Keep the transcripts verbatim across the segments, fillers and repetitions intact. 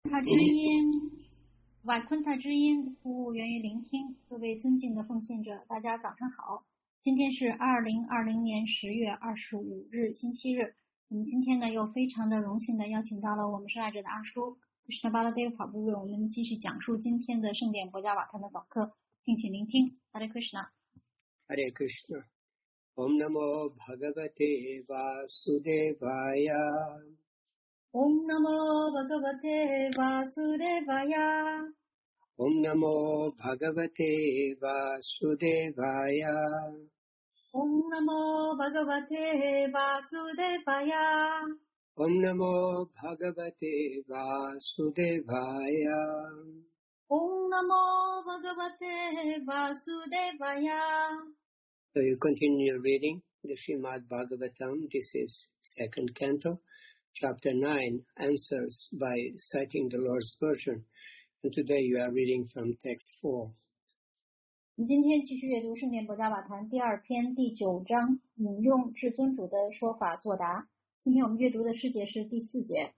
他之音，瓦昆塔之音服务源于聆听。各位尊敬的奉献者，大家早上好。今天是二零二零年十月二十五日，星期日。我们今天呢，又非常的荣幸的邀请到了我们圣爱者的阿叔Krishna Baladev法布为我们继续讲述今天的圣典博伽瓦坛的早课，敬请聆听。Hare Krishna。Hare Krishna。Om Namo Bhagavate Vasudevaya。 Om Namo Bhagavate Vasudevaya。 Om Namo Bhagavate Vasudevaya。 Om Namo Bhagavate Vasudevaya。 Om Namo Bhagavate Vasudevaya。 Om Namo Bhagavate Vasudevaya。 So you continue reading the Srimad Bhagavatam. This is second canto, chapter nine, answers by citing the Lord's version. And today you are reading from text four. 我们今天继续阅读圣典博伽瓦坛第二篇第九章，引用至尊主的说法作答。今天我们阅读的诗节是第四节。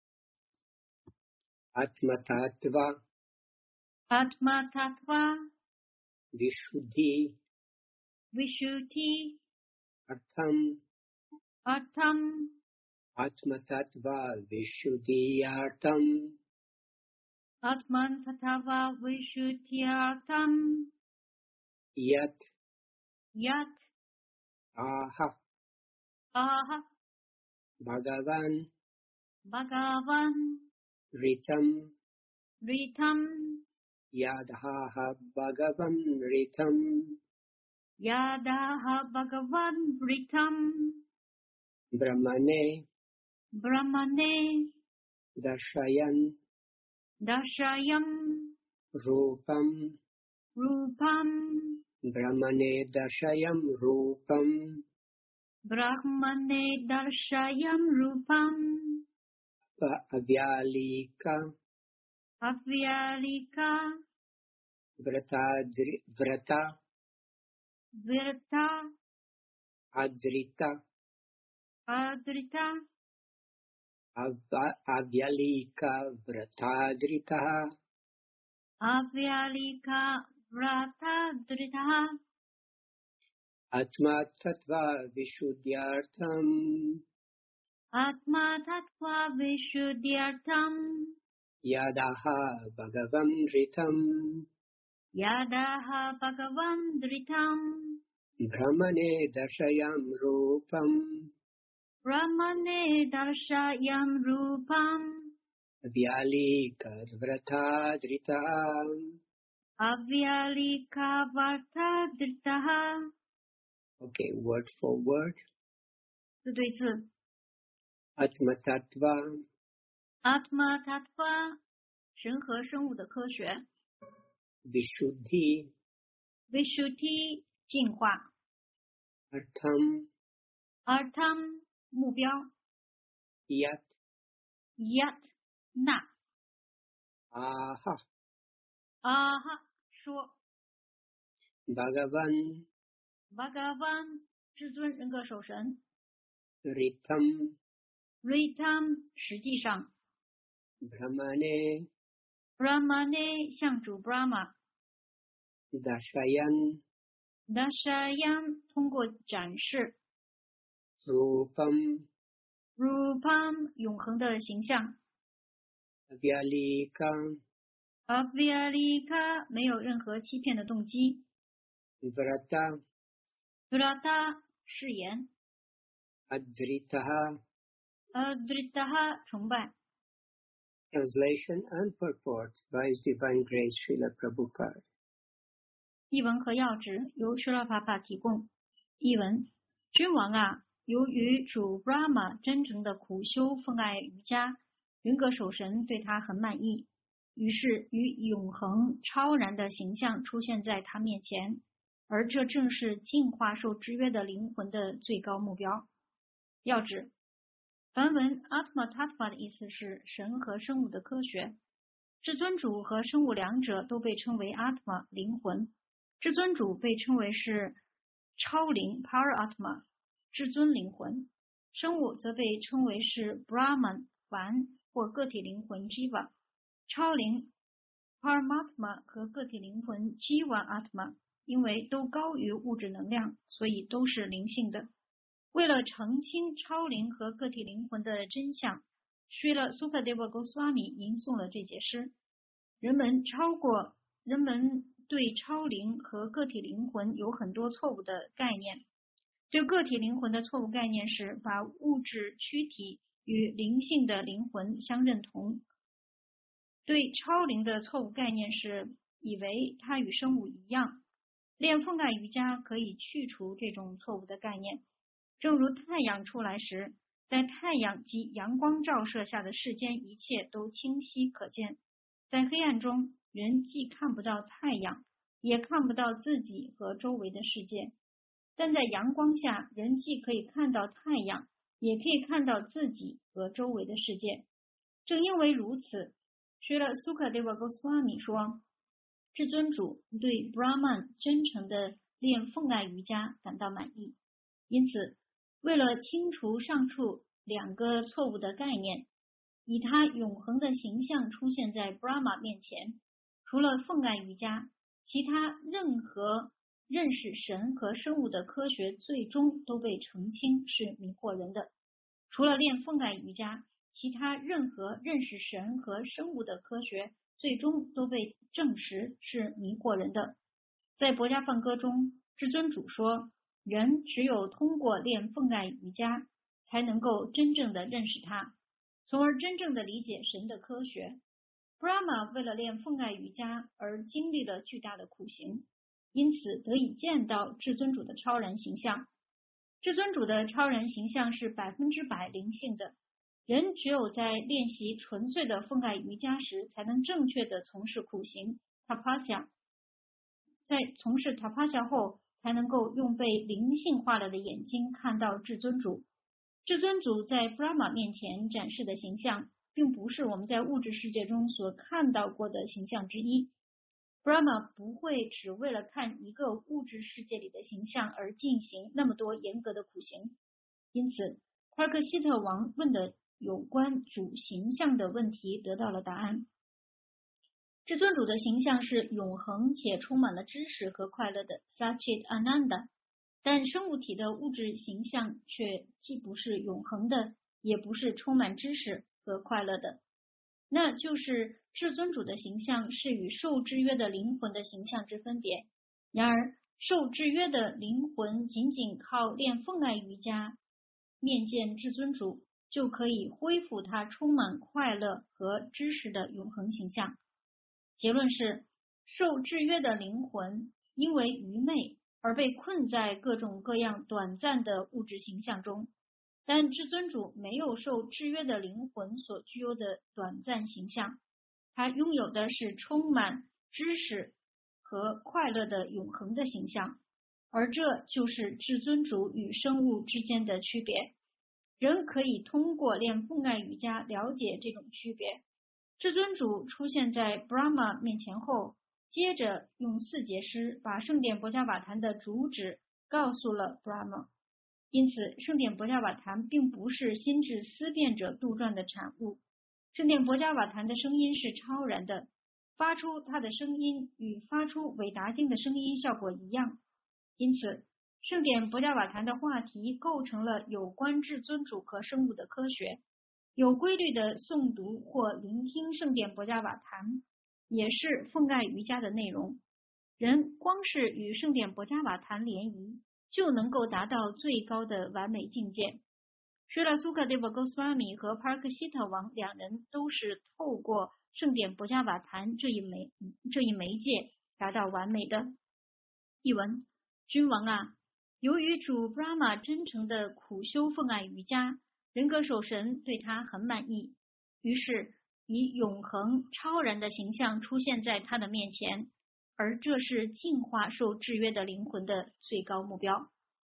Atma Tattva Atma Tattva Vishuddhi Vishuddhi Artham Artham Atma Tattva Vishuddhi Artham Atman Tattva Vishuddhi Artham Yat Yat Aha Aha Bhagavan Bhagavan Ritam Ritam Yadhaha Bhagavan Ritam Yadaha Bhagavan Ritam Brahmane Brahmane Darshayan Darshayam Rupam Rupam Brahmane Darshayam Rupam Brahmane Darshayam Rupam Avyalika Avyalika Vrata Vrata Virta Adrita Adrita Avyalika Vratadrita Avyalika Vratadrita Atma Tattva Vishuddhyartham Atma Tattva Vishuddhyartham Yadaha Bhagavan Ritam Yadaha Bhagavan Ritam Brahmane Darshayam Rupam Brahmane Darshayam Rupam Avyalika Vratadrita Avyalika Vratadrita. Okay, word for word. 字对字。 Atma Tattva Atma Tattva 神和生物的科学。 Vishuddhi Vishuddhi 净化。 Artham Artham 目标。 Yat Yat 那。 Aha Aha 说。 Bhagavan Bhagavan 至尊人格守神。 Ritam Ritam 实际上。 Brahmane Brahmane 向主 Brahma。 Darshayan Darshayam 通过展示。 Rupam Rupam 永恒的形象。 Avyalika Avyalika 没有任何欺骗的动机。 Vrata Vrata 誓言。 Adritaha Adritaha 崇拜。 Translation and purport by His Divine Grace Srila Prabhupada. 译文和要旨由舍拉帕帕提供。译文：君王啊，由于主 Brahma 真诚的苦修奉爱瑜伽，人格守神对他很满意，于是与永恒超然的形象出现在他面前，而这正是净化受制约的灵魂的最高目标。要旨：梵文 Atma Tattva 的意思是神和生物的科学。至尊主和生物两者都被称为 Atma 灵魂。至尊主被称为是超灵 Power Atma 至尊灵魂，生物则被称为是 Brahman 凡或个体灵魂 Jiva 超灵 Paramatma 和个体灵魂 Jiva Atma， 因为都高于物质能量，所以都是灵性的。为了澄清超灵和个体灵魂的真相，Srila Sukadeva Goswami 吟诵了这节诗。人们超过人们对超灵和个体灵魂有很多错误的概念。对个体灵魂的错误概念是把物质躯体与灵性的灵魂相认同。对超灵的错误概念是以为它与生物一样。练风爱瑜伽可以去除这种错误的概念。正如太阳出来时，在太阳及阳光照射下的世间一切都清晰可见。在黑暗中，人既看不到太阳，也看不到自己和周围的世界。但在阳光下，人既可以看到太阳，也可以看到自己和周围的世界。正因为如此，Srila Sukadeva Goswami 说，至尊主对 Brahman 真诚的练奉爱瑜伽感到满意。因此，为了清除上述两个错误的概念，以他永恒的形象出现在 Brahma 面前，除了奉爱瑜伽，其他任何认识神和生物的科学最终都被澄清是迷惑人的。除了练奉爱瑜伽，其他任何认识神和生物的科学最终都被证实是迷惑人的。在《薄伽梵歌》中，至尊主说，人只有通过练奉爱瑜伽，才能够真正的认识他，从而真正的理解神的科学。Brahma 为了练奉爱瑜伽而经历了巨大的苦行，因此得以见到至尊主的超然形象。至尊主的超然形象是百分之百灵性的。人只有在练习纯粹的奉爱瑜伽时，才能正确的从事苦行 tapasya。在从事 tapasya 后，才能够用被灵性化了的眼睛看到至尊主。至尊主在 Brahma 面前展示的形象，并不是我们在物质世界中所看到过的形象之一。Brahma 不会只为了看一个物质世界里的形象而进行那么多严格的苦行。因此，帕尔克希特王问的有关主形象的问题得到了答案。至尊主的形象是永恒且充满了知识和快乐的 Satchit Ananda， 但生物体的物质形象却既不是永恒的，也不是充满知识和快乐的。那就是至尊主的形象是与受制约的灵魂的形象之分别。然而，受制约的灵魂仅仅靠练奉爱瑜伽面见至尊主，就可以恢复它充满快乐和知识的永恒形象。结论是，受制约的灵魂因为愚昧而被困在各种各样短暂的物质形象中，但至尊主没有受制约的灵魂所具有的短暂形象，他拥有的是充满知识和快乐的永恒的形象，而这就是至尊主与生物之间的区别。人可以通过练奉爱瑜伽了解这种区别。至尊主出现在 Brahma 面前后，接着用四节诗把圣典薄伽瓦坛的主旨告诉了 Brahma。因此，圣典薄伽瓦坛并不是心智思辨者杜撰的产物。圣典薄伽瓦坛的声音是超然的，发出它的声音与发出韦达经的声音效果一样。因此，圣典薄伽瓦坛的话题构成了有关至尊主和生物的科学。有规律的诵读或聆听圣典薄伽瓦坛，也是奉爱瑜伽的内容。人光是与圣典薄伽瓦坛联谊，就能够达到最高的完美境界。Srila Sukadeva Goswami 和帕尔克希特王两人都是透过圣典薄伽瓦坛这一媒这一媒介达到完美的。译文：君王啊，由于主 Brahma 真诚的苦修奉爱瑜伽，人格守神对他很满意，于是以永恒超然的形象出现在他的面前，而这是净化受制约的灵魂的最高目标。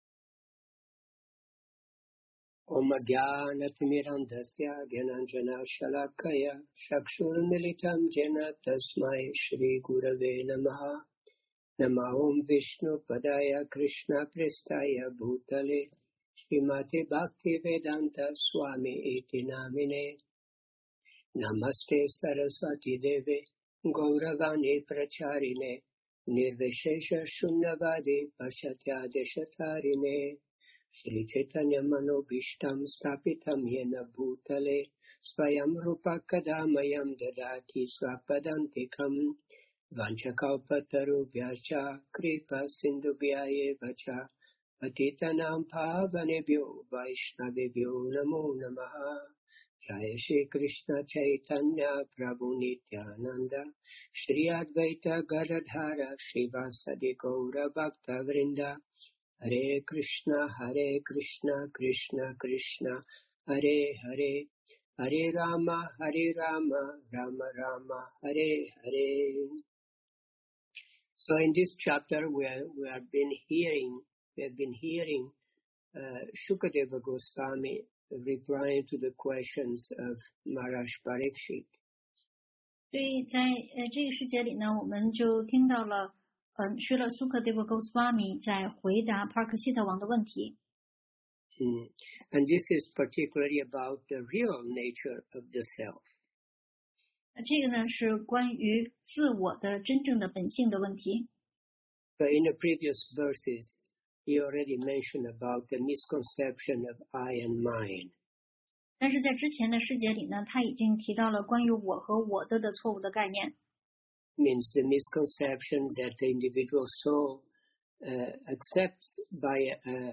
Om Jnanatimirandhasya Jnananjana Shalakaya Chakshurmilitam Jena Tasmai Shri Gurave Namaha Nama Om Vishnu Padaya Krishna Prestaya Bhutale Srimati Bhakti Vedanta Swami Iti Namine Namaste Saraswati Deve Gauravani Pracharine Nirvishesha Shunyavadi Pashatya Deshatarine Shri Chaitanya Manobishtam Stapitam Yena Bhutale Swayam Rupa Kadamayam Dadati Swapadantikam Vanchakalpatarubhyacha Kripa Sindhubhyaye Vacha Patitanam Pavanebhyo Vaishnavebhyo Namo Namaha Jaya Shri Krishna Chaitanya Prabhu Nityananda Shri Advaita Gadadhara Srivasadi Gaura Bhakta Vrinda Hare Krishna Hare Krishna Krishna Krishna Hare Hare Hare Rama Hare Rama Rama Rama Hare Hare. So in this chapter we, are, we have been hearing we have been hearing uh, Shukadeva Goswami replying to the questions of Maharaj Parikshit. 所以在呃这个世节里呢，我们就听到了，嗯、呃，说了苏克德沃 Goswami 在回答帕克西特王的问题。 Mm. And this is particularly about the real nature of the self. 这个呢是关于自我的真正的本性的问题。 So in the previous verses, he already mentioned about the misconception of I and mine. 但是在之前的世节里呢，他已经提到了关于我和我的的错误的概念。 Means the misconception that the individual soul uh, accepts by uh,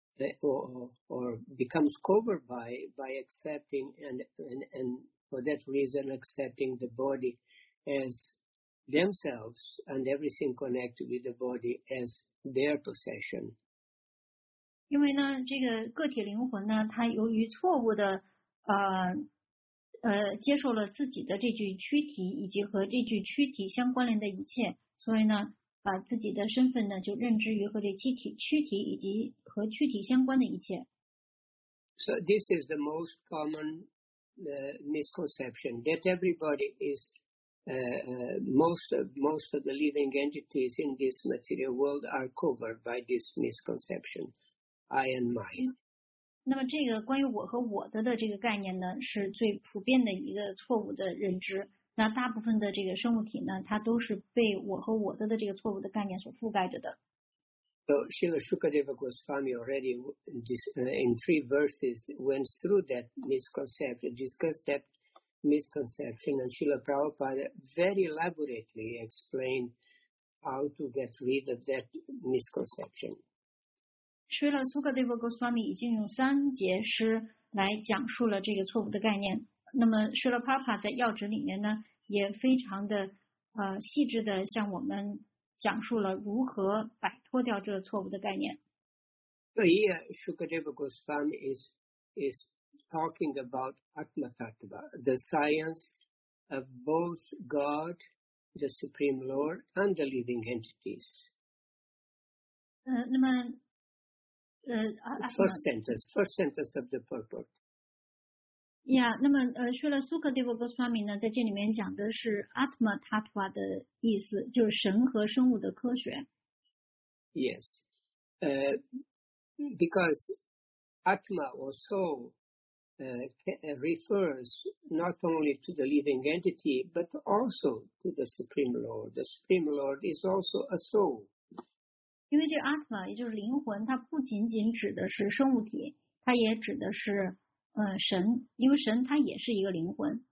or, or becomes covered by by accepting and, and and for that reason accepting the body as themselves and everything connected with the body as their possession. 因为呢，这个个体灵魂呢，它由于错误的呃呃接受了自己的这具躯体以及和这具躯体相关联的一切，所以呢，把自己的身份呢就认知于和这躯体、躯体以及和躯体相关的一切。 So this is the most common uh, misconception that everybody is uh, uh, most of most of the living entities in this material world are covered by this misconception, I and mine. 那么这个关于我和我的的这个概念呢，是最普遍的一个错误的认知。那大部分的这个生物体呢，它都是被我和我的的这个错误的概念所覆盖着的。 So Srila Shukadeva Goswami already in, this, uh, in three verses went through that misconception, discussed that misconception, and Srila Prabhupada very elaborately explained how to get rid of that misconception. 说了苏格德沃 Goswami 已经用三节诗来讲述了这个错误的概念。那么说了 Papa 在要旨里面呢，也非常的呃细致的向我们讲述了如何摆脱掉这个错误的概念。 So here Shukadeva Goswami is is talking about Atma Tattva, the science of both God, the Supreme Lord, and the living entities. 呃，那么呃啊 First sentence, first sentence of the purport. 呀，那么呃，说了苏克德沃 Goswami 呢，在这里面讲的是 Atma Tattva 的意思，就是神和生物的科学。 Yes, uh, because Atma or soul uh, refers not only to the living entity, but also to the Supreme Lord. The Supreme Lord is also a soul. 因为这 Atma 也就是灵魂，它不仅仅指的是生物体，它也指的是呃神，因为神它也是一个灵魂。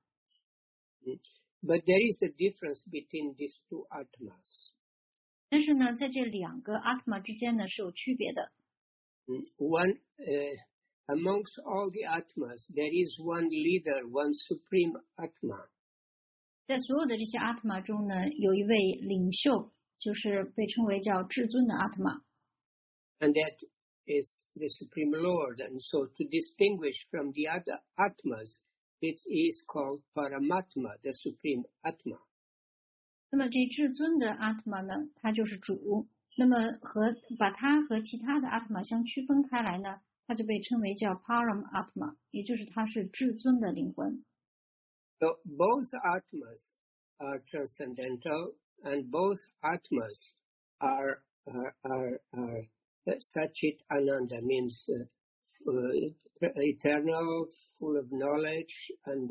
But there is a difference between these two Atmas. 但是呢，在这两个 Atma 之间呢是有区别的。 One uh, amongst all the Atmas, there is one leader, one supreme Atma. 在所有的这些 Atma 中呢，有一位领袖，就是被称为叫至尊的 Atma。 And that is the Supreme Lord. And so to distinguish from the other Atmas, it is called Paramatma, the Supreme Atma. 那么这至尊的 Atma 呢，它就是主。那么和把它和其他的 Atma 相区分开来呢，它就被称为叫 Param Atma， 也就是它是至尊的灵魂。 So both Atmas are transcendental, and both Atmas are are are, are Satchit Ananda, means uh, uh, eternal, full of knowledge, and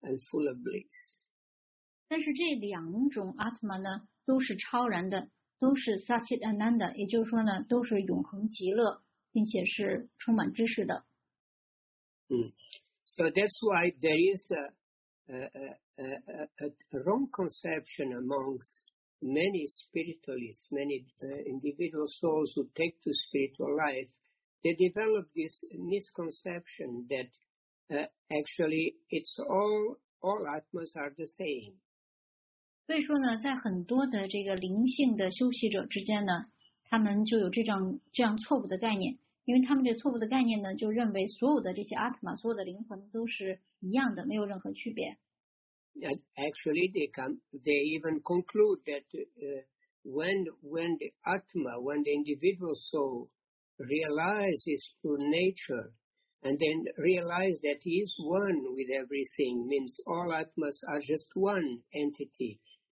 and full of bliss. 但是这两种 Atma 呢，都是超然的，都是 Satchit Ananda， 也就是说呢，都是永恒极乐，并且是充满知识的。 Mm. So that's why there is a, a, a, a, a wrong conception amongst many spiritualists, many uh, individual souls who take to spiritual life. They develop this misconception that uh, actually it's all all Atmas are the same. 所以说呢，在很多的这个灵性的修习者之间呢，他们就有这种这样错误的概念，因为他们这错误的概念呢，就认为所有的这些阿特玛，所有的灵魂都是一样的，没有任何区别。 And actually, they come. They even conclude that uh, when when the Atma, when the individual soul realizes true nature, and then realize that he is one with everything, means all Atmas are just one entity.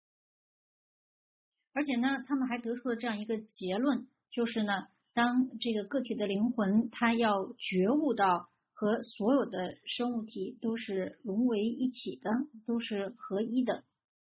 而且呢，他们还得出了这样一个结论，就是呢，当这个个体的灵魂他要觉悟到和所有的生物体都是融为一起的，都是合一的。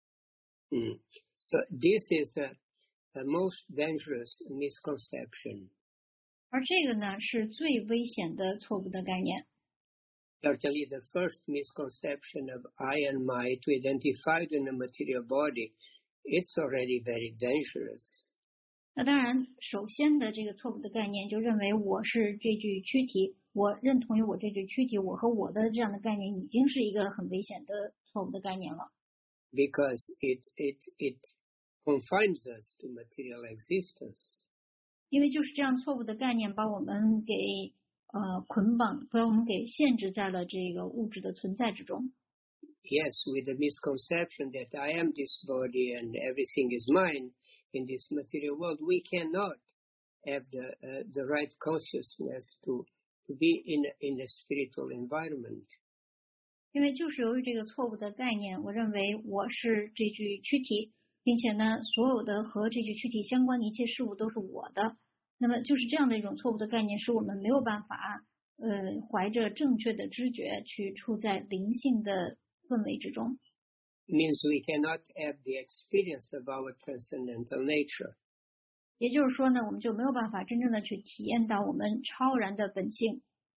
Mm. So this is a, a most dangerous misconception. 而这个呢，是最危险的错误的概念。 Certainly, the first misconception of I and my to identify in the material body, it's already very dangerous. 那当然，首先的这个错误的概念就认为我是这具躯体，我认同于我这具躯体，我和我的这样的概念已经是一个很危险的错误的概念了。 Because it it it confines us to material existence. 因为就是这样错误的概念把我们给呃捆绑，把我们给限制在了这个物质的存在之中。 Yes, with the misconception that I am this body and everything is mine in this material world, we cannot have the uh, the right consciousness to to be in in a spiritual environment. 因为就是由于这个错误的概念，我认为我是这具躯体，并且呢，所有的和这具躯体相关的一切事物都是我的。那么就是这样的一种错误的概念，使我们没有办法呃怀着正确的知觉去处在灵性的氛围之中。 Means we cannot have the experience of our transcendental nature. 也就是说呢，我们就没有办法真正的去体验到我们超然的本性。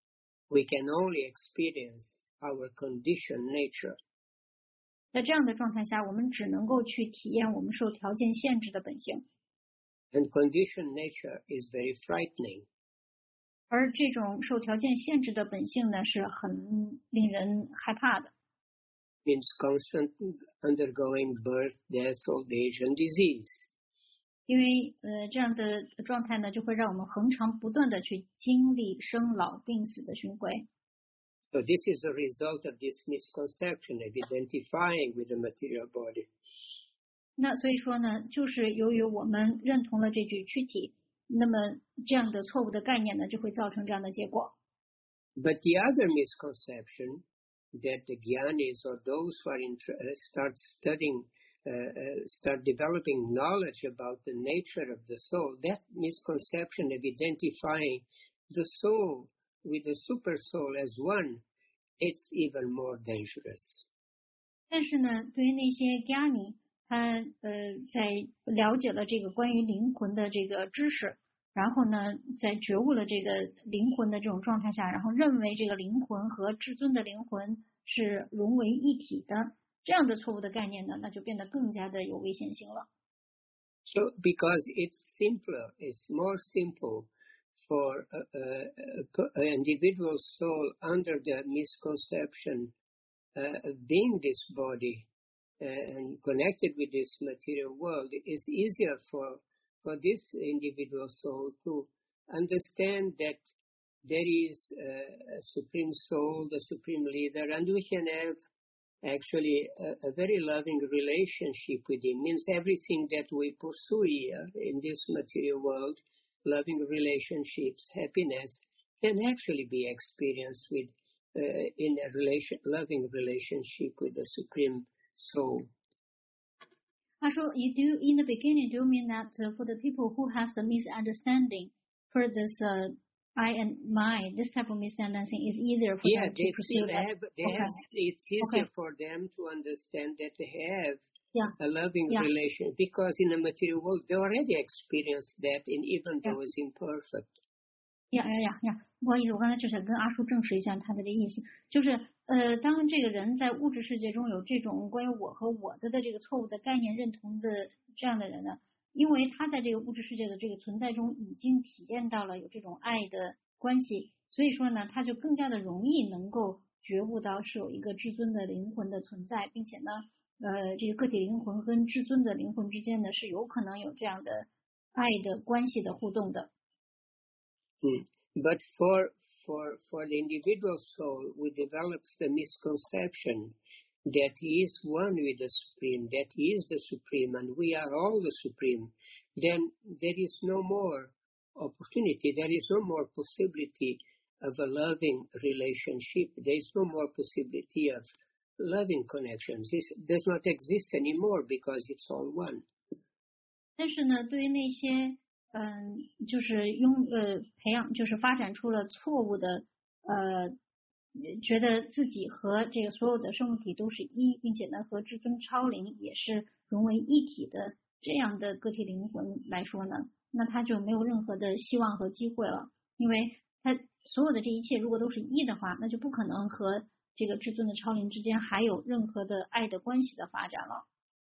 We can only experience our conditioned nature. 在这样的状态下，我们只能够去体验我们受条件限制的本性。 And conditioned nature is very frightening. 而这种受条件限制的本性呢，是很令人害怕的。 Means constant undergoing birth, death, old age, and disease. 因为呃这样的状态呢，就会让我们恒常不断的去经历生老病死的循环。 So this is a result of this misconception of identifying with the material body. 那所以说呢，就是由于我们认同了这具躯体，那么这样的错误的概念呢，就会造成这样的结果。 But the other misconception that the Gyanis or those who are in, uh, start studying, uh, uh, start developing knowledge about the nature of the soul, that misconception of identifying the soul with the super soul as one, it's even more dangerous. 但是呢，对于那些 Gyani， 他呃在了解了这个关于灵魂的这个知识，然后呢，在觉悟了这个灵魂的这种状态下，然后认为这个灵魂和至尊的灵魂是融为一体的，这样的错误的概念呢，那就变得更加的有危险性了。 So because it's simpler, it's more simple for an individual soul under the misconception uh, of being this body uh, and connected with this material world, it's easier for for this individual soul to understand that there is a, a supreme soul, the supreme leader, and we can have actually a, a very loving relationship with him. Means everything that we pursue here in this material world, loving relationships, happiness, can actually be experienced with uh, in a relation, loving relationship with the supreme soul. 他说 you do in the beginning, do you mean that uh, for the people who have the misunderstanding for this uh, I and my, this type of misunderstanding is easier for yeah, them to they pursue still that. have, they Okay. have, it's easier Okay. for them to understand that they have Yeah. a loving Yeah. relation, because in the material world, they already experienced that, and even Yeah. though it's imperfect. 呀呀呀呀！不好意思，我刚才就想跟阿叔证实一下他的这意思，就是呃，当这个人在物质世界中有这种关于我和我的的这个错误的概念认同的这样的人呢，因为他在这个物质世界的这个存在中已经体验到了有这种爱的关系，所以说呢，他就更加的容易能够觉悟到是有一个至尊的灵魂的存在，并且呢，呃，这个个体灵魂跟至尊的灵魂之间呢是有可能有这样的爱的关系的互动的。 Mm. But for for for the individual soul, we develops the misconception that he is one with the Supreme, that he is the Supreme, and we are all the Supreme. Then there is no more opportunity, there is no more possibility of a loving relationship. There is no more possibility of loving connections. This does not exist anymore because it's all one. 但是呢，对于那些嗯，就是拥呃培养，就是发展出了错误的呃，觉得自己和这个所有的生物体都是一，并且呢和至尊超灵也是融为一体的这样的个体灵魂来说呢，那他就没有任何的希望和机会了，因为他所有的这一切如果都是一的话，那就不可能和这个至尊的超灵之间还有任何的爱的关系的发展了。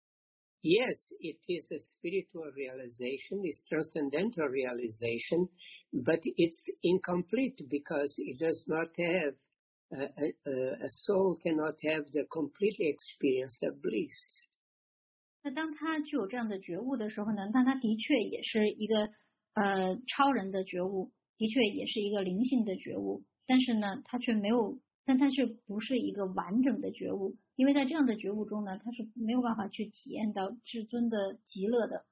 Yes, it is a spiritual realization, it's transcendental realization, but it's incomplete because it does not have, uh, a, a soul cannot have the complete experience of bliss. 那当他具有这样的觉悟的时候呢，那他的确也是一个呃超人的觉悟，的确也是一个灵性的觉悟，但是呢，他却没有，但他却不是一个完整的觉悟，因为在这样的觉悟中呢，他是没有办法去体验到至尊的极乐的。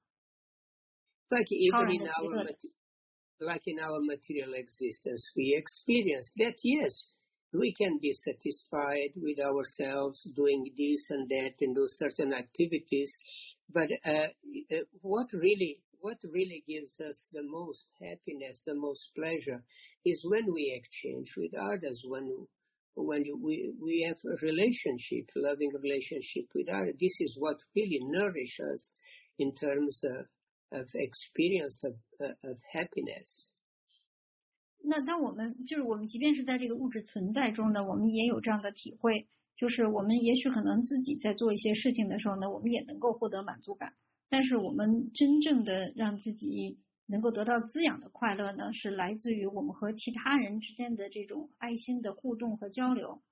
Like even in our, like in our material existence, we experience that, yes, we can be satisfied with ourselves doing this and that and do certain activities, but uh, what really what really gives us the most happiness, the most pleasure, is when we exchange with others, when when we we have a relationship, loving relationship with others. This is what really nourishes us in terms of of experience of uh, of happiness. 那当我们就是我们即便是在这个物质存在中呢，我们也有这样的体会，就是我们也许可能自己在做一些事情的时候呢，我们也能够获得满足感，但是我们真正的让自己能够得到滋养的快乐呢，是来自于我们和其他人之间的这种爱心的互动和交流。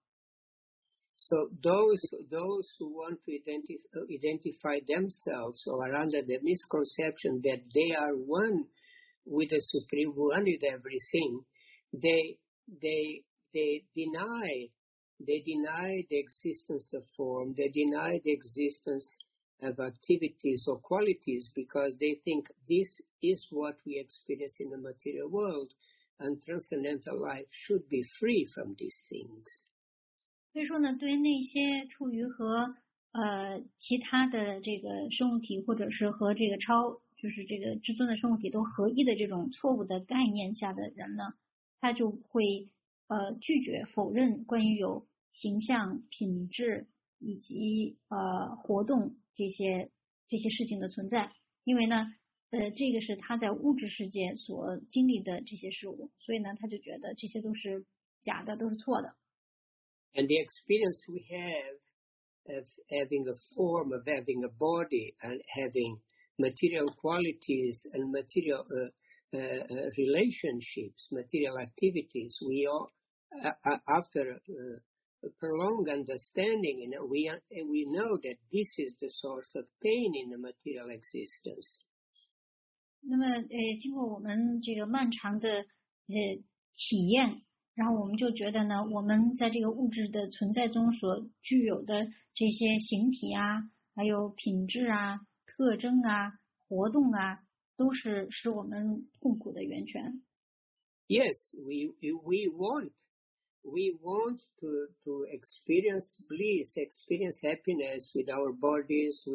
So those those who want to identify, identify themselves or are under the misconception that they are one with the Supreme, one with everything, they they they deny they deny the existence of form, they deny the existence of activities or qualities because they think this is what we experience in the material world, and transcendental life should be free from these things. 所以说呢，对于那些处于和呃其他的这个生物体，或者是和这个超，就是这个至尊的生物体都合一的这种错误的概念下的人呢，他就会呃拒绝否认关于有形象、品质以及呃活动这些这些事情的存在，因为呢呃这个是他在物质世界所经历的这些事物，所以呢他就觉得这些都是假的，都是错的。 And the experience we have of having a form, of having a body, and having material qualities and material uh, uh, relationships, material activities, we all, uh, after uh, a prolonged understanding, you know, we we know that this is the source of pain in the material existence. 那么，呃，经过我们这个漫长的呃体验。然后我们就觉得呢，我们在这个物质的存在中所具有的这些形体啊，还有品质啊、特征啊、活动啊，都是使我们痛苦的源泉。 Yes, we we want we want to to experience bliss, experience happiness with our bodies, with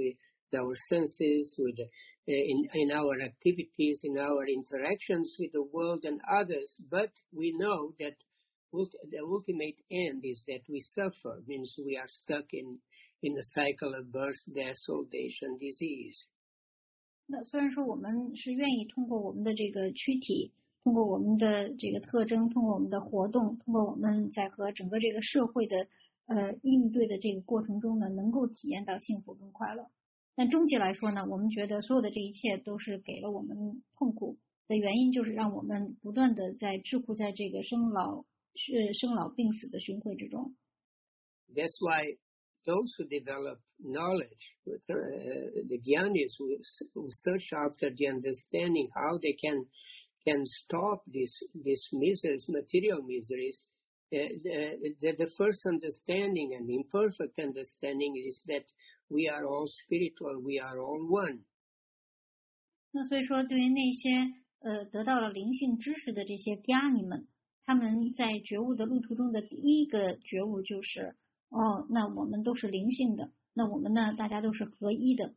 our senses, with uh, in, in our activities, in our interactions with the world and others. But we know that the ultimate end is that we suffer, means we are stuck in, in a cycle of birth, death, old age, and disease. 那虽然说我们是愿意通过我们的这个躯体，通过我们的这个特征，通过我们的活动，通过我们在和整个这个社会的呃应对的这个过程中呢，能够体验到幸福跟快乐。但终极来说呢，我们觉得所有的这一切都是给了我们痛苦的原因，就是让我们不断的在桎梏在这个生老是生老病死的循环之中。 That's why those who develop knowledge, uh, the Gyanis who, who search after the understanding how they can can stop these these miseries, material miseries. Uh, the, the first understanding and imperfect understanding is that we are all spiritual, we are all one. 那所以说，对于那些呃得到了灵性知识的这些伽尼们，他们在觉悟的路途中的第一个觉悟就是，哦，那我们都是灵性的，那我们呢，大家都是合一的。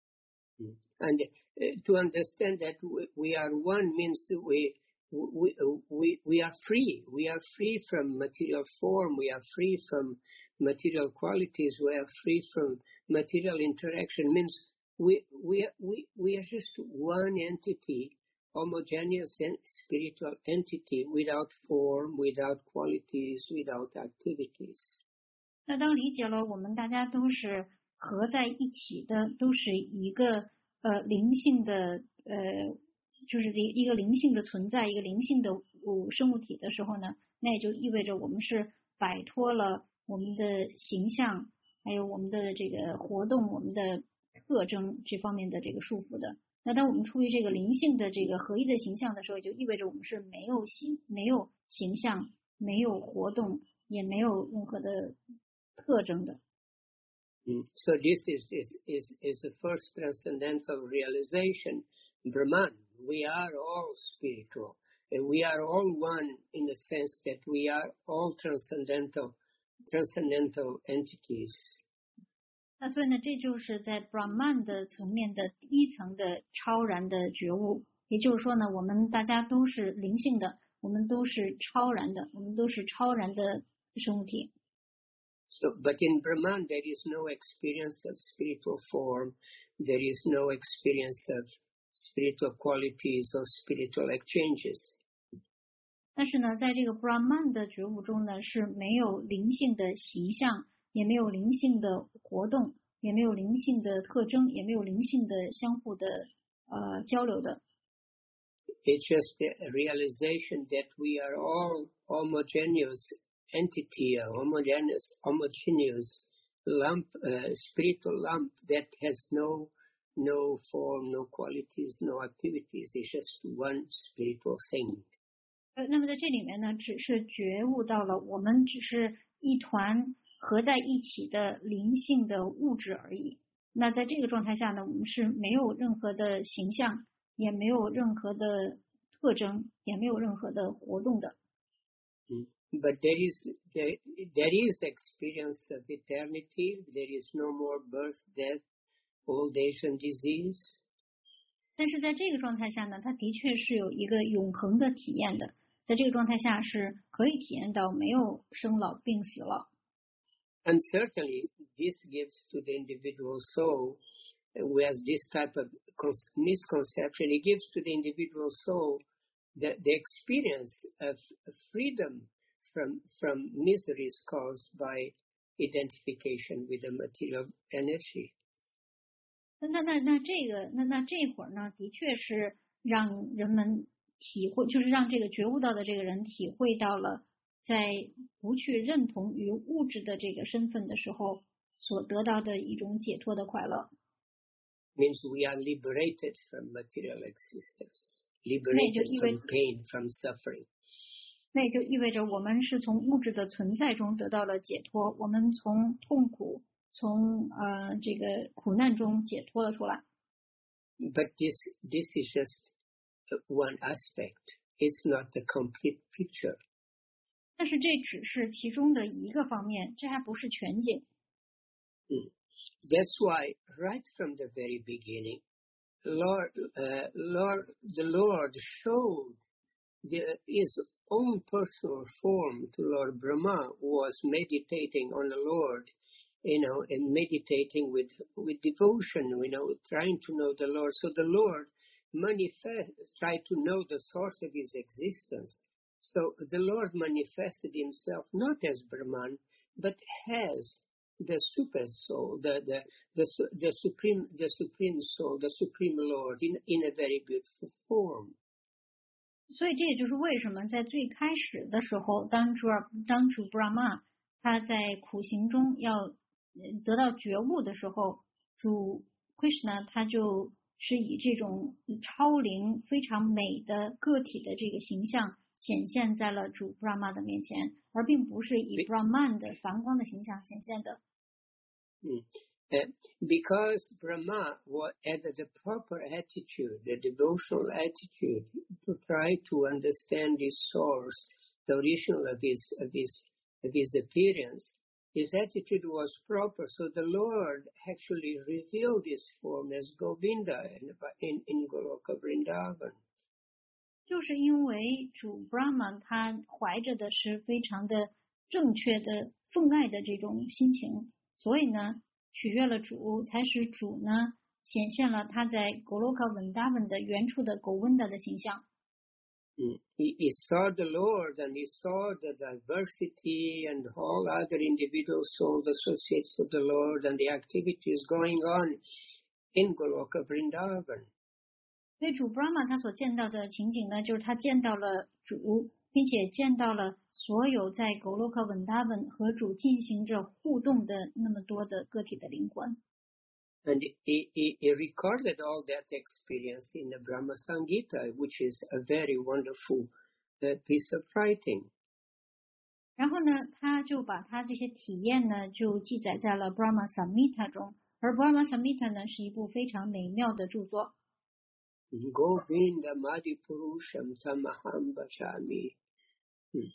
And uh, to understand that we, we are one means we we we we are free. We are free from material form. We are free from material qualities. We are free from material interaction. Means we we we we are just one entity, homogeneous and spiritual entity, without form, without qualities, without activities. 那当理解了我们大家都是合在一起的，都是一个呃灵性的呃。就是一个灵性的存在，一个灵性的生物体的时候呢，那也就意味着我们是摆脱了我们的形象，还有我们的这个活动、我们的特征这方面的这个束缚的。那当我们处于这个灵性的这个合一的形象的时候，就意味着我们是没有形、没有形象、没有活动，也没有任何的特征的。 Mm. So this is is is is the first transcendental realization, Brahman. We are all spiritual, and we are all one in the sense that we are all transcendental, transcendental entities. 那所以呢，这就是在 Brahman 的层面的第一层的超然的觉悟。也就是说呢，我们大家都是灵性的，我们都是超然的，我们都是超然的生物体。 So, but in Brahman, there is no experience of spiritual form. There is no experience of spiritual qualities or spiritual exchanges. 但是呢，在这个 Brahman 的觉悟中呢，是没有灵性的形象，也没有灵性的活动，也没有灵性的特征，也没有灵性的相互的呃交流的。 It's just a realization that we are all homogeneous entity, a homogeneous, homogeneous lump, uh, spiritual lump that has no no form, no qualities, no activities. It's just one spiritual thing. 呃，那么在这里面呢，只是觉悟到了我们只是一团合在一起的灵性的物质而已。那在这个状态下呢，我们是没有任何的形象，也没有任何的特征，也没有任何的活动的。 Mm. But there is there, there is experience of eternity. There is no more birth, death, old age, and disease. 但是在这个状态下呢，它的确是有一个永恒的体验的。在这个状态下是可以体验到没有生老病死了。 And certainly, this gives to the individual soul, who has this type of misconception, it gives to the individual soul the, the experience of freedom from from miseries caused by identification with the material energy. 那那那那这个那那这会儿呢，的确是让人们体会，就是让这个觉悟到的这个人体会到了，在不去认同于物质的这个身份的时候，所得到的一种解脱的快乐。 Means we are liberated from material existence, liberated from pain, from suffering. 那也就意味着我们是从物质的存在中得到了解脱，我们从痛苦、从呃这个苦难中解脱了出来。 But this this is just one aspect. It's not the complete picture. 但是这只是其中的一个方面，这还不是全景。 Mm. That's why right from the very beginning, Lord, uh, Lord, the Lord showed the, his own personal form to Lord Brahma, who was meditating on the Lord, you know, and meditating with, with devotion, you know, trying to know the Lord. So the Lord manifest, tried to know the source of his existence. So the Lord manifested himself not as Brahman, but as the super soul, the, the, the, the supreme, the supreme soul, the supreme Lord in, in a very beautiful form. 所以这也就是为什么在最开始的时候，当主当主 Brahma 他在苦行中要得到觉悟的时候，主 Krishna 他就是以这种超灵非常美的个体的这个形象显现在了主 Brahma 的面前，而并不是以 Brahman 的繁光的形象显现的。 嗯。Uh, because Brahma had the proper attitude, the devotional attitude, to try to understand his source, the original of his, of his, of his appearance, his attitude was proper. So the Lord actually revealed his form as Govinda in, in, in Goloka Vrindavan. 就是因为主 Brahma 他怀着的是非常的正确的奉爱的这种心情，所以呢。取悦了主，才使主呢显现了他在 Goloka Vrindavan 的原处的 Govinda 的形象。 Mm. He, he saw the Lord and he saw the diversity and all other individual souls, associates of the Lord, and the activities going on in Goloka Vrindavan. 所以主 Brahma 他所见到的情景呢，就是他见到了主，并且见到了所有在 Goloka Vrindavan 和主进行着互动的那么多的个体的灵魂。 And he, he, he recorded all that experience in the Brahma Samhita, which is a very wonderful uh, piece of writing. 然后呢，他就把他这些体验呢，就记载在了 Brahma Samhita 中，而 Brahma Samhita 呢，是一部非常美妙的著作。 Govinda Madipurusham Tamaham Bhajami. Hmm.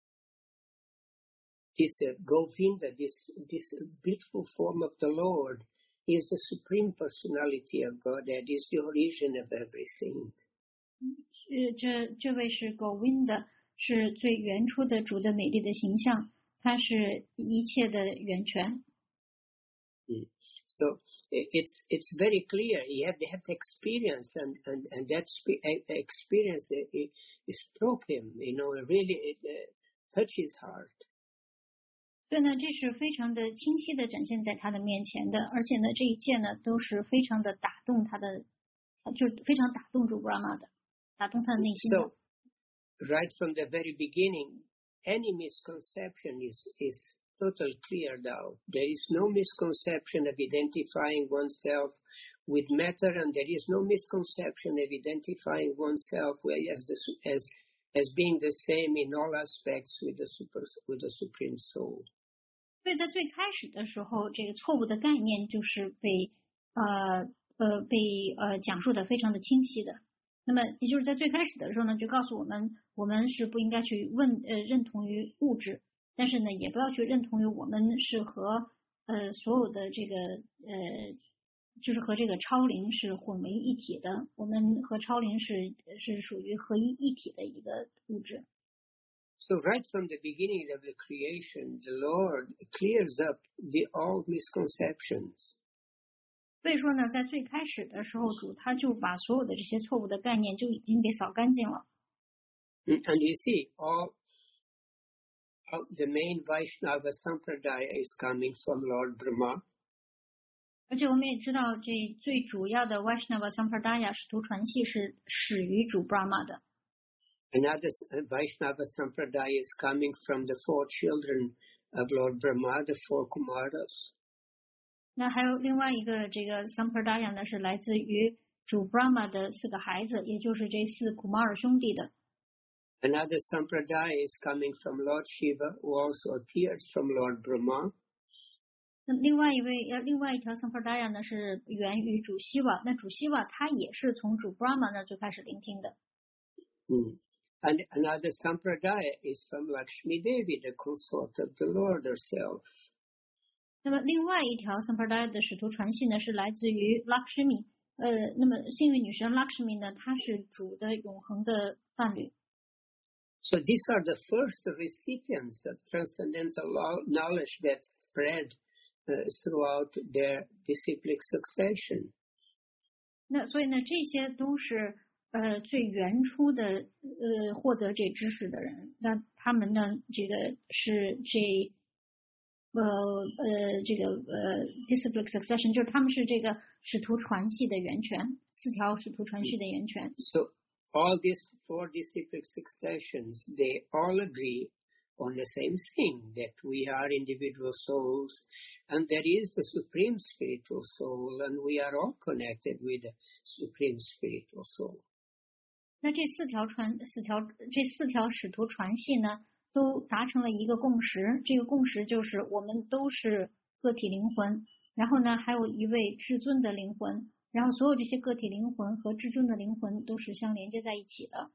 This uh, Govinda, this, this beautiful form of the Lord, is the supreme personality of God, that is the origin of everything. 这这位是 Govinda， 是最原初的主的美丽的形象，它是一切的源泉。 Hmm. So it's it's very clear. He had that experience, and and and that experience it, it, it struck him. You know, it really it, uh, touched his heart. 所以呢，这是非常的清晰的展现在他的面前的，而且呢，这一切呢都是非常的打动他的，就是非常打动主 Brahma 的，打动他的内心的。 So, right from the very beginning, any misconception is is totally cleared out. There is no misconception of identifying oneself with matter, and there is no misconception of identifying oneself as the, as as being the same in all aspects with the super with the supreme soul. 所以在最开始的时候，这个错误的概念就是被呃呃被呃讲述的非常的清晰的。那么也就是在最开始的时候呢，就告诉我们，我们是不应该去问呃认同于物质。但是呢，也不要去认同于我们是和呃所有的这个呃，就是和这个超灵是混为一体的。我们和超灵是是属于合一一体的一个物质。 So right from the beginning of the creation, the Lord clears up the all misconceptions. 所以说呢，在最开始的时候，主他就把所有的这些错误的概念就已经给扫干净了。 And you see, all the main Vaishnava Sampradaya is coming from Lord Brahma. 而且我们也知道，这最主要的 Vaishnava Sampradaya 使徒传系是始于主 Brahma 的。 Another Vaishnava Sampradaya is coming from the four children of Lord Brahma, the four Kumaras. 那还有另外一个这个 Sampradaya 呢，是来自于主 Brahma 的四个孩子，也就是这四 Kumar 兄弟的。 Another Sampradaya is coming from Lord Shiva, who also appears from Lord Brahma. 那另外一位呃，另外一条 Sampradaya 呢是源于主希瓦，那主希瓦他也是从主 Brahma 那就开始聆听的。 Mm. And another Sampradaya is from Lakshmi Devi, the consort of the Lord herself. 那么另外一条 Sampradaya 的使徒传系呢，是来自于 Lakshmi， 呃，那么幸运女神 Lakshmi 呢，她是主的永恒的伴侣。 So these are the first recipients of transcendental knowledge that spread uh, throughout their disciplic succession. 那所以呢，这些都是呃最原初的呃获得这知识的人。那他们呢，这个是这呃呃这个呃 disciplic succession， 就是他们是这个使徒传系的源泉，四条使徒传系的源泉。 So all these four disciplic successions, they all agree on the same thing, that we are individual souls, and there is the supreme spiritual soul, and we are all connected with the supreme spiritual soul. 那这四条传四条这四条使徒传系呢，都达成了一个共识。这个共识就是我们都是个体灵魂，然后呢，还有一位至尊的灵魂，然后所有这些个体灵魂和至尊的灵魂都是相连接在一起的。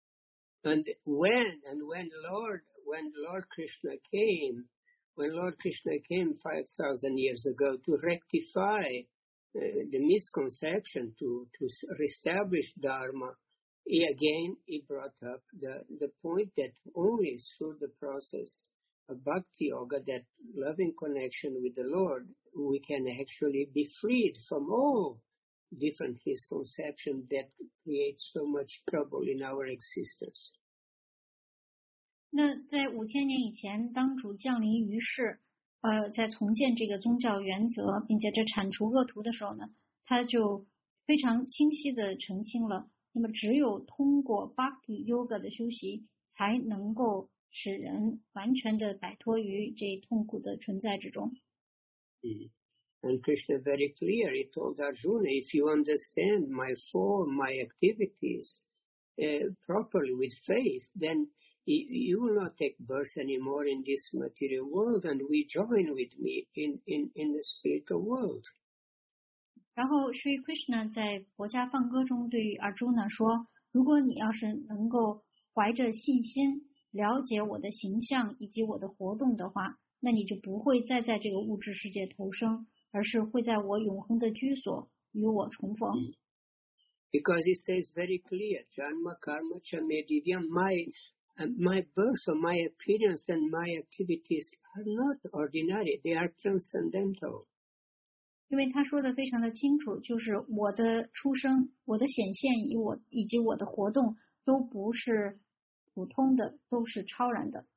And when and when Lord when Lord Krishna came, when Lord Krishna came five thousand years ago to rectify uh, the misconception, to to reestablish Dharma, he again he brought up the the point that only through the process of Bhakti Yoga, that loving connection with the Lord, we can actually be freed from all different misconceptions that create so much trouble in our existence. 那在五千年以前，当主降临于世，呃，在重建这个宗教原则，并且这铲除恶徒的时候呢，他就非常清晰的澄清了。那么，只有通过 Bhakti Yoga 的修习，才能够使人完全的摆脱于这痛苦的存在之中。 Mm. And Krishna very clear, he told Arjuna, if you understand my form, my activities uh, properly with faith, then you will not take birth anymore in this material world, and we join with me in, in, in the spiritual world. 然后 Sri Krishna 在佛家放歌中对于 Arjuna 说，如果你要是能够怀着信心了解我的形象以及我的活动的话，那你就不会再在这个物质世界投生，而是会在我永恒的居所与我重逢。 Because it says very clear, Janma Karma Chame Divyam, my my birth or my appearance and my activities are not ordinary, they are transcendental. 因为他说的非常的清楚，就是我的出生、我的显现以我以及我的活动都不是普通的，都是超然的。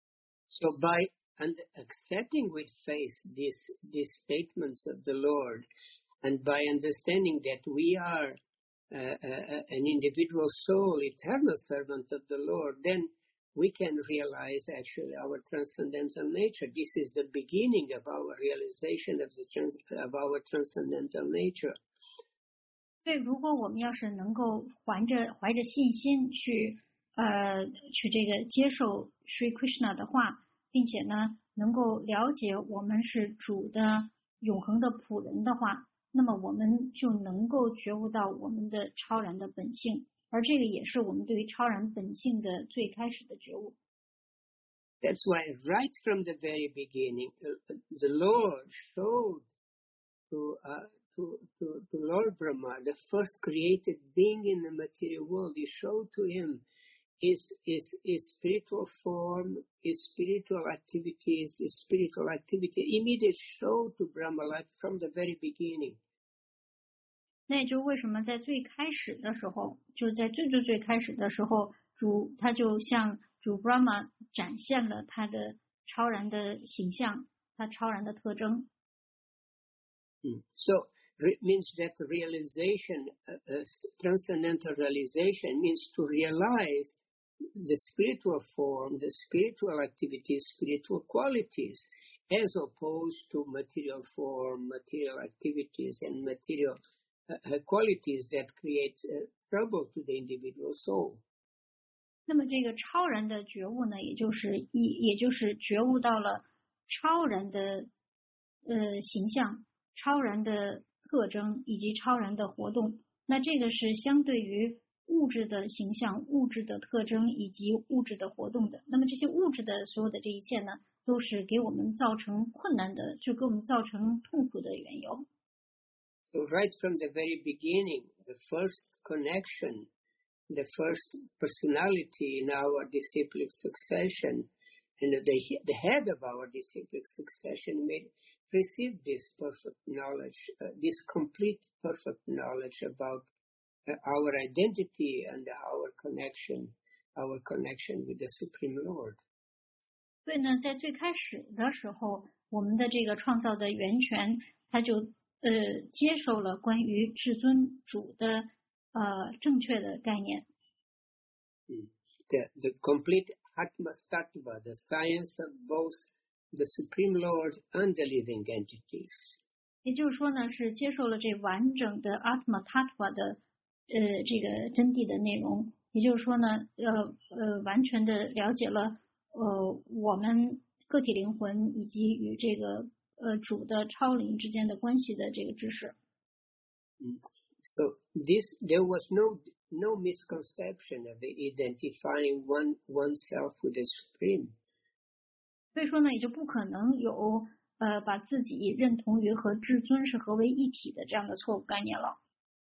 So by and accepting with faith these these statements of the Lord, and by understanding that we are uh, uh, an individual soul, eternal servant of the Lord, then we can realize actually our transcendental nature. This is the beginning of our realization of the trans of our transcendental nature. 对，如果我们要是能够怀着怀着信心去呃去这个接受 Sri Krishna 的话，并且呢能够了解我们是主的永恒的仆人的话，那么我们就能够觉悟到我们的超然的本性。而这个也是我们对于超然本性的最开始的觉悟。 That's why right from the very beginning, the Lord showed to, uh, to, to, to Lord Brahma, the first created being in the material world, he showed to him his, his, his spiritual form, his spiritual activities, his spiritual activity, immediately showed to Brahma right from the very beginning. 那也就是为什么在最开始的时候，就是在最最最开始的时候，主他就向主 Brahma 展现了他的超然的形象，他超然的特征。 Mm. So it means that realization, uh, uh, transcendental realization means to realize the spiritual form, the spiritual activities, spiritual qualities, as opposed to material form, material activities, and material Uh, qualities that create uh, trouble to the individual soul. 那么这个超然的觉悟呢，也就是一，也就是觉悟到了超然的呃形象、超然的特征以及超然的活动。那这个是相对于物质的形象、物质的特征以及物质的活动的。那么这些物质的所有的这一切呢， 都是给我们造成困难的，就给我们造成痛苦的缘由。 So right from the very beginning, the first connection, the first personality in our disciplic succession, and the, the head of our disciplic succession made receive this perfect knowledge, uh, this complete perfect knowledge about uh, our identity and our connection, our connection with the Supreme Lord. 所以呢，在最开始的时候，我们的这个创造的源泉，他就呃接受了关于至尊主的呃正确的概念。 The the complete Atma Tattva, the science of both the Supreme Lord and the living entities. 也就是说呢，是接受了这完整的 Atma Tattva 的呃这个真谛的内容。也就是说呢，呃呃完全的了解了呃我们个体灵魂以及与这个呃主的超灵之间的关系的这个知识。 So this there was no no misconception of identifying one oneself with the Supreme. 所以说呢，也就不可能有呃把自己认同于和至尊是合为一体的这样的错误概念了。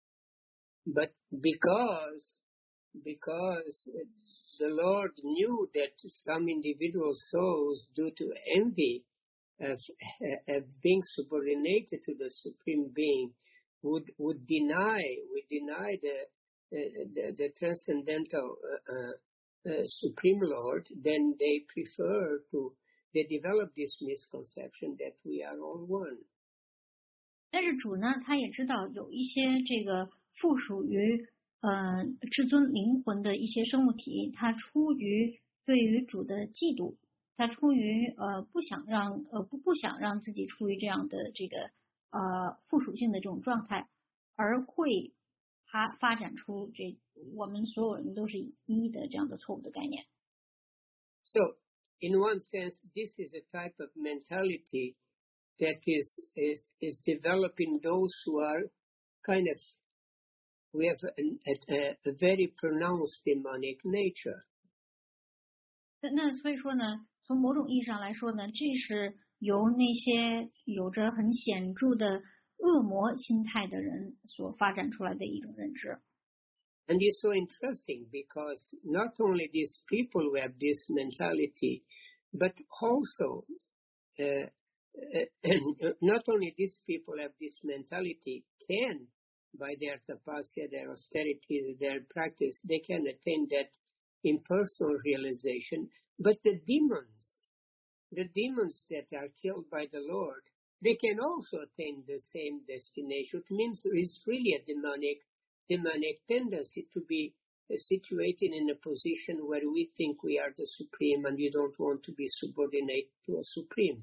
But because because the Lord knew that some individual souls, due to envy of, of being subordinated to the Supreme Being, would would deny would deny the uh, the, the transcendental uh, uh, Supreme Lord, then they prefer to they develop this misconception that we are all one. 但是主呢，他也知道有一些这个附属于呃至尊灵魂的一些生物体，他出于对于主的嫉妒，他出于呃不想让呃不不想让自己处于这样的这个呃附属性的这种状态，而会发发展出这我们所有人都是一的这样的错误的概念。 So, in one sense, this is a type of mentality that is is is developing those who are kind of we have a, a, a very pronounced demonic nature. 那那所以说呢，从某种意义上来说呢，这是由那些有着很显著的恶魔心态的人所发展出来的一种认知。 And it's so interesting because not only these people who have this mentality, but also uh, uh, not only these people have this mentality can, by their tapasya, their austerity, their practice, they can attain that impersonal realization. But the demons, the demons that are killed by the Lord, they can also attain the same destination. It means there is really a demonic, demonic tendency to be situated in a position where we think we are the supreme and we don't want to be subordinate to a supreme.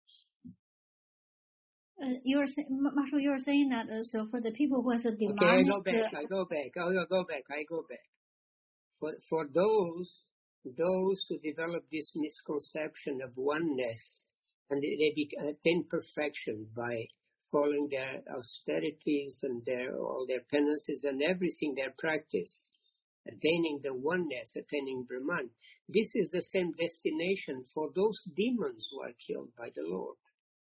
Uh, you are saying, Marshall, you are saying that uh, so for the people who has a demonic. Okay, I go back. I go back. I go back. I go back. For for those those who develop this misconception of oneness and they, they attain perfection by following their austerities and their all their penances and everything their practice, attaining the oneness, attaining Brahman. This is the same destination for those demons who are killed by the Lord.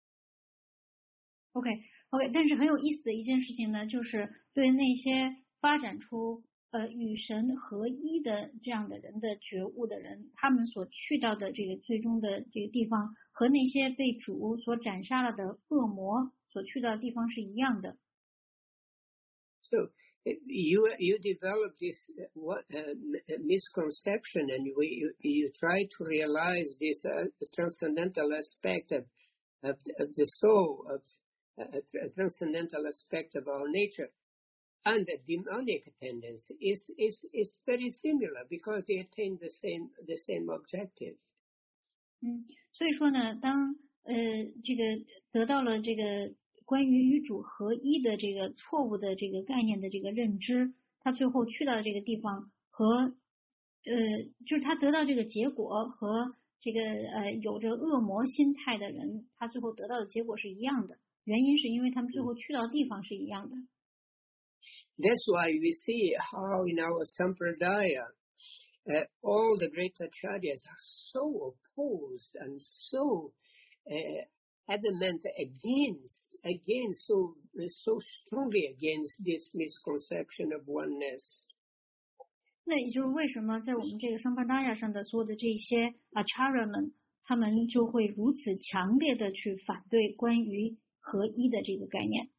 OK OK， 但是很有意思的一件事情呢，就是对那些发展出呃与神合一的这样的人的觉悟的人，他们所去到的这个最终的这个地方，和那些被主所斩杀了的恶魔所去到的地方是一样的。 So you you develop this uh, what, uh, misconception, and you, you you try to realize this uh, transcendental aspect of of, of the soul of a transcendental aspect of our nature, and the demonic tendency is, is, is very similar because they attain the same, the same objective. 嗯，所以说呢，当呃这个得到了这个关于与主合一的这个错误的这个概念的这个认知，他最后去到这个地方和呃就是他得到这个结果和这个呃有着恶魔心态的人，他最后得到的结果是一样的。原因是因为他们最后去到地方是一样的。 That's why we see how in our sampradaya, uh, all the great acharyas are so opposed and so uh, adamant against, against, so, so strongly against this misconception of oneness. 那也就是为什么在我们这个桑帕达亚上的所有的这些 acharya 们，他们就会如此强烈的去反对关于合一的这个概念。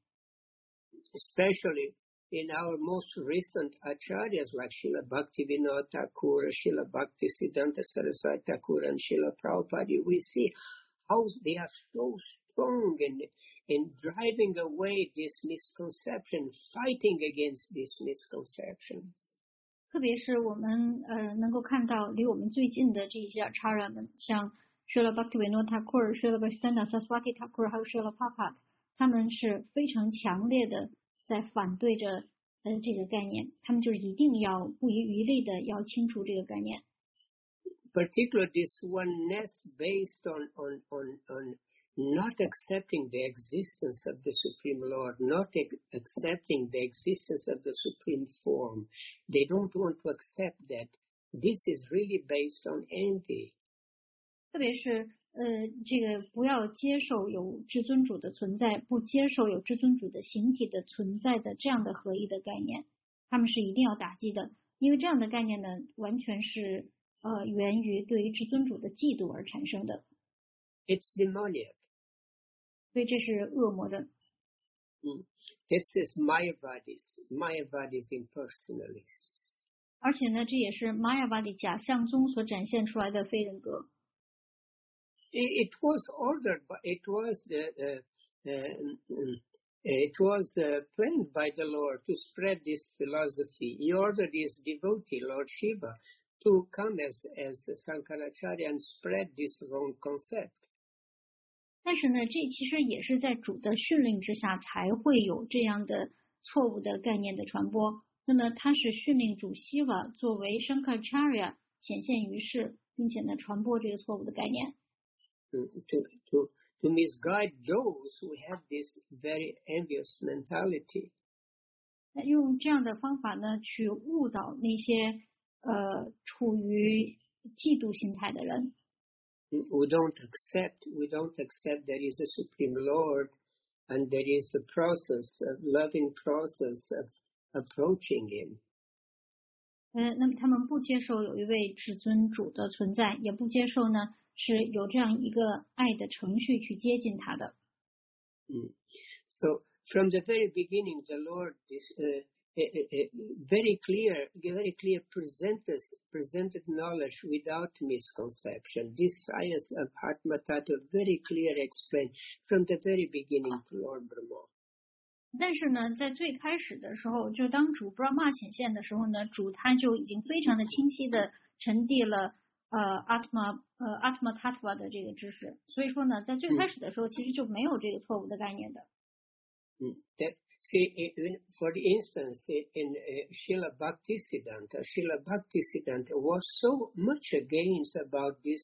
Especially in our most recent acharyas like Srila Bhaktivinoda Thakur, Srila Bhaktisiddhanta Saraswati Thakur, and Srila Prabhupada, we see how they are so strong in, in driving away this misconception, fighting against these misconceptions. 特别是我们呃能够看到离我们最近的这些 acharya 们，像 Srila Bhaktivinoda Thakur、Srila Bhaktisiddhanta Saraswati Thakur 还有 Srila Prabhupada，他们是非常强烈的在反对着呃这个概念，他们就是一定要不遗余力的要清除这个概念。 Particularly this oneness based on, on, on, on not accepting the existence of the Supreme Lord, not ac- accepting the existence of the Supreme Form. They don't want to accept that this is really based on envy. 特别是呃这个不要接受有至尊主的存在，不接受有至尊主的形体的存在的这样的合一的概念，他们是一定要打击的，因为这样的概念呢，完全是呃源于对于至尊主的嫉妒而产生的。 It's demoniac. 所以这是恶魔的。 Mm. This is Mayavadis, Mayavadis impersonalists. 而且呢，这也是玛雅瓦底假象中所展现出来的非人格。 It, it was ordered, but it was the, uh, uh, it was uh, planned by the Lord to spread this philosophy. He ordered his devotee, Lord Shiva, to come as as Sankaracharya and spread this wrong concept. 但是呢，这其实也是在主的训令之下才会有这样的错误的概念的传播。那么他是训令主希瓦作为 Shankaracharya 显现于世，并且呢传播这个错误的概念。 To, to, to misguide those who have this very envious mentality. 那用这样的方法呢，去误导那些呃处于嫉妒心态的人。 We don't accept, we don't accept there is a Supreme Lord and there is a process, a loving process of approaching Him. 呃，那么他们不接受有一位至尊主的存在，也不接受呢是有这样一个爱的程序去接近他的。 Mm. So from the very beginning, the Lord is uh, uh, uh, very clear, very clear presented, presented knowledge without misconception. This science of Atma Tattva very clear explained from the very beginning to Lord Brahma. 但是呢，在最开始的时候，就当主 Brahma 显现的时候呢，主他就已经非常的清晰的传递了呃 Atma 呃 Atma Tattva 的这个知识。所以说呢，在最开始的时候，其实就没有这个错误的概念的。 Mm. That, see, in, for instance, in uh, Srila Bhaktisiddhanta, Srila Bhaktisiddhanta was so much against about this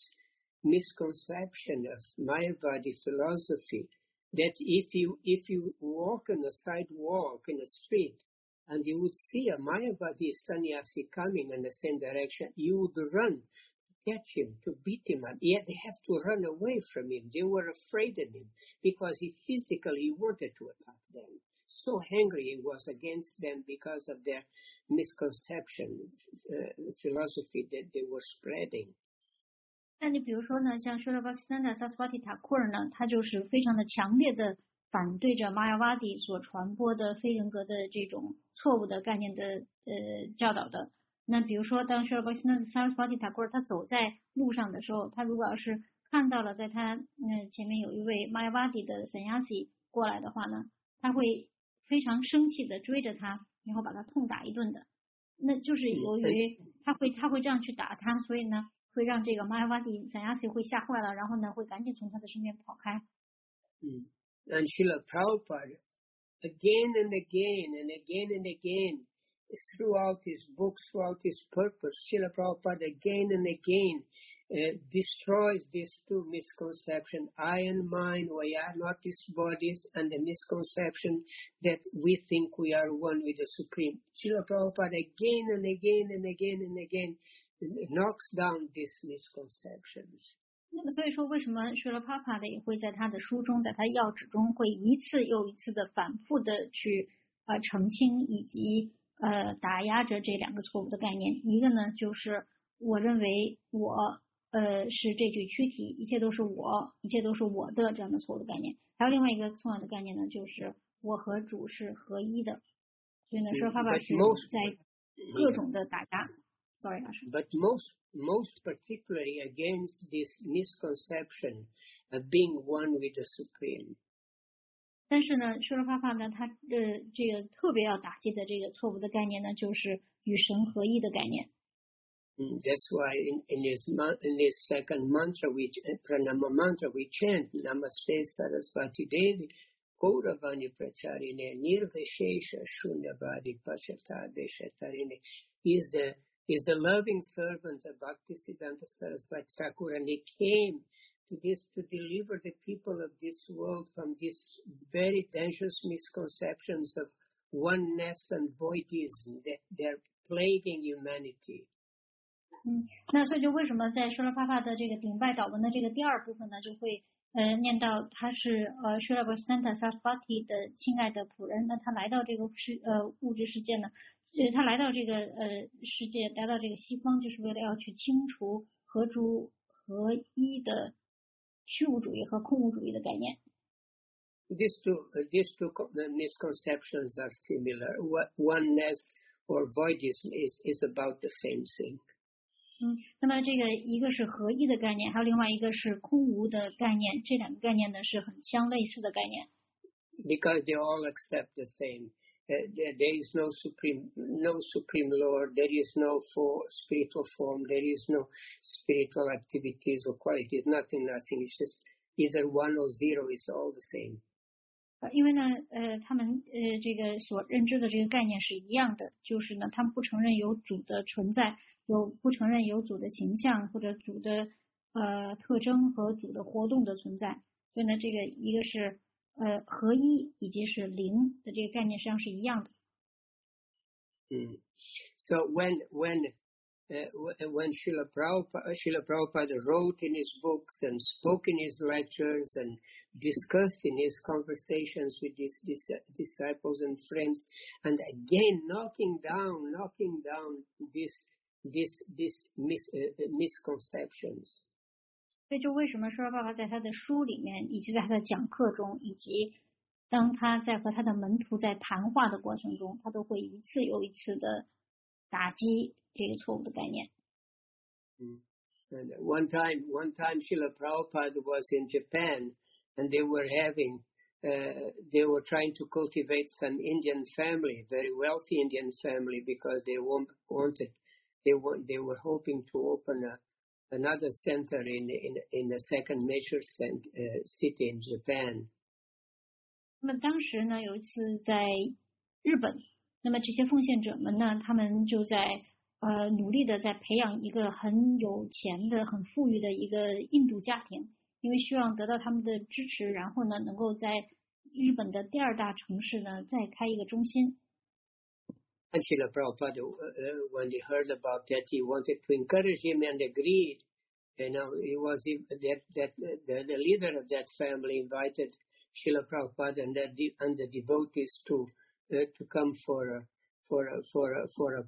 misconception of Mayavadi philosophy that if you if you walk on a sidewalk in a street and you would see a Mayavadi sannyasi coming in the same direction, you would run to catch him, to beat him, and yet they have to run away from him. They were afraid of him because he physically wanted to attack them. So angry he was against them because of their misconception uh, philosophy that they were spreading. 那你比如说呢，像 Srila Bhaktisiddhanta Saraswati Thakur 呢，他就是非常的强烈的反对着玛雅瓦底所传播的非人格的这种错误的概念的呃教导的。那比如说，当 Srila Bhaktisiddhanta Saraswati Thakur 他走在路上的时候，他如果要是看到了在他嗯前面有一位玛雅瓦底的 sannyasi 过来的话呢，他会非常生气的追着他，然后把他痛打一顿的。那就是由于他会他会这样去打他，所以呢。会让这个玛雅瓦底 sannyasi 会吓坏了，然后呢，会赶紧从他的身边跑开。 Mm. And Srila Prabhupada, again and again and again and again, throughout his books, throughout his purpose, Srila Prabhupada again and again uh, destroys these two misconceptions, I and mine, we are not these bodies, and the misconception that we think we are one with the Supreme. Srila Prabhupada again and again and again and again knocks down these misconceptions. 那么所以说，为什么舍罗帕帕的也会在他的书中，在他要旨中，会一次又一次的反复的去呃澄清以及呃打压着这两个错误的概念。一个呢，就是我认为我呃是这具躯体，一切都是我，一切都是我的这样的错误的概念。还有另外一个重要的概念呢，就是我和主是合一的。所以呢，舍罗帕帕是在各种的打压。Sorry, Asha. But most, most particularly against this misconception of being one with the Supreme. 但是呢，舍罗帕帕呢，他的这个特别要打击的这个错误的概念呢，就是与神合一的概念。 Mm, that's why in, in this in this second mantra, we pranama mantra, we chant Namaste Saraswati Devi, Gauravani Pracharine, Nirvishesha Shunyavadi Pachata Deshatarine, is the is the loving servant of Bhaktisiddhanta Saraswati Thakur, and he came to this to deliver the people of this world from these very dangerous misconceptions of oneness and voidism that they're plaguing humanity. 嗯，那所以就为什么在舍罗帕帕的这个顶拜祷文的这个第二部分呢，就会呃念到他是呃舍罗巴斯坦塔萨斯巴提的亲爱的仆人，那他来到这个世呃物质世界呢。呃，他来到这个呃世界，来到这个西方，就是为了要去清除合诸合一的虚无主义和空无主义的概念。 These two, uh, these two misconceptions are similar. Oneness or voidism is is about the same thing. 嗯，那么这个一个是合一的概念，还有另外一个是空无的概念，这两个概念呢是很相类似的概念。 Because they all accept the same. Uh, there, there is no supreme, no supreme Lord. There is no for spiritual form. There is no spiritual activities or qualities. Nothing, nothing. It's just either one or zero. It's all the same. 呃，因为呢，呃，他们呃这个所认知的这个概念是一样的，就是呢，他们不承认有主的存在，有不承认有主的形象或者主的呃特征和主的活动的存在。所以呢，这个一个是。呃，合一以及是零的这个概念实际上是一样的。 Mm. So when when uh, when Srila Prabhupada, Srila Prabhupada wrote in his books and spoke in his lectures and discussed in his conversations with his, his disciples and friends, and again knocking down, knocking down this this this mis, uh, misconceptions. 所以就为什么舍罗帕帕在他的书里面，以及在他的讲课中，以及当他在和他的门徒在谈话的过程中，他都会一次又一次的打击这个错误的概念。 Mm. And one time, one time, Srila Prabhupada was in Japan, and they were having, uh, they were trying to cultivate some Indian family, very wealthy Indian family, because they wanted, they were, they were hoping to open a another center in in in the second major cent, uh, city in Japan. 那么当时呢，有一次在日本，那么这些奉献者们呢，他们就在呃努力的在培养一个很有钱的、很富裕的一个印度家庭，因为希望得到他们的支持，然后呢，能够在日本的第二大城市呢再开一个中心。 And Srila Prabhupada, uh, when he heard about that, he wanted to encourage him and agreed. You know, it was that that the, the leader of that family invited Srila Prabhupada and the and the devotees to uh, to come for a for a for a for a,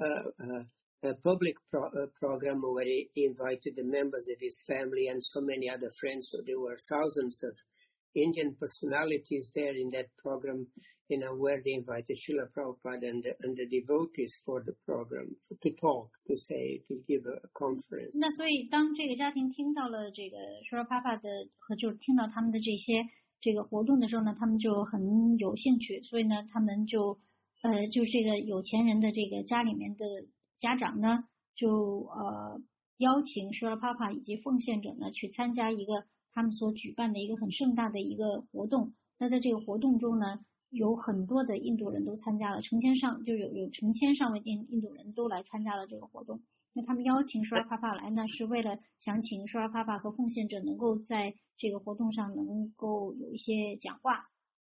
a, a, a public pro, a program where he invited the members of his family and so many other friends. So there were thousands of Indian personalities there in that program, you know, where they invited Srila Prabhupada and the, and the devotees for the program to, to talk, to say, to give a conference. 那所以当这个家庭听到了这个舍罗帕帕的和就是听到他们的这些这个活动的时候呢，他们就很有兴趣，所以呢，他们就呃就这个有钱人的这个家里面的家长呢，就呃邀请舍罗帕帕以及奉献者呢去参加一个他们所举办的一个很盛大的一个活动。那在这个活动中呢，有很多的印度人都参加了，成千上就有有成千上万印印度人都来参加了这个活动。那他们邀请舍罗帕帕来呢，是为了想请舍罗帕帕和奉献者能够在这个活动上能够有一些讲话。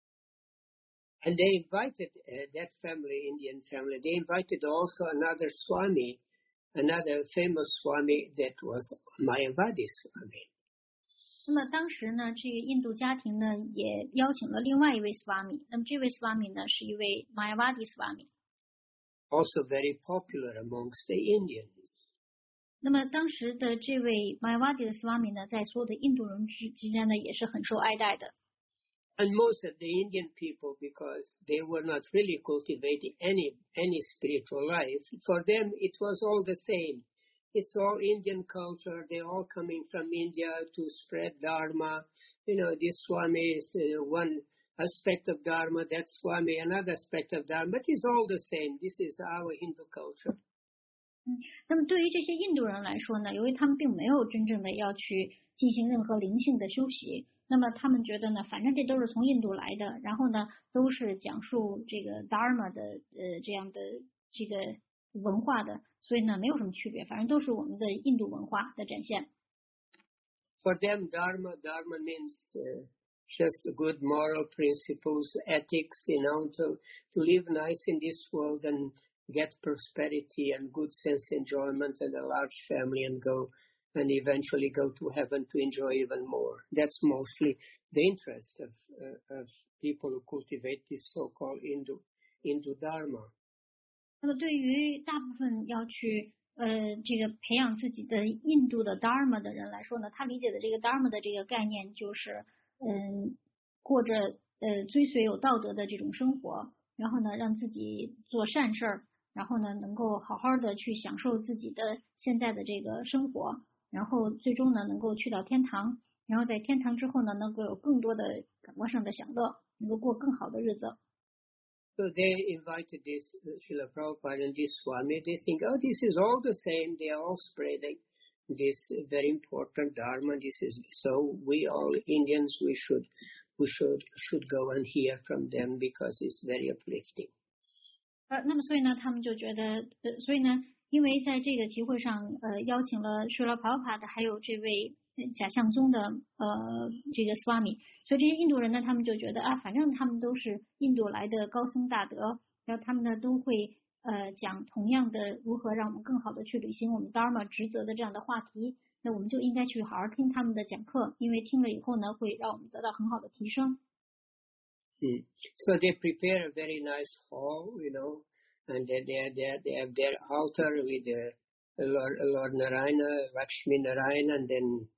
And they invited uh, that family, Indian family, they invited also another Swami another famous Swami that was Mayavadi Swami. 那么当时呢，这个印度家庭呢也邀请了另外一位 Swami。那么这位 Swami 呢是一位 Mayavadi Swami， also very popular amongst the Indians. 那么当时的这位 Mayavadi 的 Swami 呢，在所有的印度人之之间呢也是很受爱戴的。 And most of the Indian people, because they were not really cultivating any any spiritual life, for them it was all the same. It's all Indian culture. They're all coming from India to spread Dharma. You know, this Swami is uh, one aspect of Dharma, that Swami another aspect of Dharma. But it's all the same. This is our Hindu culture. 嗯，那么对于这些印度人来说呢，由于他们并没有真正的要去进行任何灵性的修习，那么他们觉得呢，反正这都是从印度来的，然后呢，都是讲述这个 Dharma 的呃这样的这个文化的，所以呢，没有什么区别，反正都是我们的印度文化的展现。 For them, Dharma, Dharma means uh, just good moral principles, ethics, you know, to, to live nice in this world and get prosperity and good sense enjoyment and a large family and go and eventually go to heaven to enjoy even more. That's mostly the interest of, uh, of people who cultivate this so-called Hindu, Hindu Dharma. 那么对于大部分要去呃这个培养自己的印度的 Dharma 的人来说呢，他理解的这个 Dharma 的这个概念就是嗯过着呃追随有道德的这种生活，然后呢让自己做善事儿，然后呢能够好好的去享受自己的现在的这个生活，然后最终呢能够去到天堂，然后在天堂之后呢能够有更多的感官上的享乐，能够过更好的日子。 So they invited this uh, Srila Prabhupada and this Swami. They think, oh, this is all the same. They are all spreading this very important Dharma. This is so we all Indians we should we should should go and hear from them because it's very uplifting. 呃，那么所以呢，他们就觉得，呃，所以呢，因为在这个集会上，呃，邀请了Srila Prabhupada还有这位假相宗的呃这个 Swami， 所以这些印度人呢，他们就觉得啊，反正他们都是印度来的高僧大德，然后他们呢都会呃讲同样的如何让我们更好的去履行我们 Dharma 职责的这样的话题，那我们就应该去好好听他们的讲课，因为听了以后呢，会让我们得到很好的提升。 Mm. So they prepare a very nice hall, you know, and they they they, they have their altar with the Lord, Lord Narayana, Lakshmi Narayana, and then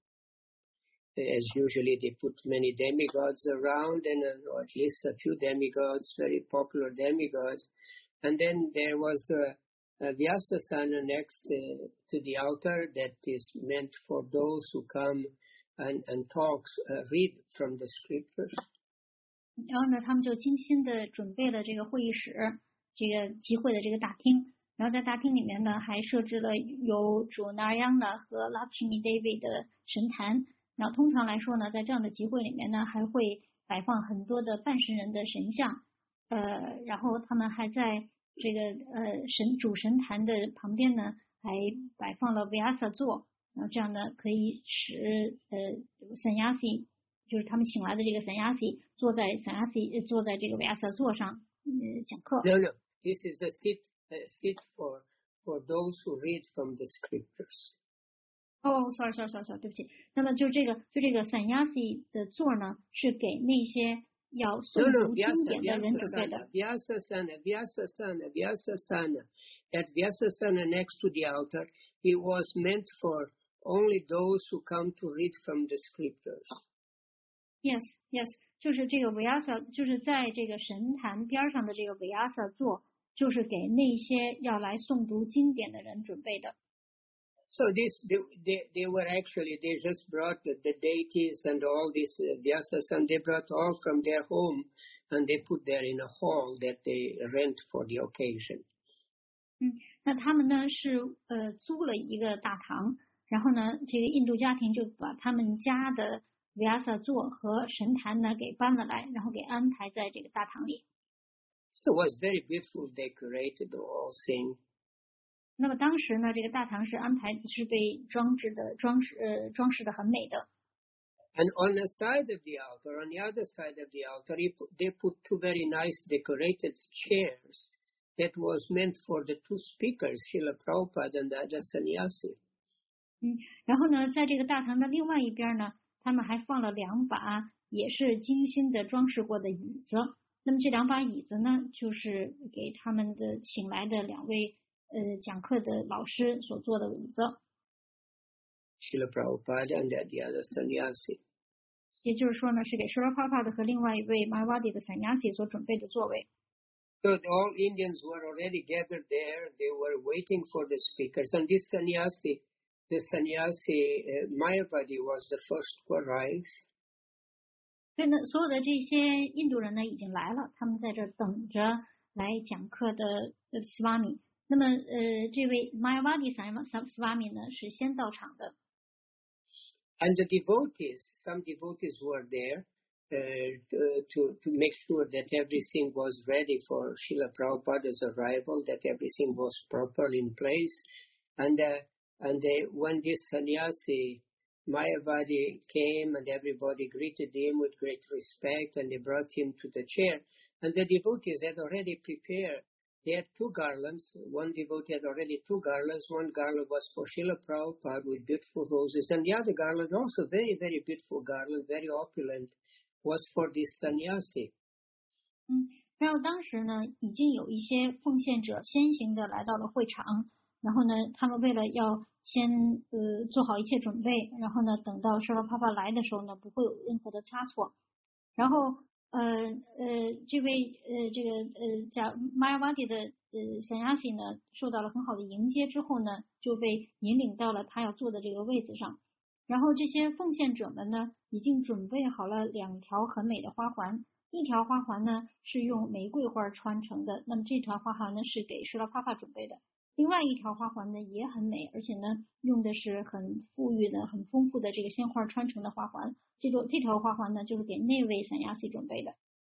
as usually they put many demigods around, and uh, or at least a few demigods, very popular demigods, and then there was a, a Vyasasana next uh, to the altar that is meant for those who come and and talks, uh, read from the scriptures. 然后呢，他们就精心的准备了这个会议室，这个集会的这个大厅。然后在大厅里面呢，还设置了有主 Narayana 和 Lakshmi Devi 的神坛。然后通常来说呢，在这样的集会里面呢，还会摆放很多的半神人的神像。呃，然后他们还在这个呃神主神坛的旁边呢，还摆放了 Vyasa 座。然后这样呢，可以使呃 Sannyasi。就是他们请来的这个 Sannyasi 坐在 Sannyasi 坐在这个 Vyasa 座上，呃，讲课。 No, no, this is a seat, a seat for for those who read from the scriptures. 哦 ，sorry sorry sorry sorry， 对不起。那么就这个就这个 Sannyasi 的座呢，是给那些要诵 No, no, 读经 Vyasa, 典的人准备的。 Vyasasana, Vyasasana, Vyasasana. That Vyasasana next to the altar, it was meant for only those who come to read from the scriptures. Yes, yes， 就是这个 Vyasa， 就是在这个神坛边上的这个 Vyasa 座，就是给那些要来诵读经典的人准备的。 So this, they, they, they were actually, they just brought the, the deities and all these uh, Vyasas, and they brought all from their home, and they put there in a hall that they rent for the occasion. 嗯，那他们呢是呃租了一个大堂，然后呢，这个印度家庭就把他们家的Vyasa 座和神坛呢给搬了来，然后给安排在这个大堂里。 So it was very beautiful, decorated, all thing. 那么当时呢，这个大堂是安排是被装置的装饰呃装饰的很美的。 And on the side of the altar, on the other side of the altar, they put, they put two very nice decorated chairs that was meant for the two speakers, Srila Prabhupada and the other sannyasi. 嗯，然后呢，在这个大堂的另外一边呢，他们还放了两把也是精心的装饰过的椅子。那么这两把椅子呢，就是给他们的请来的两位呃讲课的老师所做的椅子。 Srila Prabhupada and the other sannyasi. 也就是说呢，是给 Srila Prabhupada 和另外一位 Mayavadi 的 sannyasi 所准备的座位。 So all Indians were already gathered there. They were waiting for the speakers. And this sannyasi, the sannyasi uh, Mayavadi was the first to arrive. 所以呢，所有的这些印度人呢已经来了，他们在这等着来讲课的呃 Swami。那么呃，这位 Mayavadi Swami 呢是先到场的。 And the devotees, some devotees were there uh, to, to make sure that everything was ready for Srila Prabhupada's arrival, that everything was properly in place. And, uh, and they, when this sannyasi, Mayavadi, came and everybody greeted him with great respect and they brought him to the chair. And the devotees had already prepared. They had two garlands. One devotee had already two garlands. One garland was for Srila Prabhupada with beautiful roses. And the other garland, also very, very beautiful garland, very opulent, was for this sannyasi. 嗯，然后当时呢，已经有一些奉献者先行的来到了会场，然后呢，他们为了要先呃做好一切准备，然后呢，等到Srila Prabhupada来的时候呢，不会有任何的差错。然后呃呃，这位呃这个呃叫 Mayavadi 的呃 sannyasi 呢，受到了很好的迎接之后呢，就被引领到了他要坐的这个位子上。然后这些奉献者们呢，已经准备好了两条很美的花环，一条花环呢是用玫瑰花穿成的，那么这条花环呢是给Srila Prabhupada准备的。另外一条花环呢也很美，而且呢用的是很富裕的、很丰富的这个鲜花穿成的花环。这种这条花环呢就是给那位sannyasi准备的。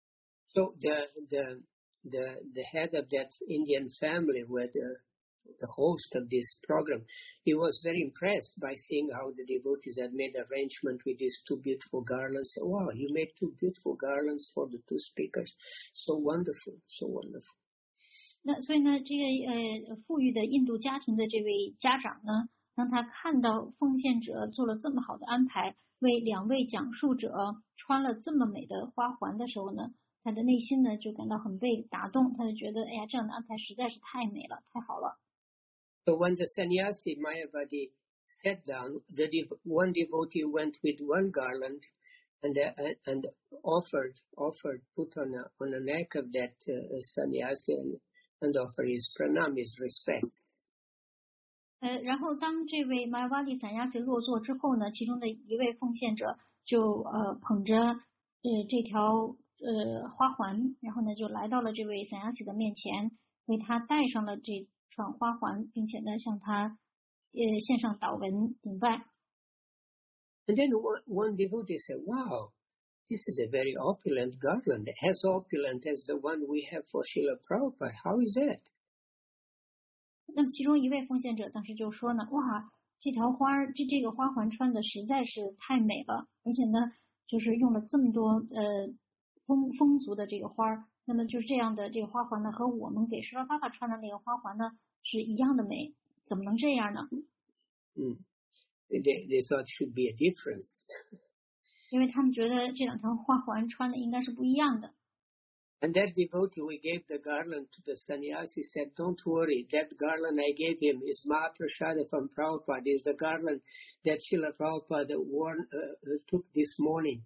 So the the the the head of that Indian family, where the the host of this program, he was very impressed by seeing how the devotees had made arrangement with these two beautiful garlands. Wow, you made two beautiful garlands for the two speakers. So wonderful, so wonderful. 那所以呢，这个呃富裕的印度家庭的这位家长呢，当他看到奉献者做了这么好的安排，为两位讲述者穿了这么美的花环的时候呢，他的内心呢就感到很被打动，他就觉得哎呀，这样的安排实在是太美了，太好了。 So when the sannyasi Mayavadi sat down, the dev- one devotee went with one garland and uh, and offered offered put on a, on the neck of that uh, sannyasi and, and offer his pranam, his respects. 呃，然后当这位 Mayavadi sannyasi 落座之后呢，其中的一位奉献者就呃捧着呃这条呃花环，然后呢就来到了这位 sannyasi 的面前，为他戴上了这串花环，并且呢向他呃献上祷文顶拜。 And then one, one devotee said, "Wow, this is a very opulent garland, as opulent as the one we have for Srila Prabhupada. How is that?" 那么其中一位奉献者当时就说呢，哇，这条花这这个花环穿的实在是太美了，而且呢，就是用了这么多呃丰丰足的这个花儿，那么就是这样的这个花环呢，和我们给Srila Prabhupada穿的那个花环呢是一样的美，怎么能这样呢？ 嗯 They, they thought should be a difference. 因为他们觉得这两条花环穿的应该是不一样的。 And that devotee, we gave the garland to the sannyasi, said, "Don't worry, that garland I gave him is Mahaprasada from Prabhupada, is the garland that Srila Prabhupada worn, uh, took this morning."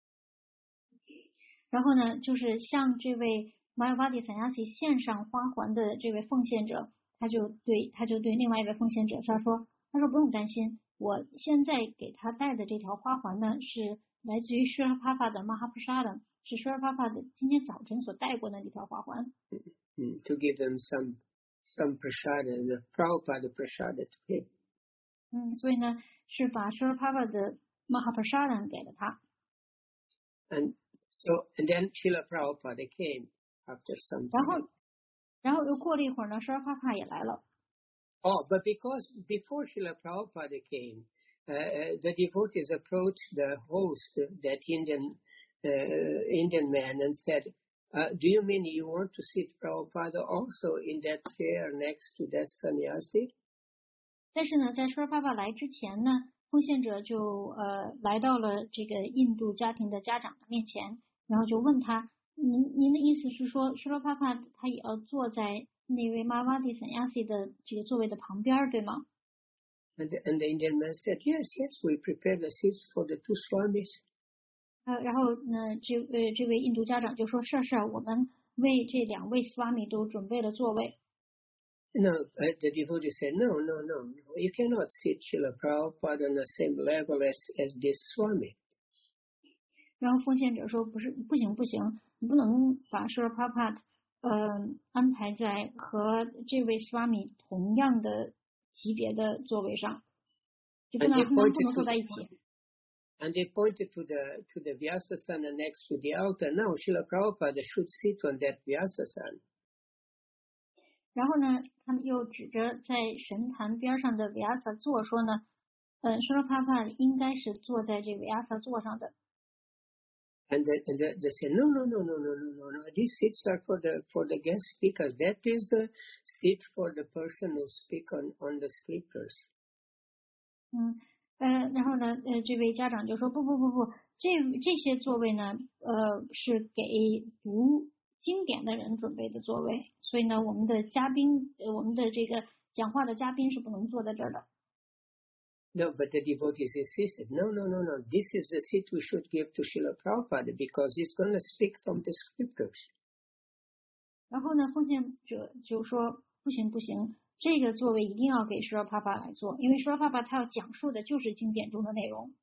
然后呢，就是向这位 Mayavadi sannyasi 献上花环的这位奉献者，他就对他就对另外一位奉献者他说，他说不用担心，我现在给他戴的这条花环呢，是来自于 Srila Prabhupada 的 Mahaprasada， 是 Srila Prabhupada 今天早晨所戴过的那条花环。 Mm, to give them some some prasada, the Prabhupada prasada to him. 嗯，所以呢，是把 Srila Prabhupada 的 Mahaprasada 给了他。 And so, and then Srila Prabhupada came after some time. 然后，然后又过了一会儿呢，Srila Prabhupada 也来了。 Oh, but because before Srila Prabhupada came, uh, the devotees approached the host, that Indian uh, Indian man, and said, Uh, do you mean you want to sit Prabhupada also in that chair next to that sannyasi? 但是呢，在说爸爸来之前呢，奉献者就呃来到了这个印度家庭的家长的面前，然后就问他，您您的意思是说，说爸爸他也要坐在那位玛瓦蒂散亚西的这个座位的旁边，对吗？ And the, and the Indian man said, yes, yes, we prepared the seats for the two swamis. 呃，然后呢，这呃这位印度家长就说，是是，我们为这两位斯瓦米都准备了座位。 No, uh, the devotee said, no, no, no, no, you cannot sit Srila Prabhupada on the same level as, as this Swami. 然后奉献者说，不是，不行不行，你不能把 Srila Prabhupada 呃安排在和这位斯瓦米同样的级别的座位上，就不能他们不能坐在一起。 And they pointed to the to the Vyasasana next to the altar. Now Srila Prabhupada should sit on that Vyasasana. 然后呢，他们又指着在神坛边上的 Vyasa 座说呢，呃 Srila Prabhupada 应该是坐在这个 Vyasa 座上的。 And, the, and the, they say, no, no, no, no, no, no, no, no. These seats are for the for the guest speakers. That is the seat for the person who speak on on the scriptures. 嗯，呃，然后呢，呃，这位家长就说，不不不不，这这些座位呢，呃，是给读经典的人准备的座位，所以呢，我们的嘉宾，呃，我们的这个讲话的嘉宾是不能坐在这儿的。 No, but the devotees insisted, no, no, no, no, this is the seat we should give to Srila Prabhupada because he's going to speak from the scriptures. 然后呢，奉献者就说，不行不行，这个座位一定要给Srila Prabhupada来做，因为Srila Prabhupada他要讲述的就是经典中的内容。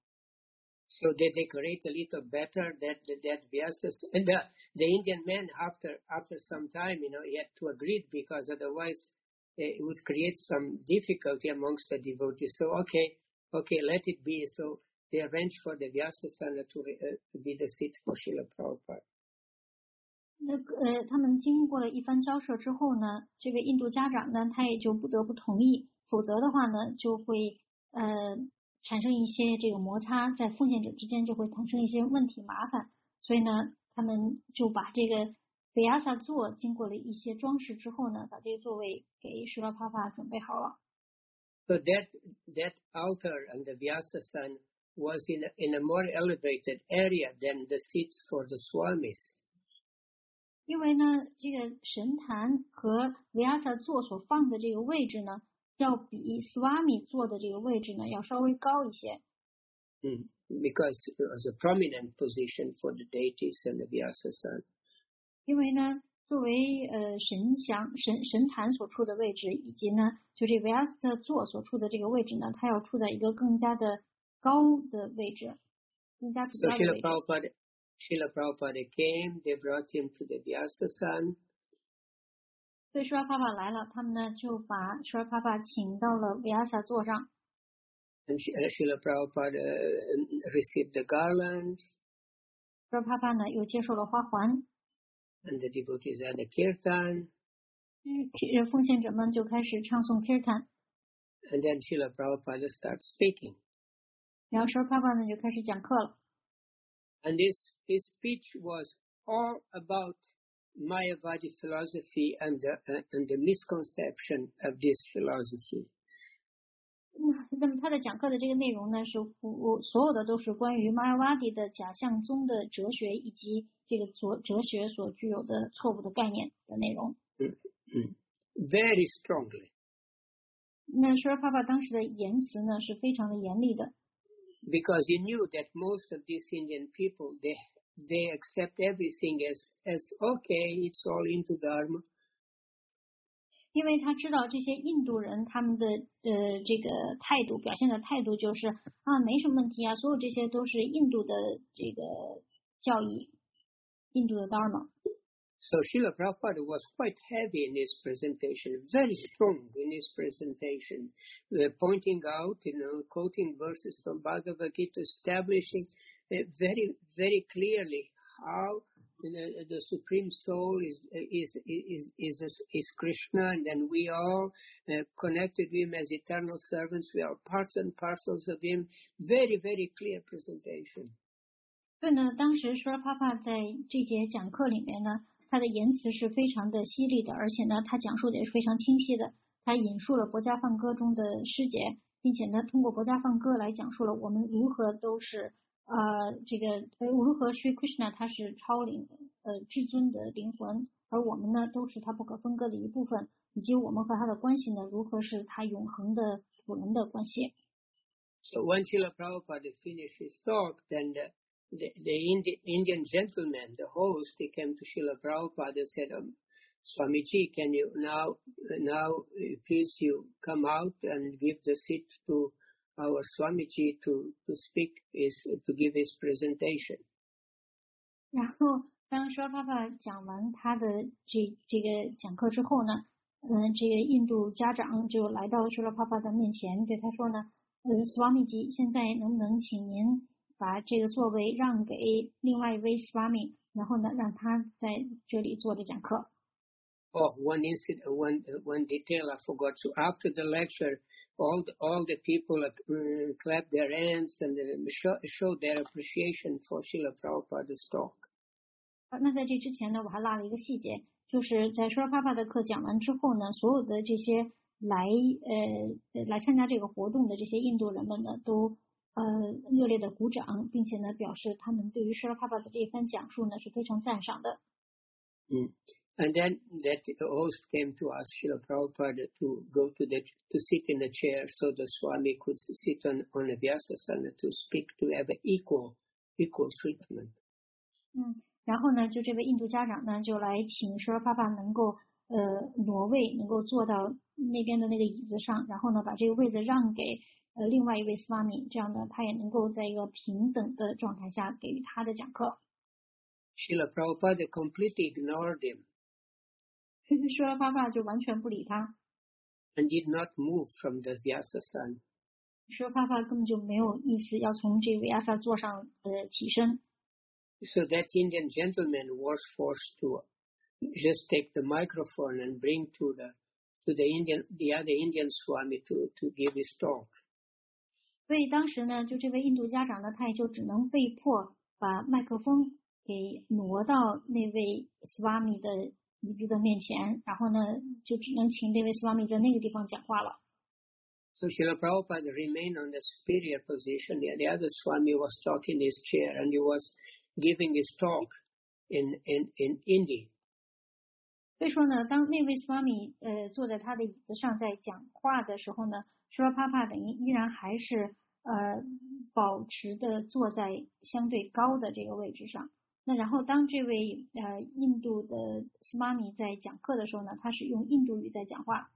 So they decorate a little better that that Vyasas and the, the Indian man after after some time, you know, he had to agree because otherwise it would create some difficulty amongst the devotees. So okay, okay, let it be. So they arranged for the Vyasasana to uh, be the seat for Srila Prabhupada. 那呃，他们经过了一番交涉之后呢，这位印度家长呢，他也就不得不同意，否则的话呢，就会呃产生一些这个摩擦，在奉献者之间就会产生一些问题麻烦，所以呢，他们就把这个维亚萨座经过了一些装饰之后呢，把这个座位给Srila Prabhupada准备好了。 So that that altar and the Vyasasana was in a, in a more elevated area than the seats for the swamis. 因为呢，这个神坛和维亚萨座所放的这个位置呢，要比斯瓦米坐的这个位置呢要稍微高一些。 Mm, because it was a prominent position for the deities and the Vyasasana. 因为呢，作为呃神像神神坛所处的位置，以及呢，就这维亚萨座所处的这个位置呢，它要处在一个更加的高的位置，更加主 So 要的位 Srila 置。 Prabhupada, Srila Prabhupada came, they brought him to the Vyasasana. 所以Srila Prabhupada来了，他们呢就把Srila Prabhupada请到了维亚萨座上。 And Srila Prabhupada received the garland. Srila Prabhupada呢又接受了花环。 And the devotees had a kirtan. 嗯，奉献者们就开始唱诵 kirtan。 And then Srila Prabhupada starts speaking. 然后Srila Prabhupada呢就开始讲课了。 And this, his speech was all about Mayavadi philosophy and the, uh, and the misconception of this philosophy. 那那么他的讲课的这个内容呢，是我所有的都是关于玛雅瓦蒂的假象宗的哲学以及这个哲哲学所具有的错误的概念的内容。 Mm, mm. Very strongly. 那Srila Prabhupada当时的言辞呢是非常的严厉的。 Because he knew that most of these Indian people, they they accept everything as as okay, it's all into Dharma. 因为他知道这些印度人他们的呃这个态度表现的态度就是啊没什么问题啊，所有这些都是印度的这个教义，印度的 Dharma。 So Srila Prabhupada was quite heavy in his presentation, very strong in his presentation, uh, pointing out, you know, quoting verses from Bhagavad Gita, establishing uh, very, very clearly how you know, the Supreme Soul is is is is is, is Krishna, and then we all uh, connected with Him as eternal servants. We are parts and parcels of Him. Very, very clear presentation. 所以呢，当时Srila Prabhupada在这节讲课里面呢， 他的言辞是非常的犀利的，而且呢，他讲述的也是非常清晰的。他引述了《博伽梵歌》中的诗节，并且呢，通过《博伽梵歌》来讲述了我们如何都是呃这个呃如何Sri Krishna 他是超灵呃至尊的灵魂，而我们呢都是他不可分割的一部分，以及我们和他的关系呢如何是他永恒的主人的关系。 So when Srila Prabhupada finished his talk, then the, the, the Indi, Indian gentleman, the host, he came to Srila Prabhupada and said, um, Swamiji, can you now, now please you come out and give the seat to our Swamiji to, to speak, is to give his presentation. 然后当 Srila Prabhupada 讲完他的这这个讲课之后呢，嗯，这个印度家长就来到 Srila Prabhupada 的面前，对他说呢，呃 ，Swamiji， 现在能不能请您把这个座位让给另外一位 Swami， 然后呢，让他在这里坐着讲课。 Oh, one incident, one one detail I forgot. So after the lecture, all the, all the people uh, clapped their hands and uh, show, showed their appreciation for Srila Prabhupada's talk. 那在这之前呢，我还落了一个细节，就是在 Srila Prabhupada 的课讲完之后呢，所有的这些来呃来参加这个活动的这些印度人们呢，都呃热烈的鼓掌，并且呢表示他们对于 Srila Prabhupada 的这一番讲述呢是非常赞赏的。 嗯。And then that host came to ask Srila Prabhupada to go to the to sit in a chair so the Swami could sit on on a Vyasasana to speak to have an equal equal treatment. 嗯，然后呢，就这位印度家长呢就来请Srila Prabhupada能够呃挪位，能够坐到那边的那个椅子上，然后呢把这个位子让给呃另外一位 Swami， 这样呢他也能够在一个平等的状态下给予他的讲课。 Srila Prabhupada completely ignored him. Srila Prabhupada 就完全不理他 and did not move from the Vyasasana. Srila Prabhupada 根本就没有意思要从这个 Vyasa 座上呃起身。 So that Indian gentleman was forced to just take the microphone and bring to the to the Indian the other Indian Swami to to give his talk. 所以当时呢，就这位印度家长呢，他也就只能被迫把麦克风给挪到那位 Swami 的椅子的面前，然后呢，就只能请那位 Swami 在那个地方讲话了。 So Srila Prabhupada remained on the superior position. The, the other Swami was talking in his chair and he was giving his talk in in in Hindi. 所以说呢，当那位 Swami 呃坐在他的椅子上在讲话的时候呢，Srila Prabhupada 等于依然还是呃保持的坐在相对高的这个位置上。那然后当这位呃印度的 Swami 在讲课的时候呢，他是用印度语在讲话。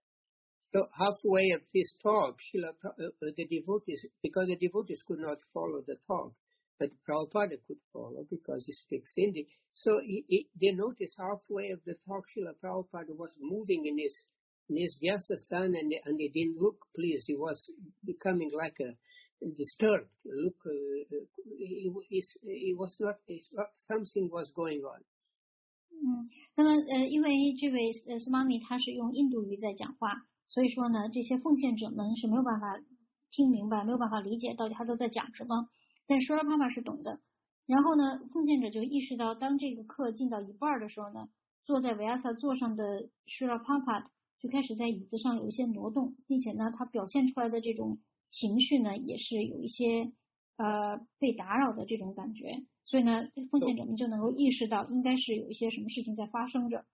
So halfway of this talk, Srila, uh, the devotees, because the devotees could not follow the talk, but Prabhupada could follow because he speaks Hindi. So he, he, they noticed halfway of the talk, Srila Prabhupada was moving in his in his Vyasasana and, and he didn't look pleased. He was becoming like a disturbed. Look, uh, he, he, he was not, something was going on. 嗯，那么呃，因为这位呃 Swami 他是用印度语在讲话，所以说呢，这些奉献者们是没有办法听明白，没有办法理解到底他都在讲什么。但Srila Prabhupada是懂的。然后呢，奉献者就意识到，当这个课进到一半的时候呢，坐在 Vyasa 座上的Srila Prabhupada就开始在椅子上有一些挪动，并且呢，他表现出来的这种情绪呢，也是有一些呃被打扰的这种感觉。所以呢，奉献者们就能够意识到，应该是有一些什么事情在发生着。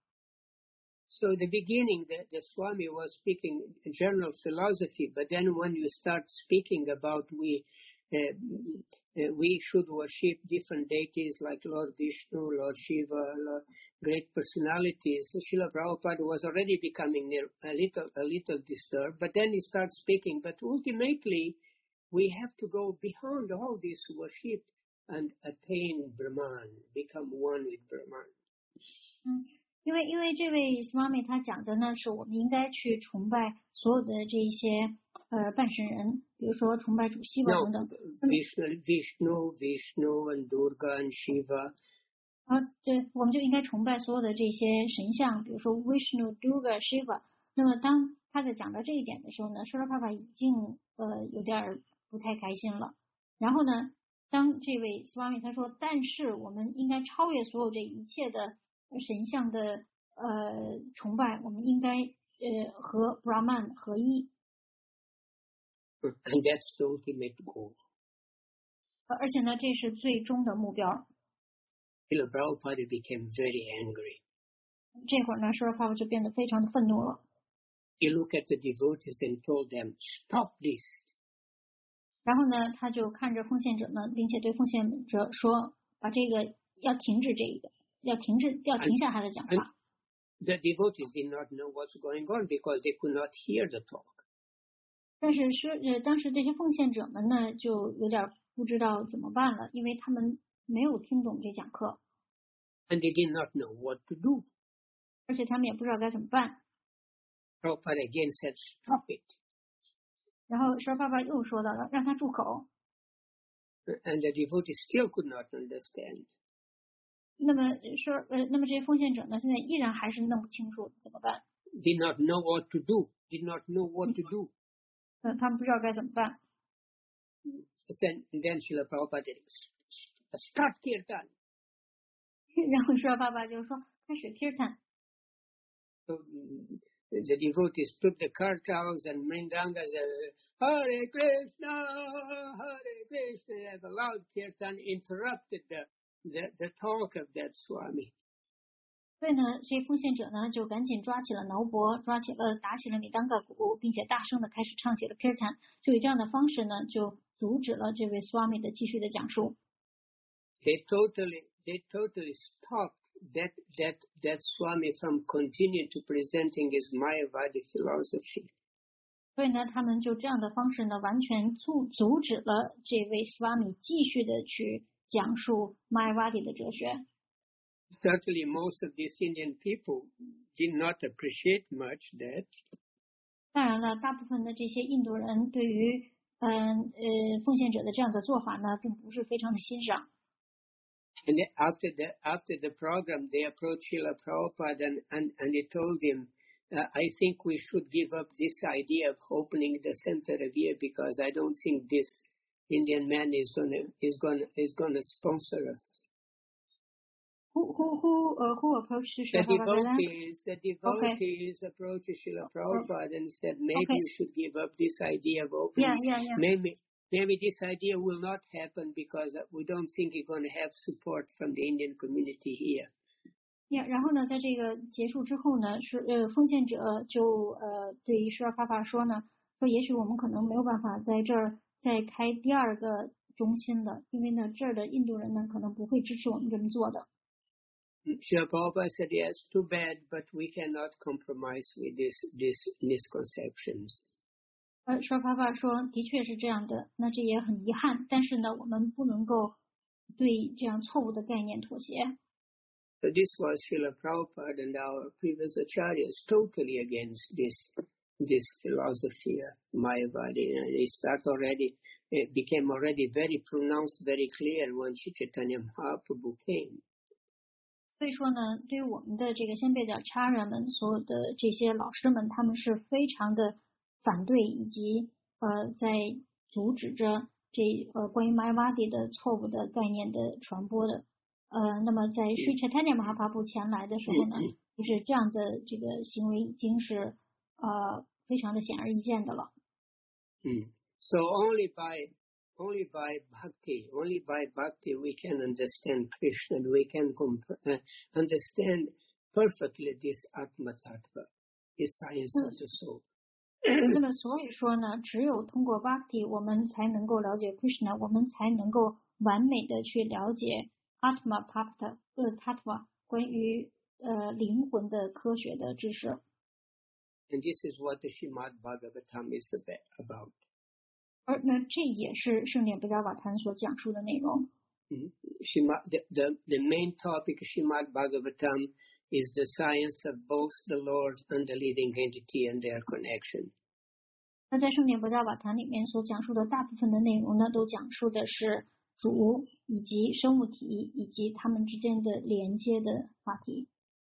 So at the beginning, the, the Swami was speaking general philosophy, but then when you start speaking about we uh, uh, we should worship different deities like Lord Vishnu, Lord Shiva, Lord, great personalities, Srila Prabhupada was already becoming near, a little a little disturbed, but then he starts speaking. But ultimately, we have to go beyond all this worship and attain Brahman, become one with Brahman. 嗯，因为因为这位 Swami 他讲的呢，是我们应该去崇拜所有的这一些呃半神人，比如说崇拜主西瓦等等。 No, Vishnu, Vishnu, Vishnu and Durga and Shiva. 啊，对，我们就应该崇拜所有的这些神像，比如说 Vishnu、Durga、Shiva。那么当他在讲到这一点的时候呢，Srila Prabhupada已经呃有点不太开心了。然后呢，当这位 Swami 他说，但是我们应该超越所有这一切的神像的呃崇拜，我们应该呃和 Brahman 合一。 And that's the ultimate goal. 而且呢，这是最终的目标。 Srila Prabhupada became very angry. 这会儿呢，舍巴巴就变得非常的愤怒了。 He looked at the devotees and told them, "Stop this." 然后呢，他就看着奉献者们，并且对奉献者说：“把这个要停止这个，要停止，要停下他的讲话。” The devotees did not know what's going on because they could not hear the talk. 但是说，呃，当时这些奉献者们呢，就有点不知道怎么办了，因为他们没有听懂这讲课。 And they did not know what to do. 而且他们也不知道该怎么办。 Prabhupada again said, "Stop it." 然后舍巴巴又说到了，让他住口。 And the devotees still could not understand. 那么说，呃，那么这些奉献者呢，现在依然还是弄不清楚怎么办。 Did not know what to do. Did not know what to do. 呃，他们不知道该怎么办。 Then, then Srila Prabhupada said, "Start kirtan." 然后舍巴巴就说开始 kirtan。 So, the devotees took the kartals and mrindangas, uh, Hare Krishna, Hare Krishna, and the loud kirtan interrupted the, the, the talk of that Swami. 所以呢，这些奉献者呢，就赶紧抓起了挠钵，抓起了打起了米当嘎鼓，并且大声的开始唱起了 kirtan。就以这样的方式呢，就阻止了这位 Swami 的继续的讲述。 They totally, they totally stopped that that that Swami from continuing to presenting his Mayavadi philosophy. 所以呢，他们就这样的方式呢，完全阻阻止了这位 Swami 继续的去讲述 Mayavadi 的哲学。 Certainly, most of these Indian people did not appreciate much that. 当然了，大部分的这些印度人对于嗯呃奉献者的这样的做法呢，并不是非常的欣赏。 And after the after the program, they approached Srila Prabhupada and, and, and they told him, uh, I think we should give up this idea of opening the center of here because I don't think this Indian man is gonna is gonna is gonna sponsor us. Who who who uh, who approached The Srila Prabhupada? devotees, the devotees okay. approached Srila Prabhupada and said maybe okay. you should give up this idea of opening. Yeah, yeah, yeah. Maybe maybe this idea will not happen because we don't think you're going to have support from the Indian community here. Yeah, 然后呢，在这个结束之后呢，是呃奉献者就呃对于舍巴巴说呢，说也许我们可能没有办法在这儿再开第二个中心的，因为呢这儿的印度人呢可能不会支持我们这么做的。 Srila Prabhupada said, yes, too bad, but we cannot compromise with this, these misconceptions. 呃，舍巴巴说，的确是这样的，那这也很遗憾，但是呢，我们不能够对这样错误的概念妥协。 So this was Srila Prabhupada and our previous acharyas totally against this this philosophy of Mayavadi. And it started already, it became already very pronounced, very clear when Sri Chaitanya Mahaprabhu came. 所以说呢，对于我们的这个先辈的查人们，所有的这些老师们，他们是非常的反对以及呃在阻止着这呃关于 Mayavadi 的错误的概念的传播的。呃，那么在 Sri Chaitanya Mahaprabhu 前来的时候呢，就是这样的这个行为已经是呃非常的显而易见的了。 Mm. So only by only by bhakti, only by bhakti we can understand Krishna and we can comp- uh, understand perfectly this Atma Tattva, this science of the soul. 那么所以说呢，只有通过 bhakti 我们才能够了解 Krishna， 我们才能够完美的去了解 Atma Tattva 呃 Tattva 关于呃灵魂的科学的知识。 And this is what the Srimad Bhagavatam is about. 而那这也是圣典不加瓦坛所讲述的内容。 Mm-hmm. Srimad, the, the, the main topic of Srimad Bhagavatam is the science of both the Lord and the living entity and their connection. 那在圣典不加瓦坛里面所讲述的大部分的内容呢，都讲述的是主以及生物体以及它们之间的连接的话题。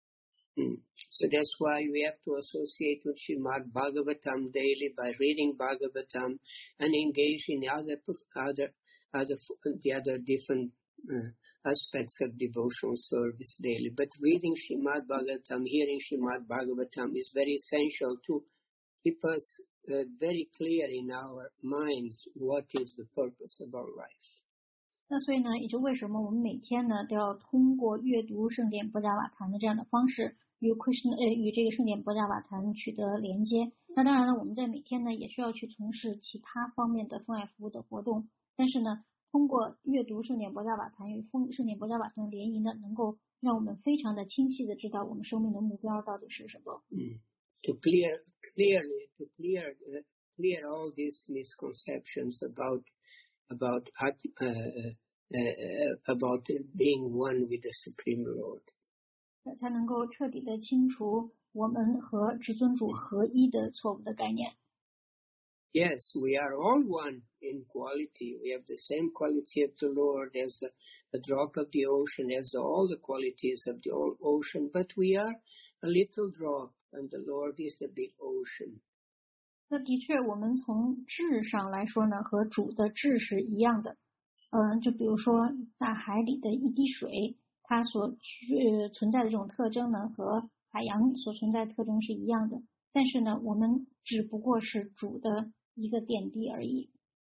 Mm. So that's why we have to associate with Srimad Bhagavatam daily by reading Bhagavatam and engage in other other other the other different uh, aspects of devotional service daily. But reading Srimad Bhagavatam, hearing Srimad Bhagavatam is very essential to keep us uh, very clear in our minds what is the purpose of our life. 那所以呢，也就为什么我们每天呢都要通过阅读圣典波迦瓦坛的这样的方式，与 Krishna 呃与这个圣典波迦瓦坛取得连接。那当然呢，我们在每天呢也需要去从事其他方面的奉爱服务的活动，但是呢，通过阅读圣典波迦瓦坛与圣圣典波迦瓦坛的联谊呢，能够让我们非常的清晰的知道我们生命的目标到底是什么。 嗯 To clear clearly to clear uh, clear all these misconceptions about about uh, uh, about being one with the Supreme Lord. 才能够彻底的清除我们和至尊主合一的错误的概念。 Yes, we are all one in quality. We have the same quality of the Lord as a, a drop of the ocean, as all the qualities of the ocean, but we are a little drop, and the Lord is the big ocean. 那的确，我们从质上来说呢，和主的质是一样的。嗯，就比如说大海里的一滴水，它所呃存在的这种特征呢，和海洋所存在的特征是一样的。但是呢，我们只不过是主的一个点滴而已。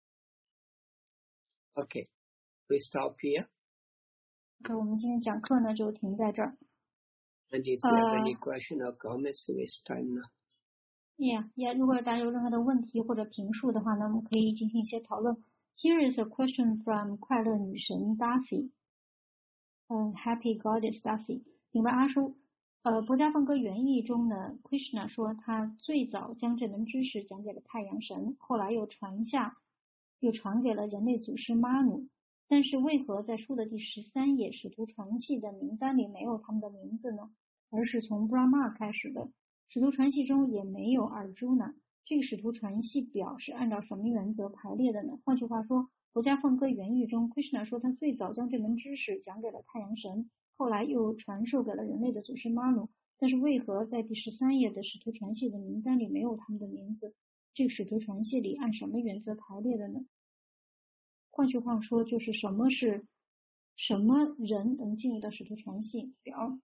Okay, we stop here. 所以我们今天讲课呢就停在这儿。 And if you have any question or comments, waste time now. Yeah, yeah. 如果大家有任何的问题或者评述的话呢，我们可以进行一些讨论。Here is a question from 快乐女神 Darcy. 嗯、uh, Happy Goddess Darcy. 请问阿叔，呃，博家梵歌原意中呢 ，Krishna 说他最早将这门知识讲给了太阳神，后来又传下，又传给了人类祖师玛努。但是为何在书的第十三页使徒传系的名单里没有他们的名字呢？而是从 Brahma 开始的？使徒传系中也没有 Arjuna， 这个使徒传系表是按照什么原则排列的呢？换句话说，佛家梵歌原意中 Krishna 说他最早将这门知识讲给了太阳神，后来又传授给了人类的祖师玛努，但是为何在第十三页的使徒传系的名单里没有他们的名字？这个使徒传系里按什么原则排列的呢？换句话说，就是什么是什么人能进入到使徒传系表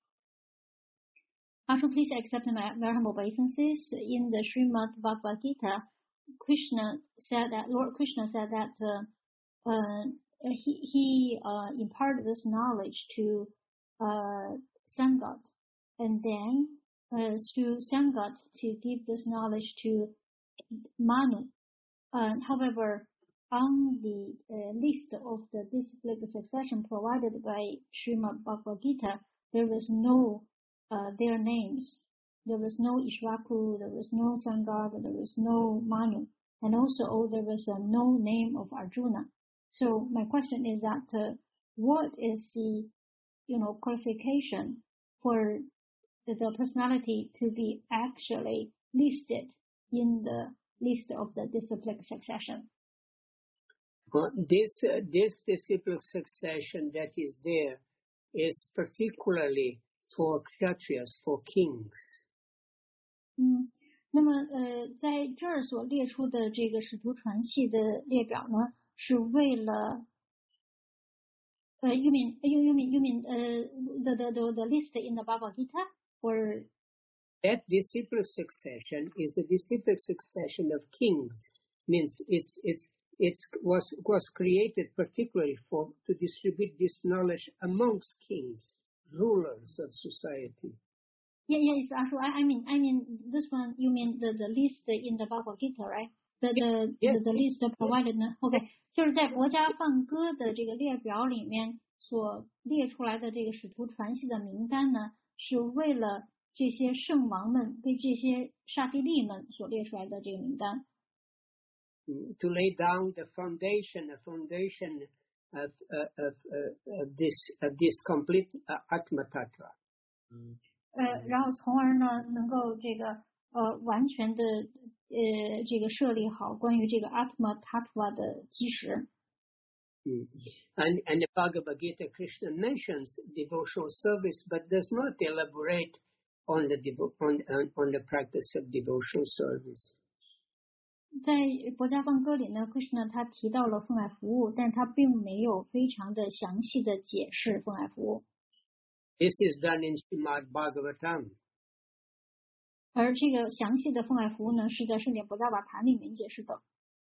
？Ashu, please accept my very humble obeisances. In the Srimad Bhagavad Gita, Krishna said that Lord Krishna said that uh, uh, he he uh, imparted this knowledge to uh, Sangat, and then uh, through Sangat to give this knowledge to Manu. Uh, however, on the uh, list of the disciplic succession provided by Srimad Bhagavad Gita, there was no uh, their names. There was no Ishwaku, there was no Sangat, there was no Manu, and also there was uh, no name of Arjuna. So my question is that uh, what is the, you know, qualification for the, the personality to be actually listed in the list of the disciplic succession? Well, this uh, this disciplic succession that is there is particularly for kshatriyas, for kings. 嗯，那么呃，在这儿所列出的这个使徒传系的列表呢，是为了呃，you mean you you mean you mean 呃 the the the the list in the Bhagavad Gita or that disciplic succession is the disciplic succession of kings. Means it's it's it's was was created particularly for to distribute this knowledge amongst kings, rulers of society. Yeah, yeah, it's actually, I, I mean, I mean, this one, you mean the, the list in the Bhagavad Gita, right? The, the, yes. the, the list provided 呢 ？OK， 就是在国家梵歌的这个列表里面所列出来的这个使徒传系的名单呢，是为了这些圣王们为这些刹帝利们所列出来的这个名单。 To lay down the foundation, the foundation of uh, of, uh, of this of this complete uh, Atma Tattva. 呃，然后从而呢，能够这个呃完全的呃这个设立好关于这个 Atma Tattva 的基石。 Mm. And and the Bhagavad Gita, Krishna mentions devotional service, but does not elaborate on the devo- on, on on the practice of devotional service. 在博伽梵歌里呢 ，Krishna 他提到了奉爱服务，但他并没有非常的详细的解释奉爱服务。 This is done in Srimad Bhagavatam. 而这个详细的奉爱服务呢，是在圣典博伽瓦坛里面解释的。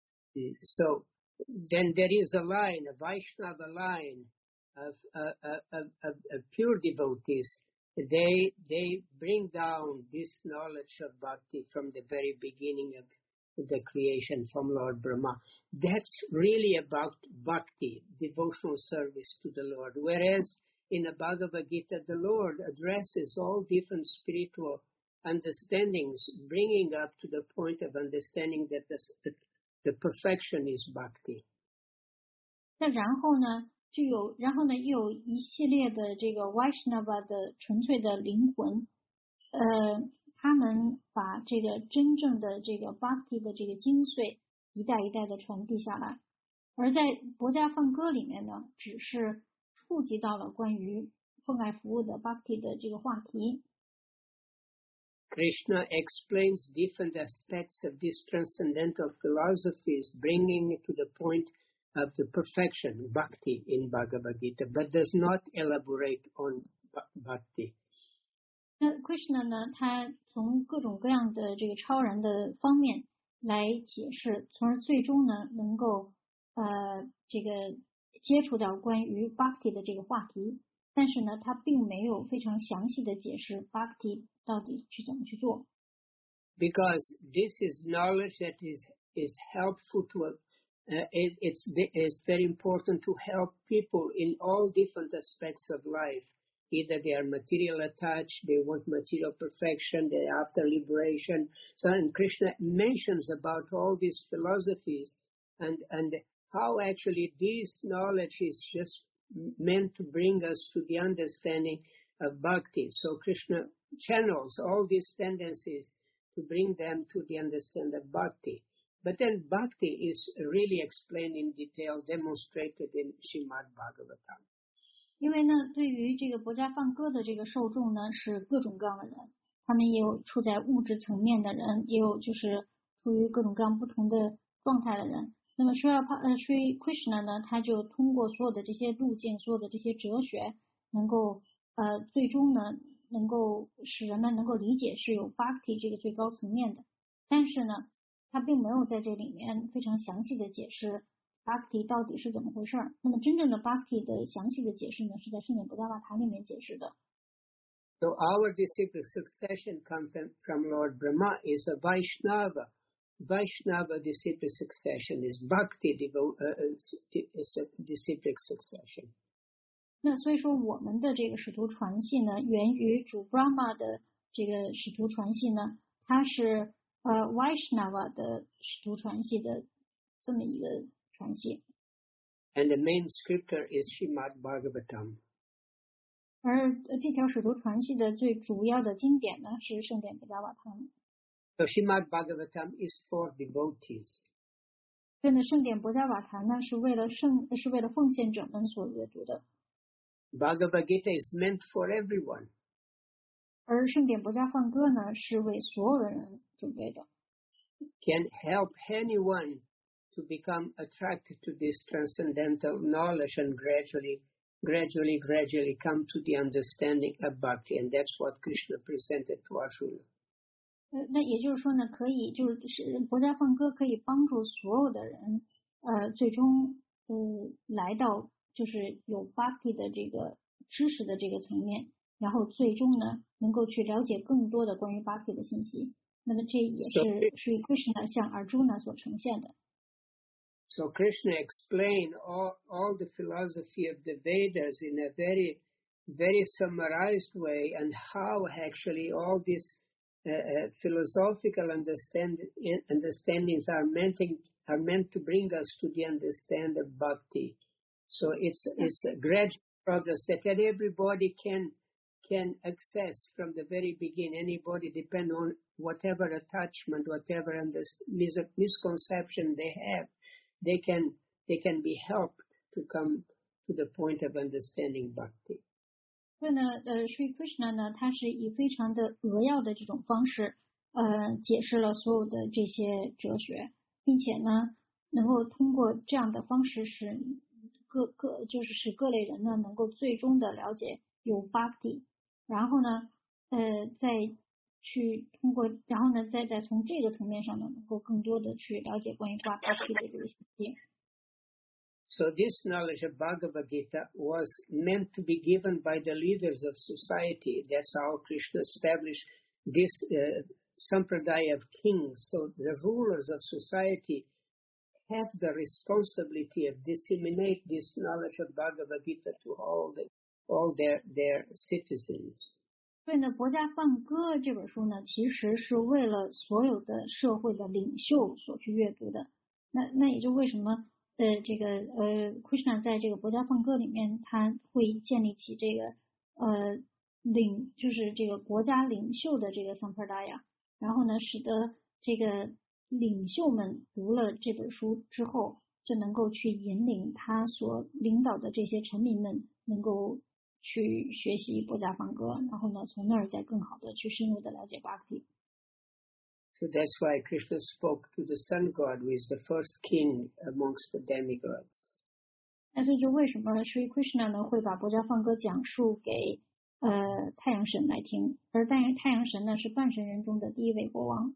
So then there is a line, a Vaishnava line of, uh, of, of, of pure devotees. They they bring down this knowledge of bhakti from the very beginning of the creation from Lord Brahma. That's really about bhakti, devotional service to the Lord. Whereas in the Bhagavad Gita, the Lord addresses all different spiritual understandings, bringing up to the point of understanding that the, the, the perfection is bhakti. 那然后呢，就有然后呢，又有一系列的这个 Vaishnava 的纯粹的灵魂，呃。他们把这个真正的这个 Bhakti 的这个精髓一代一代的传递下来，而在博伽梵歌里面呢，只是触及到了关于奉爱服务的 Bhakti 的这个话题。 Krishna explains different aspects of these transcendental philosophies, bringing it to the point of the perfection, Bhakti, in Bhagavad Gita, but does not elaborate on Bhakti. 那 Krishna 呢，他从各种各样的这个超然的方面来解释，从而最终呢，能够呃这个接触到关于 Bhakti 的这个话题，但是呢，他并没有非常详细的解释 Bhakti 到底去怎么去做。 Because this is knowledge that is is helpful to uh, it, it's it's very important to help people in all different aspects of life. Either they are material attached, they want material perfection, they're after liberation. So, and Krishna mentions about all these philosophies and, and how actually this knowledge is just meant to bring us to the understanding of bhakti. So Krishna channels all these tendencies to bring them to the understanding of bhakti. But then bhakti is really explained in detail, demonstrated in Srimad Bhagavatam. 因为呢，对于这个博伽梵歌的这个受众呢，是各种各样的人，他们也有处在物质层面的人，也有就是处于各种各样不同的状态的人。那么 Sri呃 Sri Krishna 呢，他就通过所有的这些路径，所有的这些哲学，能够呃最终呢，能够使人们能够理解是有 Bhakti 这个最高层面的。但是呢，他并没有在这里面非常详细的解释。Bhakti 到底是怎么回事？那么真正的 Bhakti 的详细的解释呢，是在圣典博伽瓦坛里面解释的。 So our disciplic succession comes from Lord Brahma is a Vaishnava. Vaishnava disciplic succession is Bhakti devo, uh, is a disciplic succession. 那所以说，我们的这个使徒传系呢，源于主 Brahma 的这个使徒传系呢，它是呃 Vaishnava 的使徒传系的这么一个。 And the main scripture is Srimad Bhagavatam. 而这条使徒传系的最主要的经典呢，是圣典博伽瓦坛。 So Srimad Bhagavatam is for devotees. 所以呢，圣典博伽瓦坛呢，是为了圣是为了奉献者们所阅读的。 Bhagavad Gita is meant for everyone. 而圣典博伽梵歌呢，是为所有的人准备的。 Can help anyone to become attracted to this transcendental knowledge and gradually, gradually, gradually come to the understanding of bhakti. And that's what Krishna presented to Arjuna. 呃，那也就是说呢，可以就是博伽梵歌可以帮助所有的人，呃，最终呃来到就是有 bhakti 的这个知识的这个层面，然后最终呢能够去了解更多的关于 bhakti 的信息。那么这也是是 Krishna 向 Arjuna 所呈现的。 So Krishna explained all, all the philosophy of the Vedas in a very, very summarized way, and how actually all these uh, uh, philosophical understand, understandings are meant, are meant to bring us to the understanding of bhakti. So it's it's a gradual progress that everybody can can access from the very beginning. Anybody, depend on whatever attachment, whatever mis misconception they have. They can they can be helped to come to the point of understanding bhakti. 所以呢，呃 ，Sri Krishna 呢，他是以非常的扼要的这种方式，呃，解释了所有的这些哲学。 并且呢，能够通过这样的方式使各各就是使各类人呢能够最终的了解有 Bhakti， 然后呢，呃，再去通过，然后呢，再再从这个层面上呢，能够更多的去了解关于 Bhakti 的这个信息。 So this knowledge of Bhagavad Gita was meant to be given by the leaders of society. That's how Krishna established this uh, sampradaya of kings. So the rulers of society have the responsibility of disseminate this knowledge of Bhagavad Gita to all the, all their their citizens. 所以呢，《国家梵歌》这本书呢，其实是为了所有的社会的领袖所去阅读的。那那也就为什么呃这个呃 Krishna 在这个《国家梵歌》里面，他会建立起这个呃领就是这个国家领袖的这个 sampradaya， 然后呢，使得这个领袖们读了这本书之后，就能够去引领他所领导的这些臣民们能够去学习国家梵歌，然后呢，从那儿再更好的去深入的了解 Bhakti。 So that's why Krishna spoke to the sun god, who is the first king amongst the demigods. 那所以就为什么 Sri Krishna 呢会把国家梵歌讲述给呃太阳神来听，而但是太阳神呢是半神人中的第一位国王。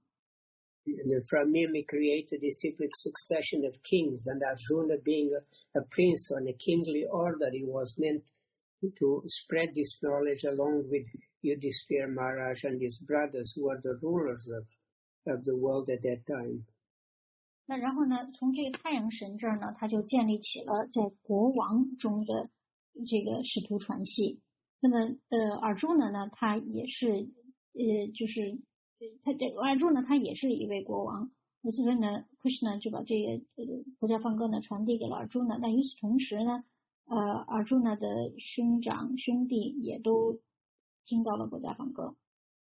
And from him he created a cyclic succession of kings, and Arjuna being a, a prince on a kingly order, he was meant to spread this knowledge along with Yudhishthira Maharaj and his brothers, who were the rulers of, of the world at that time. 那然后呢，从这个太阳神这儿呢，他就建立起了在国王中的这个使徒传系。那么呃，尔朱呢呢，他也是呃，就是他这尔朱呢，他也是一位国王。那所以呢 ，Krishna 就把这个呃国家梵歌呢传递给了尔朱呢。但与此同时呢，呃，尔朱呢的兄长兄弟也都听到了国家梵歌。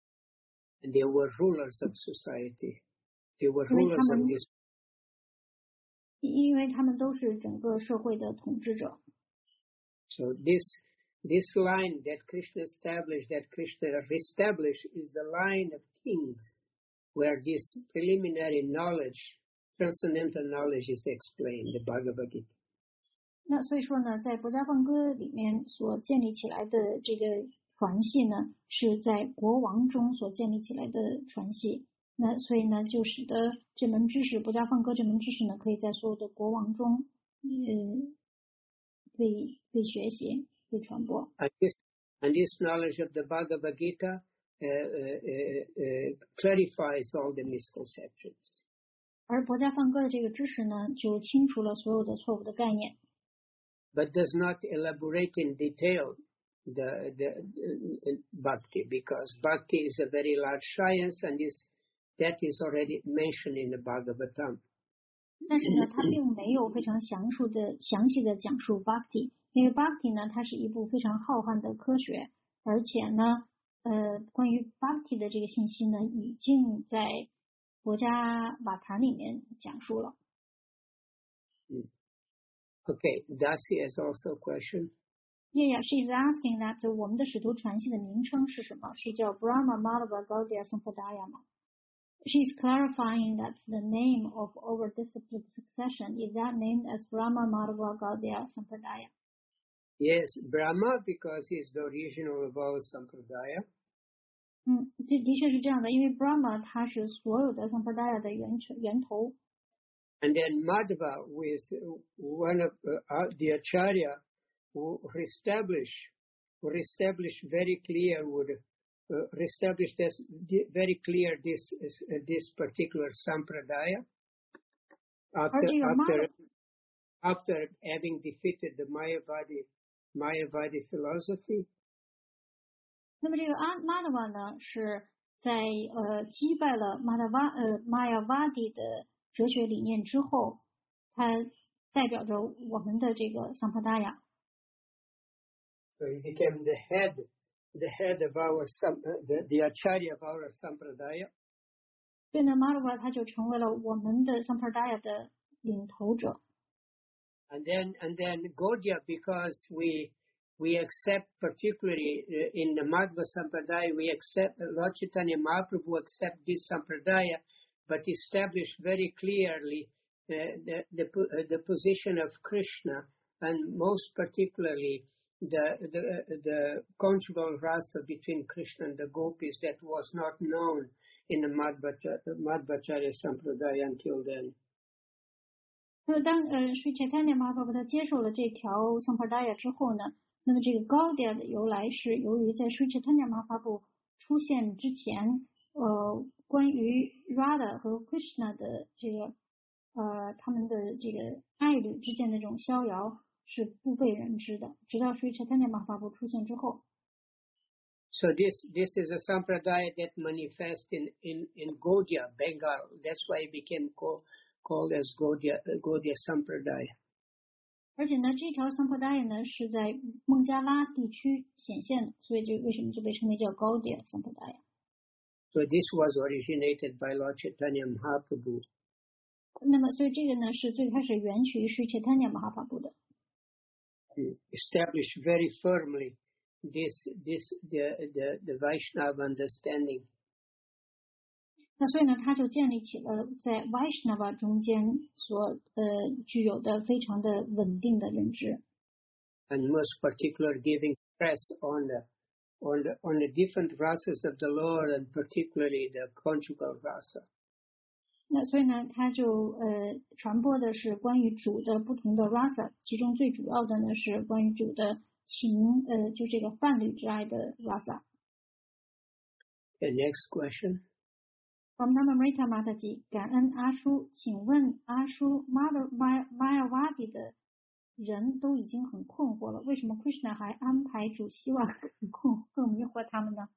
And they were rulers of society. They were rulers of this. 因为他们都是整个社会的统治者。 So this this line that Krishna established, that Krishna reestablished, is the line of kings, where this preliminary knowledge, transcendental knowledge, is explained, the Bhagavad Gita. 那所以说呢，在国家梵歌里面所建立起来的这个传系呢，是在国王中所建立起来的传系。那所以呢，就使得这门知识，国家梵歌这门知识呢，可以在所有的国王中，呃，被被学习、被传播。 And this, and this knowledge of the Bhagavad Gita uh, uh, uh, clarifies all the misconceptions. 而国家梵歌的这个知识呢，就清除了所有的错误的概念。 But does not elaborate in detail the the uh, bhakti, because bhakti is a very large science, and is that is already mentioned in the Bhagavatam. 但是呢，它并没有非常详述的、详细的讲述 Bhakti， 因为 Bhakti 呢，它是一部非常浩瀚的科学，而且呢，呃，关于 Bhakti 的这个信息呢，已经在国家瓦坛里面讲述了。 Mm. Okay, Dasi has also a question. Yeah, yeah, she is asking that 我们的使徒传系的名称是什么？是叫 Brahma Madhava Gaudiya Sampradaya 吗？ She's clarifying that the name of our discipline succession is that named as Brahma Madhava Gaudiya Sampradaya. Yes, Brahma, because he's the original of our Sampradaya. 嗯，这的确是这样的，因为 Brahma 它是所有的 Sampradaya 的源源头。 And then Madhava, who is one of uh, the Acharya, who reestablished, who reestablished very clear, would uh, reestablish this very clear this uh, this particular sampradaya after after after having defeated the Mayavadi Mayavadi philosophy. 那么这个阿 Madhava 呢，是在呃击败了 Madhava 呃 Mayavadi 的哲学理念之后，它代表着我们的这个 Sampradaya。 So he became the head, the head of our the the Acharya of our Sampradaya. 所以呢 Madhava 他就成为了我们的 Sampradaya 的领头者。 And then and then Gaudiya, because we we accept, particularly in the Madhva Sampradaya, we accept Lord Chaitanya Mahaprabhu accept this Sampradaya but established very clearly uh, the, the, uh, the position of Krishna, and most particularly the, the, the conjugal rasa between Krishna and the gopis that was not known in the Madhvacharya Sampradaya until then. 那么当呃 Sri Chaitanya Mahaprabhu 他接受了这条 Sampradaya 之后呢，那么这个 Gaudiya 的由来是由于在 Sri Chaitanya Mahaprabhu 出现之前，呃，关于 Radha 和 Krishna 的这个呃他们的这个爱侣之间的这种逍遥是不被人知的，直到 Sri Chaitanya Mahaprabhu 出现之后。 So this this is a sampradaya that manifests in in in Gaudiya, Bengal. That's why it became called called as Gaudiya Gaudiya Sampradaya. 而且呢，这条 Sampradaya 呢是在孟加拉地区显现的，所以这为什么就被称为叫 Gaudiya Sampradaya？ So this was originated by Lord Chaitanya Mahaprabhu. 那么，所以这个呢是最开始源起于 Sri Chaitanya Mahaprabhu 的。 Established very firmly this this the the the Vaishnava understanding. 那所以呢，他就建立起了在 Vaishnava 中间所呃具有的非常的稳定的认知。 And most particular giving stress on the on the on the different rasas of the Lord, and particularly the conjugal rasa. 那所以呢，他就呃传播的是关于主的不同的 rasa， 其中最主要的呢是关于主的情呃就这个伴侣之爱的 rasa。 The next question. From Namamrita Mataji， 感恩阿叔，请问阿叔 Mayavadi 的人都已经很困惑了，为什么 Krishna 还安排主希望更困更迷惑他们呢？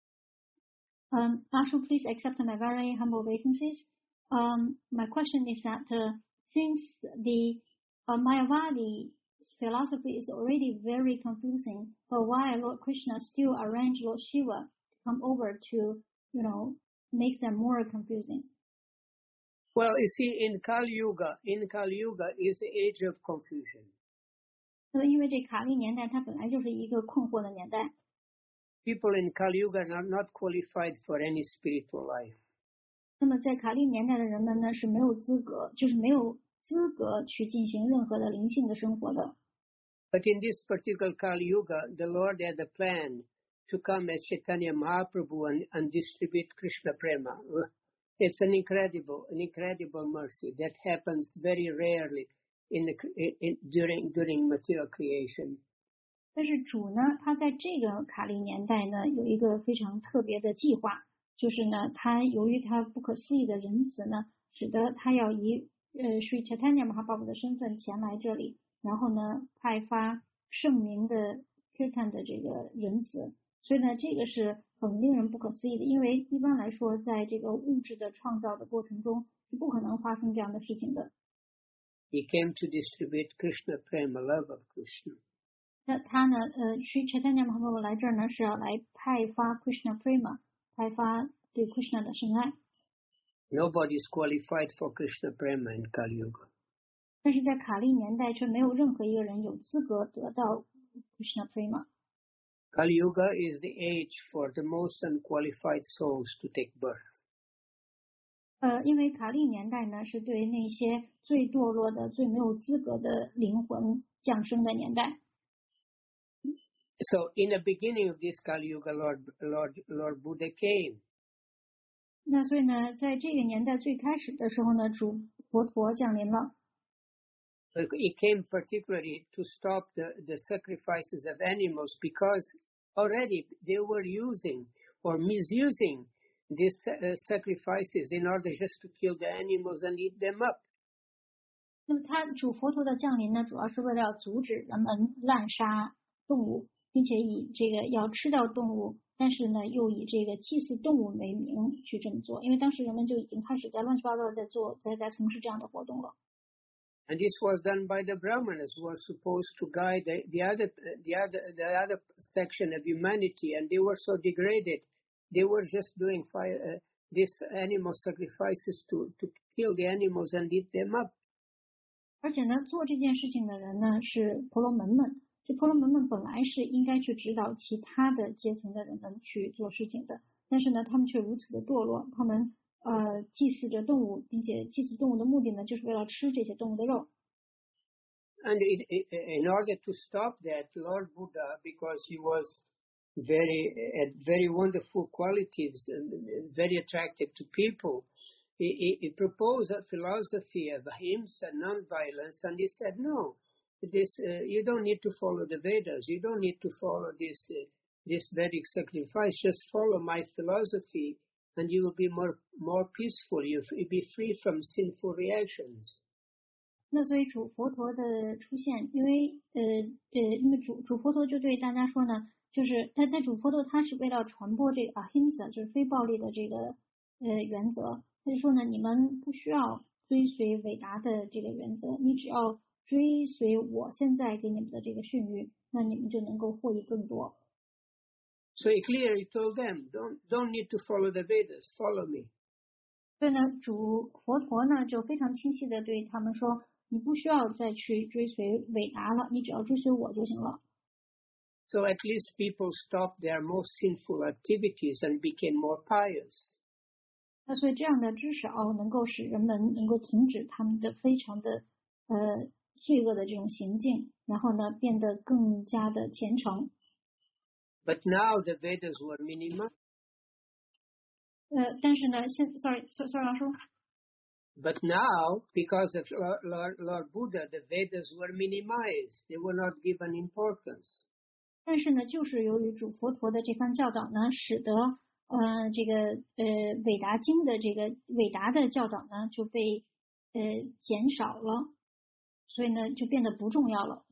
Um, Ashu, please accept my very humble obeisances. Um, my question is that uh, since the uh, Mayavadi philosophy is already very confusing, but why Lord Krishna still arranged Lord Shiva to come over to, you know, make them more confusing? Well, you see, in Kali Yuga, in Kali Yuga is the age of confusion. 那因为这卡利年代它本来就是一个困惑的年代。 People in Kali Yuga are not qualified for any spiritual life. 那么在卡利年代的人们呢是没有资格，就是没有资格去进行任何的灵性的生活的。 But in this particular Kali Yuga, the Lord had a plan to come as Chaitanya Mahaprabhu and, and distribute Krishna Prema. It's an incredible, an incredible mercy that happens very rarely in the in, in, during during material creation. 但是主呢，他在这个卡利年代呢有一个非常特别的计划，就是呢，他由于他不可思议的仁慈呢，使得他要以呃 Sri Chaitanya Mahaprabhu 的身份前来这里，然后呢派发圣明的 Kirtan 的这个仁慈，所以呢这个是很令人不可思议的，因为一般来说在这个物质的创造的过程中是不可能发生这样的事情的。 He came to distribute Krishna Prema, love of Krishna. 那他呢呃 Sri Chaitanya Mahaprabhu 来这儿呢是要来派发 Krishna Prema， 派发对 Krishna 的深爱。 Nobody is qualified for Krishna Prema in Kali Yuga. 但是在卡利年代却没有任何一个人有资格得到 Krishna Prema。 Kali Yuga is the age for the most unqualified souls to take birth. 呃，因为卡利年代呢是对那些最堕落的、最没有资格的灵魂降生的年代。 So in the beginning of this Kali Yuga, Lord Lord Lord Buddha came. 那所以呢，在这个年代最开始的时候呢，主佛陀降临了。 He came particularly to stop the, the sacrifices of animals, because already they were using or misusing these uh, sacrifices in order just to kill the animals and eat them up. 那么他主佛陀的降临呢，主要是为了要阻止人们滥杀动物，并且以这个要吃掉动物，但是呢又以这个祭祀动物为名去这么做，因为当时人们就已经开始在乱七八糟在做在在从事这样的活动了。 And this was done by the Brahmanas, who were supposed to guide the, the other the other the other section of humanity, and they were so degraded. They were just doing fire, uh, these animal sacrifices to to kill the animals and eat them up. 而且呢，做这件事情的人呢是婆罗门们，这婆罗门们本来是应该去指导其他的阶层的人们去做事情的，但是呢，他们却如此的堕落，他们呃祭祀着动物，并且祭祀动物的目的呢，就是为了吃这些动物的肉。 And it, it, in order to stop that, Lord Buddha, because he was very had very wonderful qualities and very attractive to people, he, he, he proposed a philosophy of ahimsa, non-violence, and he said, no, this uh, you don't need to follow the Vedas, you don't need to follow this uh, this Vedic sacrifice, just follow my philosophy, and you will be more more peaceful. You'll be free from sinful reactions. 那所以主佛陀的出现，因为呃呃，那么主主佛陀就对大家说呢，就是他他主佛陀他是为了传播这个 ahimsa， 就是非暴力的这个呃原则。他就说呢，你们不需要追随伟达的这个原则，你只要追随我现在给你们的这个训谕，那你们就能够获益更多。 So he clearly told them, don't don't need to follow the Vedas, follow me. 所以呢，主佛陀呢就非常清晰的对他们说，你不需要再去追随伟达了，你只要追随我就行了。 So at least people stopped their most sinful activities and became more pious. 那所以这样的至少能够使人们能够停止他们的非常的呃罪恶的这种行径，然后呢变得更加的虔诚。 But now the Vedas were minimized. 呃，但是呢，现 sorry sorry 老师。 But now, because of Lord, Lord, Lord Buddha, the Vedas were minimized. They were not given importance. 但是呢，就是由于主佛陀的这番教导呢，使得呃这个呃伟达经的这个伟达的教导呢就被呃减少了，所以呢就变得不重要了。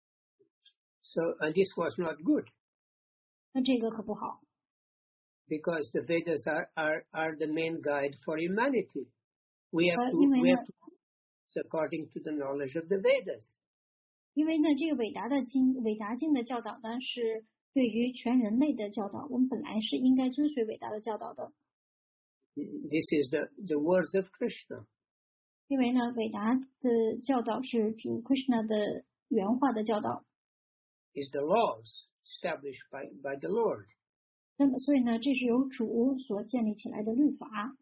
So, and this was not good. 那这个可不好。 Because the Vedas are, are, are the main guide for humanity. We have 呃， to, 因为 we 呢 have to according to the knowledge of the Vedas. 因为呢，这个伟达的经伟达经的教导呢，是对于全人类的教导。我们本来是应该追随伟达的教导的。 This is the, the words of Krishna. 因为呢，伟达的教导是主 Krishna 的原话的教导。 Is the laws established by, by the Lord. 那么，所以呢，这是由主所建立起来的律法。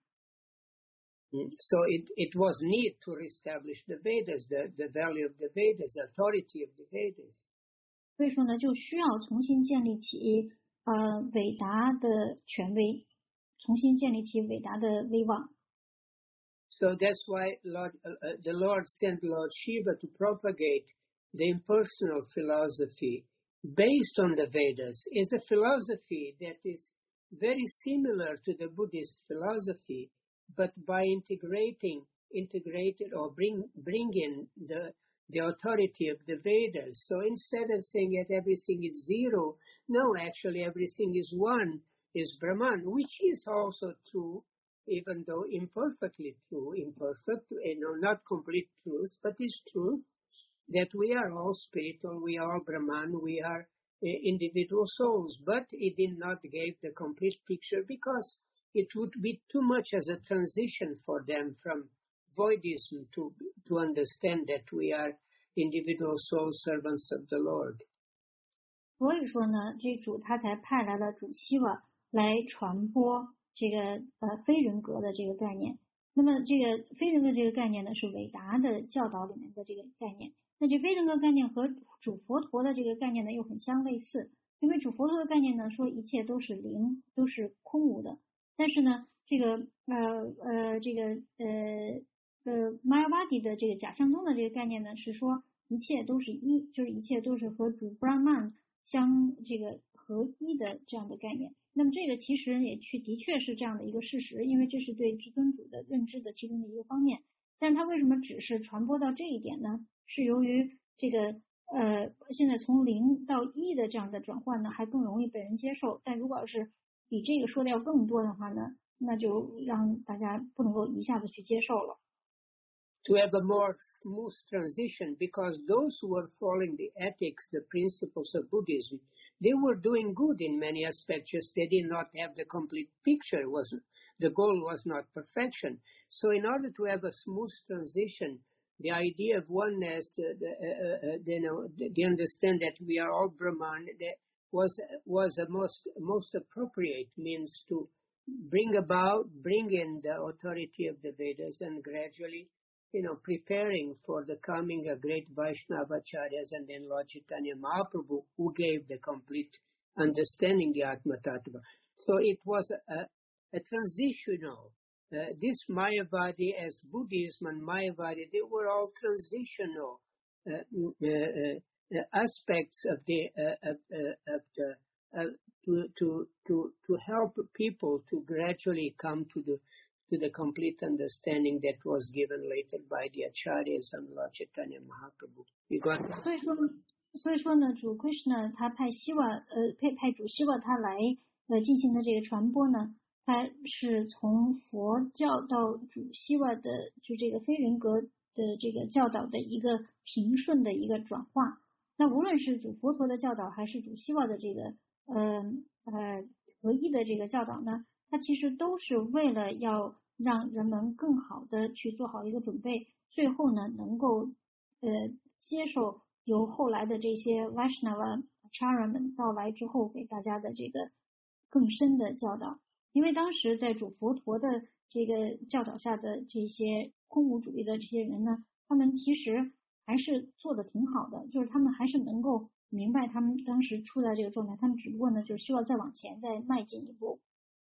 So it, it was need to reestablish the Vedas, the, the value of the Vedas, the authority of the Vedas. 所以说呢，就需要重新建立起呃伟达的权威，重新建立起伟达的威望。 So that's why Lord, uh, the Lord sent Lord Shiva to propagate the impersonal philosophy based on the Vedas. It's a philosophy that is very similar to the Buddhist philosophy, but by integrating, integrated or bring, bring in the, the authority of the Vedas. So instead of saying that everything is zero, no, actually everything is one, is Brahman, which is also true, even though imperfectly true, imperfect, you know, not complete truth, but is truth, that we are all spiritual, we are all Brahman, we are uh, individual souls, but it did not give the complete picture because it would be too much as a transition for them from voidism to, to understand that we are individual soul servants of the Lord. 所以说呢，这主他才派来了主希瓦来传播这个呃非人格的这个概念。那么这个非人格这个概念呢，是伟达的教导里面的这个概念。那这非人格概念和主佛陀的这个概念呢又很相类似，因为主佛陀的概念呢说一切都是零，都是空无的。但是呢，这个呃呃这个呃呃玛雅瓦蒂的这个假象宗的这个概念呢是说一切都是一，就是一切都是和主 Brahman 相这个合一的这样的概念。那么这个其实也去的确是这样的一个事实，因为这是对至尊主的认知的其中的一个方面。但是它为什么只是传播到这一点呢？是由于这个呃现在从零到一的这样的转换呢，还更容易被人接受。但如果要是比这个说的要更多的话呢，那就让大家不能够一下子去接受了。 To have a more smooth transition, because those who were following the ethics, the principles of Buddhism, they were doing good in many aspects, just they did not have the complete picture. It wasn't, the goal was not perfection. So in order to have a smooth transition, the idea of oneness, uh, the, uh, uh, you know, the, the understand that we are all Brahman, that was was the most most appropriate means to bring about, bring in the authority of the Vedas and gradually, you know, preparing for the coming of great Vaishnava Acharyas and then Lord Chaitanya Mahaprabhu, who gave the complete understanding the Atma Tattva. So it was a, a transitional. Uh, this Mayavadi as Buddhism and Mayavadi, they were all transitional uh, uh, uh, aspects of the uh, of, uh, of the uh, to to to to help people to gradually come to the to the complete understanding that was given later by the Acharyas and Lord Chaitanya Mahaprabhu. You got that? 所以说，所以说呢，主 Krishna 他派希瓦呃派派主希瓦他来呃进行的这个传播呢，他是从佛教到主希瓦的就这个非人格的这个教导的一个平顺的一个转化。那无论是主佛陀的教导，还是主希瓦的这个呃呃合一的这个教导呢，它其实都是为了要让人们更好的去做好一个准备，最后呢能够呃接受由后来的这些 Vaishnava Acharya 们到来之后给大家的这个更深的教导。因为当时在主佛陀的这个教导下的这些空无主义的这些人呢，他们其实还是做的挺好的，就是他们还是能够明白他们当时处在这个状态，他们只不过呢就需要再往前再迈进一步。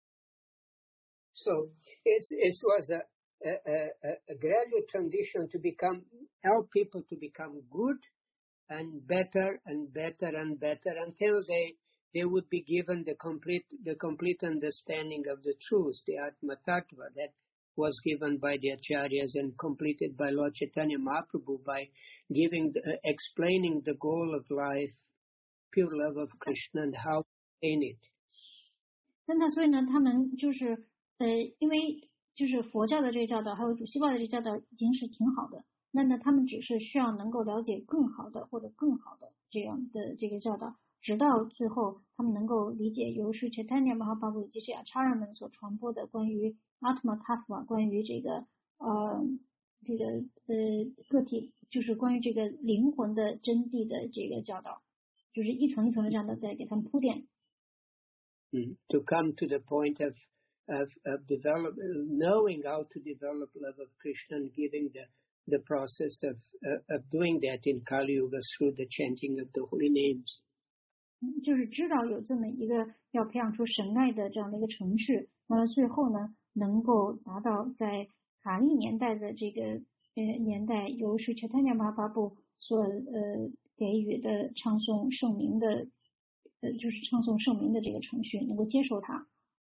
So it's, it was a, a, a, a gradual transition to become, help people to become good and better and better and better until they they would be given the complete the complete understanding of the truth, the Atma Tattva that was given by the Acharyas and completed by Lord Chaitanya Mahaprabhu by giving, the, uh, explaining the goal of life, pure love of Krishna and how to attain it. 那所以呢，他们就是呃，因为就是佛教的这个教导，还有主希瓦的这个教导已经是挺好的，那呢，他们只是需要能够了解更好的或者更好的这样的这个教导，直到最后他们能够理解由是 Chaitanya Mahaprabhu 以及这 Acharya 们所传播的关于 Atma Tattva 关于这个呃这个呃个体就是关于这个灵魂的真谛的这个教导，就是一层一层的这样的在给他们铺垫。 Mm. To come to the point of of, of develop, knowing how to develop love of Krishna and giving the the process of uh, of doing that in Kali Yuga through the chanting of the holy names. 就是知道有这么一个要培养出神爱的这样的一个程序，那么最后呢，能够达到在卡利年代的这个呃年代，由是 Chaitanya Mahaprabhu 所呃给予的唱诵圣名的呃就是唱诵圣名的这个程序，能够接受它。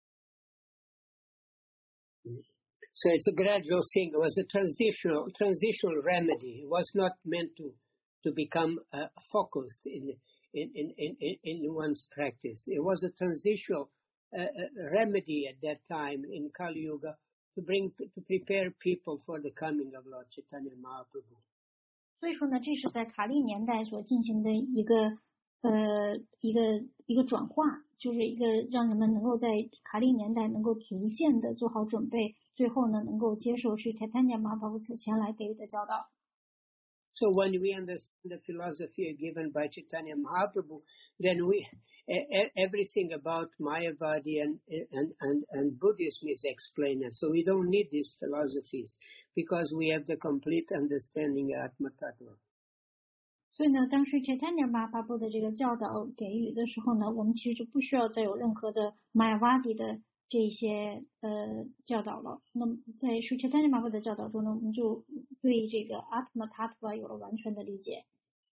So it's a gradual thing. It was a transitional transitional remedy. It was not meant to to become a focus in in in in, in one's practice. It was a transitional uh, remedy at that time in Kali Yuga to bring to prepare people for the coming of Lord Chaitanya Mahaprabhu. 所以说呢，这是在卡利年代所进行的一个呃一个一个转化，就是一个让人们能够在卡利年代能够逐渐的做好准备，最后呢能够接受是 Chaitanya Mahaprabhu 此前来给予的教导。 So when we understand the philosophy given by Chaitanya Mahaprabhu, then we everything about Mayavadi and and and, and Buddhism is explained. So we don't need these philosophies because we have the complete understanding of Atma Tattva. 所以呢，当时 Chaitanya Mahaprabhu 的这个教导给予的时候呢，我们其实就不需要再有任何的 Mayavadi 的这些呃教导了。那么在 Sri Chaitanya Mahaprabhu 的教导中呢，我们就对这个 Atma Tattva 有了完全的理解。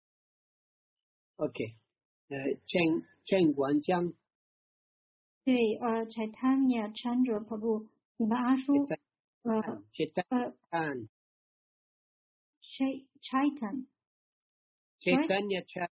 OK， 呃，郑郑文江。 对，呃 ，Chaitanya Chandra Prabhu， 你们阿叔，呃呃 ，Chaitan。 Chaitanya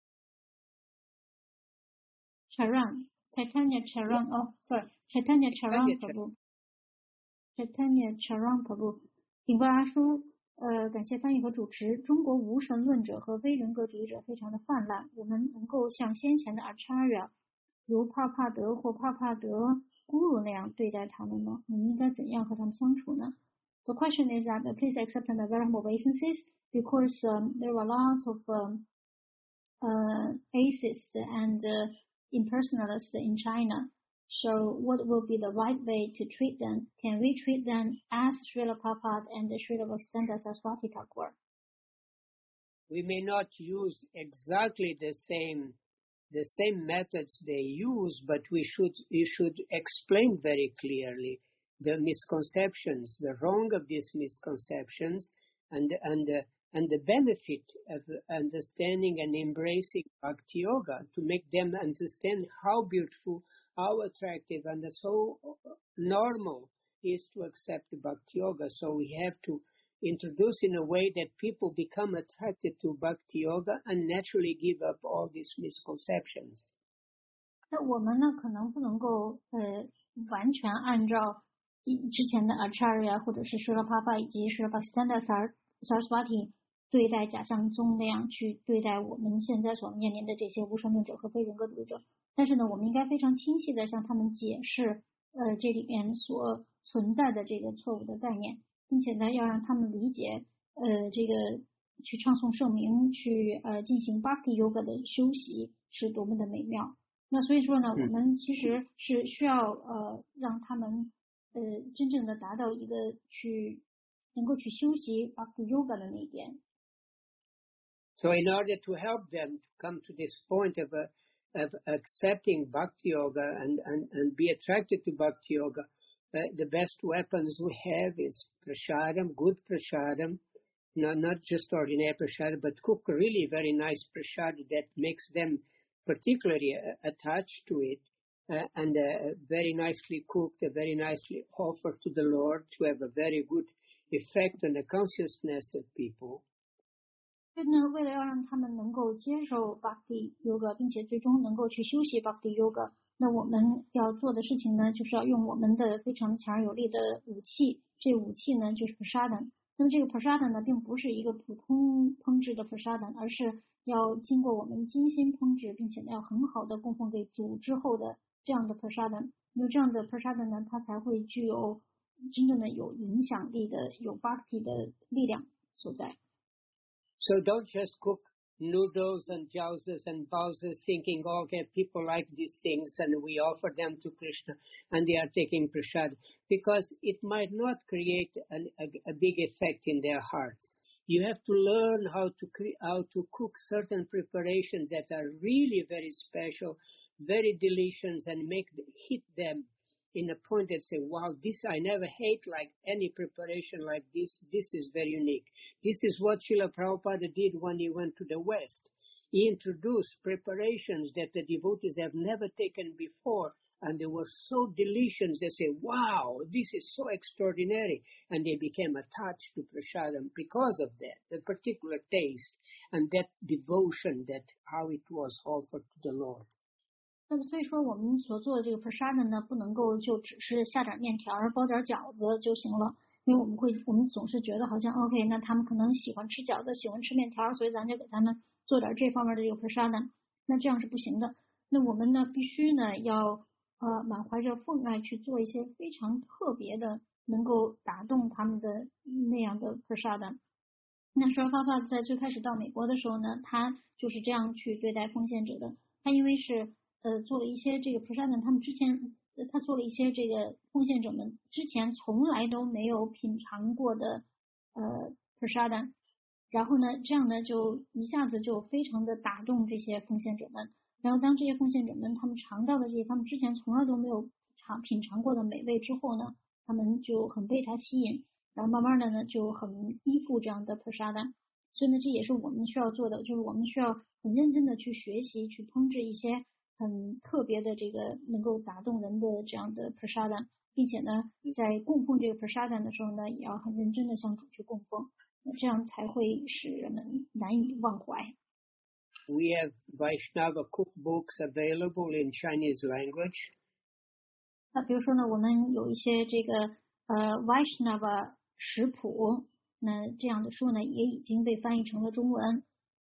Charan, Chaitanya Charan, oh, sorry, Chaitanya Charan Prabhu, Chaitanya Charan Prabhu， 顶冠阿叔，呃，感谢翻译和主持。中国无神论者和非人格主义者非常的泛滥，我们能够像先前的 Acharya， 如帕帕德或帕帕德咕噜那样对待他们吗？我们应该怎样和他们相处呢？ The question is that please accept the venerable obeisances because um, there are lots of um, uh, atheists and uh, impersonalists in China. So what will be the right way to treat them? Can we treat them as Srila Prabhupada and Srila Bhaktisiddhanta Saraswati Thakur? We may not use exactly the same the same methods they use, but we should we should explain very clearly the misconceptions, the wrong of these misconceptions, and and uh, and the benefit of understanding and embracing Bhakti Yoga, to make them understand how beautiful, how attractive, and so normal is to accept Bhakti Yoga. So we have to introduce in a way that people become attracted to Bhakti Yoga and naturally give up all these misconceptions. 那我们呢，可能不能够呃完全按照之前的 Acharya 或者是 Srila Prabhupada 以及 Srila Bhaktisiddhanta Saraswati 对待假象宗那样去对待我们现在所面临的这些无神论者和非人格主义者。但是呢，我们应该非常清晰的向他们解释呃这里面所存在的这个错误的概念。并且呢，要让他们理解，呃，这个去唱诵圣名，去呃进行 Bhakti Yoga 的修习是多么的美妙。那所以说呢，我们其实是需要呃让他们呃真正的达到一个去能够去修习 Bhakti Yoga 的那一点。 So in order to help them to come to this point of uh, of accepting Bhakti Yoga and and and be attracted to Bhakti Yoga. Uh, the best weapons we have is prasadam, good prasadam, not, not just ordinary prasadam, but cook really very nice prasadam that makes them particularly uh, attached to it, uh, and uh, very nicely cooked, uh, very nicely offered to the Lord to have a very good effect on the consciousness of people. 所以呢，为了要让他们能够接受 Bhakti Yoga， 并且最终能够去修习 Bhakti Yoga。那我们要做的事情呢，就是要用我们的非常强而有力的武器。这武器呢，就是 prasadam。那么这个 prasadam 呢，并不是一个普通烹制的 prasadam， 而是要经过我们精心烹制，并且呢，要很好的供奉给主之后的这样的 prasadam。那这样的 prasadam 呢，它才会具有真正的有影响力的、有 bhakti 的力量所在。 So don't just cook noodles and jowsers and bowsers thinking, okay, people like these things and we offer them to Krishna and they are taking prasad, because it might not create an, a, a big effect in their hearts. You have to learn how to cre- how to cook certain preparations that are really very special, very delicious, and make hit them in a point that say, wow, this I never hate like any preparation like this. This is very unique. This is what Srila Prabhupada did when he went to the West. He introduced preparations that the devotees have never taken before, and they were so delicious. They say, wow, this is so extraordinary. And they became attached to prasadam because of that, the particular taste and that devotion, that how it was offered to the Lord. 那么所以说，我们所做的这个 prasadam 呢，不能够就只是下点面条、包点饺子就行了，因为我们会，我们总是觉得好像 OK， 那他们可能喜欢吃饺子，喜欢吃面条，所以咱就给他们做点这方面的这个 prasadam， 那这样是不行的。那我们呢，必须呢要呃满怀着奉爱去做一些非常特别的，能够打动他们的那样的 prasadam。那Srila Prabhupada在最开始到美国的时候呢，他就是这样去对待奉献者的。他因为是呃，做了一些这个 prasadam， 他们之前他做了一些这个奉献者们之前从来都没有品尝过的呃 prasadam， 然后呢，这样呢就一下子就非常的打动这些奉献者们。然后当这些奉献者们他们尝到了这些他们之前从来都没有尝品尝过的美味之后呢，他们就很被它吸引，然后慢慢的呢就很依附这样的 prasadam。所以呢，这也是我们需要做的，就是我们需要很认真的去学习，去烹制一些很特别的这个能够打动人的这样的 prasadam， 并且呢，在供奉这个 prasadam 的时候呢，也要很认真的向主去供奉，这样才会使人们难以忘怀。 We have Vaishnava cookbooks available in Chinese language. 那比如说呢，我们有一些这个呃 Vaishnava 食谱，那这样的书呢，也已经被翻译成了中文。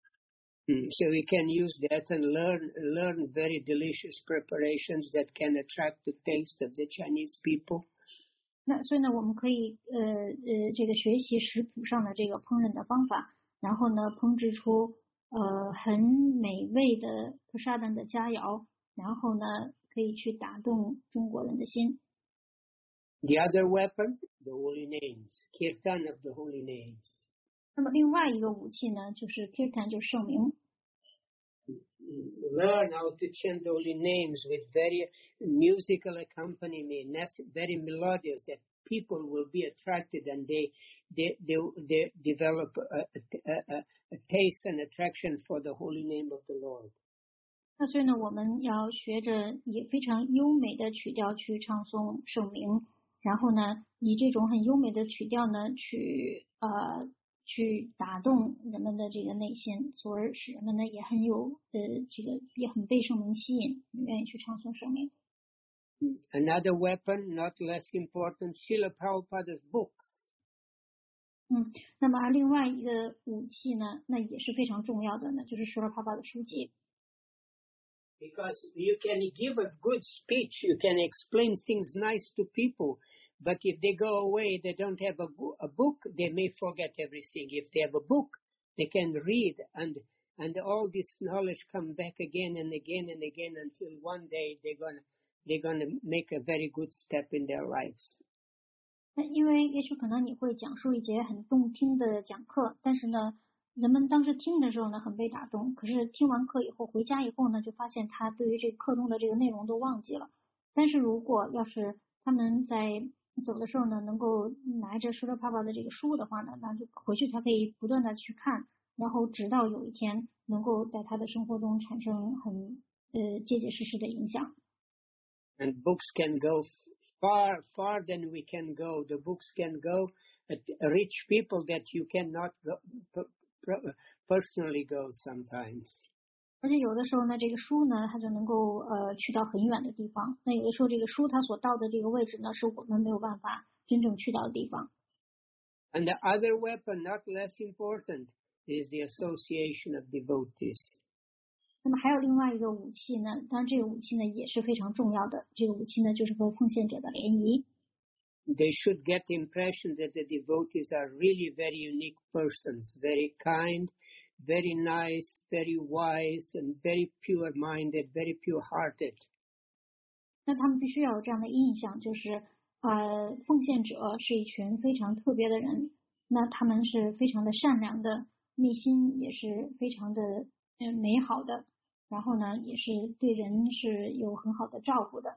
So we can use that and learn learn very delicious preparations that can attract the taste of the Chinese people. 那所以呢，我们可以呃呃这个学习食谱上的这个烹饪的方法，然后呢烹制出呃很美味的 prasadam 的佳肴，然后呢可可以去打动中国人的心。 The other weapon, the holy names, kirtan of the holy names. 那么另外一个武器呢，就是 kirtan， 就是圣名。 Learn how to chant the holy names with very musical accompaniment, very melodious, that people will be attracted and they they they, they develop a, a, a, a taste and attraction for the holy name of the Lord. 那所以呢，我们要学着以非常优美的曲调去唱诵圣名，然后呢，以这种很优美的曲调呢，去呃去打动人们的这个内心，从而使人们呢也很有呃这个也很被圣名吸引，愿意去唱诵圣名。 Another weapon, not less important, Srila Prabhupada's books. 嗯，那么而另外一个武器呢，那也是非常重要的呢，就是舍罗帕帕的书籍。 Because you can give a good speech, you can explain things nice to people, but if they go away, they don't have a, a book, they may forget everything. If they have a book, they can read, and and all this knowledge come back again and again and again until one day they're gonna they're gonna make a very good step in their lives. 那因为也许可能你会讲述一节很动听的讲课，但是呢，人们当时听的时候呢很被打动，可是听完课以后回家以后呢，就发现他对于这课中的这个内容都忘记了。但是如果要是他们在走的时候呢，能够拿着舍罗帕帕的这个书的话呢，那就回去他可以不断的去看，然后直到有一天能够在他的生活中产生很呃结结实实的影响。 And books can go far, far than we can go. The books can go at reach people that you cannot go, personally go sometimes. 而且有的时候呢，这个书呢，它就能够呃去到很远的地方。那有的时候，这个书它所到的这个位置呢，是我们没有办法真正去到的地方。 And the other weapon, not less important, is the association of devotees. 那么还有另外一个武器呢，当然这个武器呢也是非常重要的。这个武器呢就是和奉献者的联谊。 They should get the impression that the devotees are really very unique persons, very kind, very nice, very wise, and very pure-minded, very pure-hearted. 那他们必须要有这样的印象，就是呃，奉献者是一群非常特别的人，那他们是非常的善良的，内心也是非常的呃美好的，然后呢，也是对人是有很好的照顾的。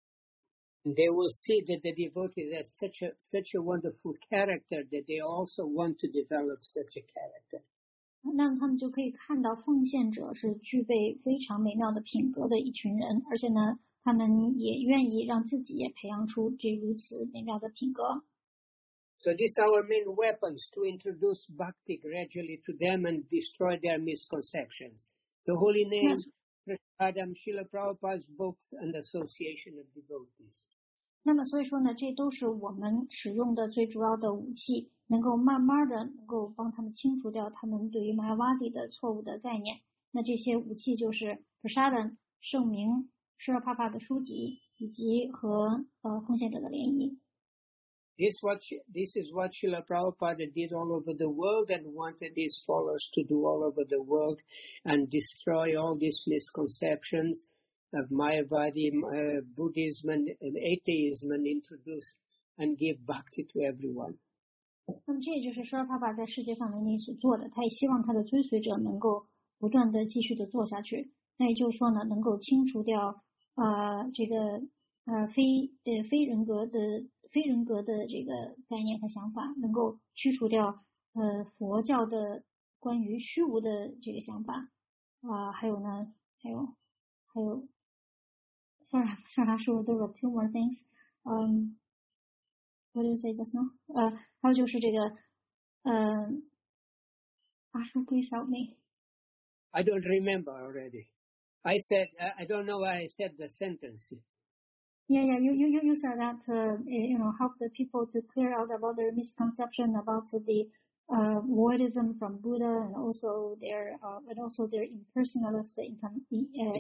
They will see that the devotees have such a such a wonderful character that they also want to develop such a character. 那么他们就可以看到奉献者是具备非常美妙的品格的一群人，而且呢，他们也愿意让自己也培养出这如此美妙的品格。 So these are our main weapons to introduce bhakti gradually to them and destroy their misconceptions. The holy name, Prasadam, Srila Prabhupada's books, and association of devotees. 那么所以说呢，这都是我们使用的最主要的武器，能够慢慢的能够帮他们清除掉他们对于玛瓦蒂的错误的概念。那这些武器就是 Prasadam 圣名、舍罗帕帕的书籍以及和呃奉献者的联谊。 This what this is what Srila Prabhupada did all over the world and wanted his followers to do all over the world and destroy all these misconceptions of Mayavadi, uh, Buddhism and, and atheism and introduce and give bhakti to everyone. 那么这也就是舍罗帕帕在世界范围内所做的，他也希望他的追随者能够不断的继续的做下去。那也就是说呢，能够清除掉呃这个呃非呃非人格的非人格的这个概念和想法，能够驱除掉呃佛教的关于虚无的这个想法啊、呃，还有呢，还有还有 ，sorry sorry 说的 there were two more things， 嗯、um,，what did you say just now？ 呃，还有就是这个，呃，阿叔 please help me。 I don't remember already. I said, I don't know why I said the sentence. Yeah, yeah, you, you, you said that, uh, you know, help the people to clear out about their misconception about the uh, voidism from Buddha and also their, uh, and also their impersonalist, uh,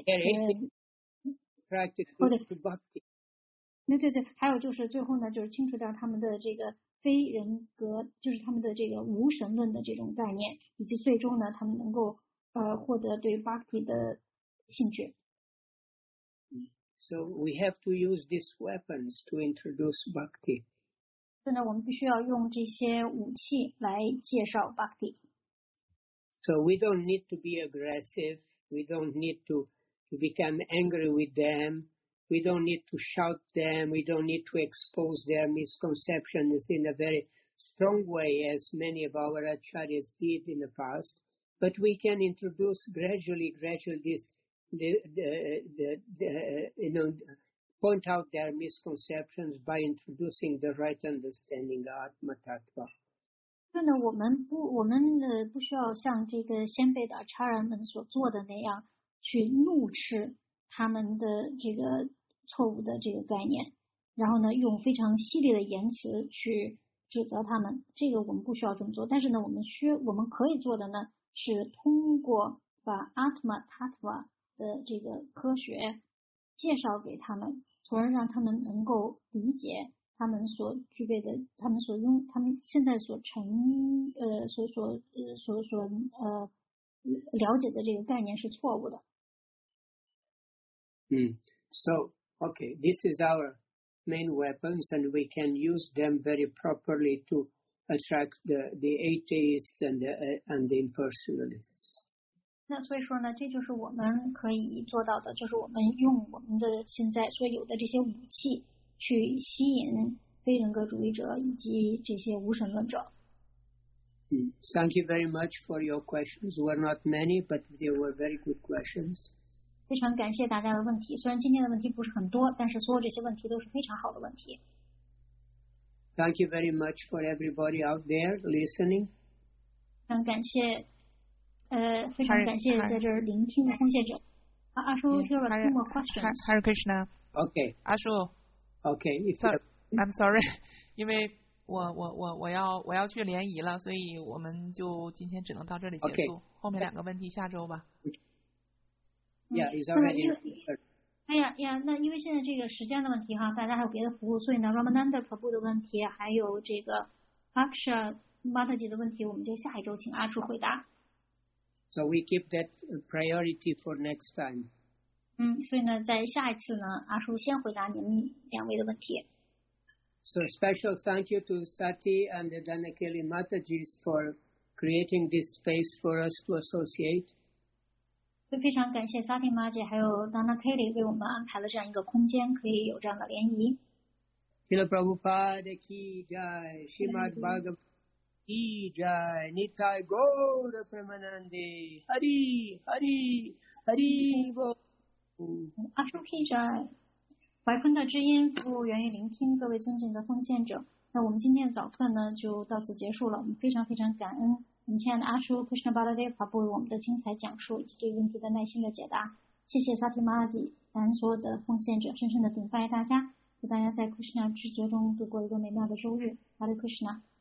uh, practice to bhakti. 对对对，还有就是最后呢，就是清除掉他们的这个非人格，就是他们的这个无神论的这种概念，以及最终呢，他们能够呃获得对 bhakti 的兴趣。 So we have to use these weapons to introduce bhakti. 所以呢，我们必须要用这些武器来介绍 Bhakti。 So we don't need to be aggressive. We don't need to, to become angry with them. We don't need to shout them. We don't need to expose their misconceptions in a very strong way, as many of our acharyas did in the past. But we can introduce gradually, gradually this, the, the, the, the, you know, point out their misconceptions by introducing the right understanding of Atma Tattva. 所以呢，我们不，我们呃不需要像这个先辈的阿查人们所做的那样去怒斥他们的这个错误的这个概念，然后呢，用非常犀利的言辞去指责他们。这个我们不需要这么做，但是呢，我们需我们可以做的呢，是通过把 Atma Tattva 的这个科学介绍给他们，从而让他们能够理解他们所具备的，他们所用，他们现在所成呃所所呃所所呃了解的这个概念是错误的。 Mm. So, okay, this is our main weapons, and we can use them very properly to attract the the atheists and the uh, and the impersonalists. 那所以说呢，这就是我们可以做到的，就是我们用我们的现在所有的这些武器去吸引非人格主义者以及这些无神论者。 Mm. Thank you very much for your questions. Were not many, but they were very good questions. 非常感谢大家的问题，虽然今天的问题不是很多，但是所有这些问题都是非常好的问题。 Thank you very much for everybody out there listening. 非常感谢，呃，非常感谢在这儿聆听的奉献者。啊，阿叔 here are two more questions. Hare Krishna. Okay. 阿叔 Okay. If Sorry, you I'm sorry. 因为我我我我要我要去联谊了，所以我们就今天只能到这里结束。 Okay. 后面两个问题下周吧。 Yeah, it's 那 already. 因为哎呀呀，那因为现在这个时间的问题哈，大家还有别的服务，所以呢 Ramananda Prabhu 的问题，还有这个 Aksha Mataji 的问题，我们就下一周请阿叔回答。 So we keep that priority for next time. 嗯，所以呢，在下一次呢，阿叔先回答你们两位的问题。 So special thank you to Sati and the Danakeli Matajis for creating this space for us to associate. 所以非常感谢萨蒂玛姐还有 Dana Kelly 为我们安排了这样一个空间，可以有这样的联谊。 Srila Prabhupada ki jai, Srimad Bhagavatam ki jai, Nitai Gaura Premanande, Hari, Hari, Hari Bo. 阿叔 K 斋，怀坤的知音服务源于聆听，各位尊敬的奉献者。那我们今天的早课呢，就到此结束了。我们非常非常感恩我们亲爱的阿叔 Krishna Baladev Prabhu 为我们的精彩讲述以及对问题的耐心的解答。谢谢萨提玛阿吉，感恩所有的奉献者，深深的顶拜大家，祝大家在 Krishna 知觉中度过一个美妙的周日。Hare Krishna。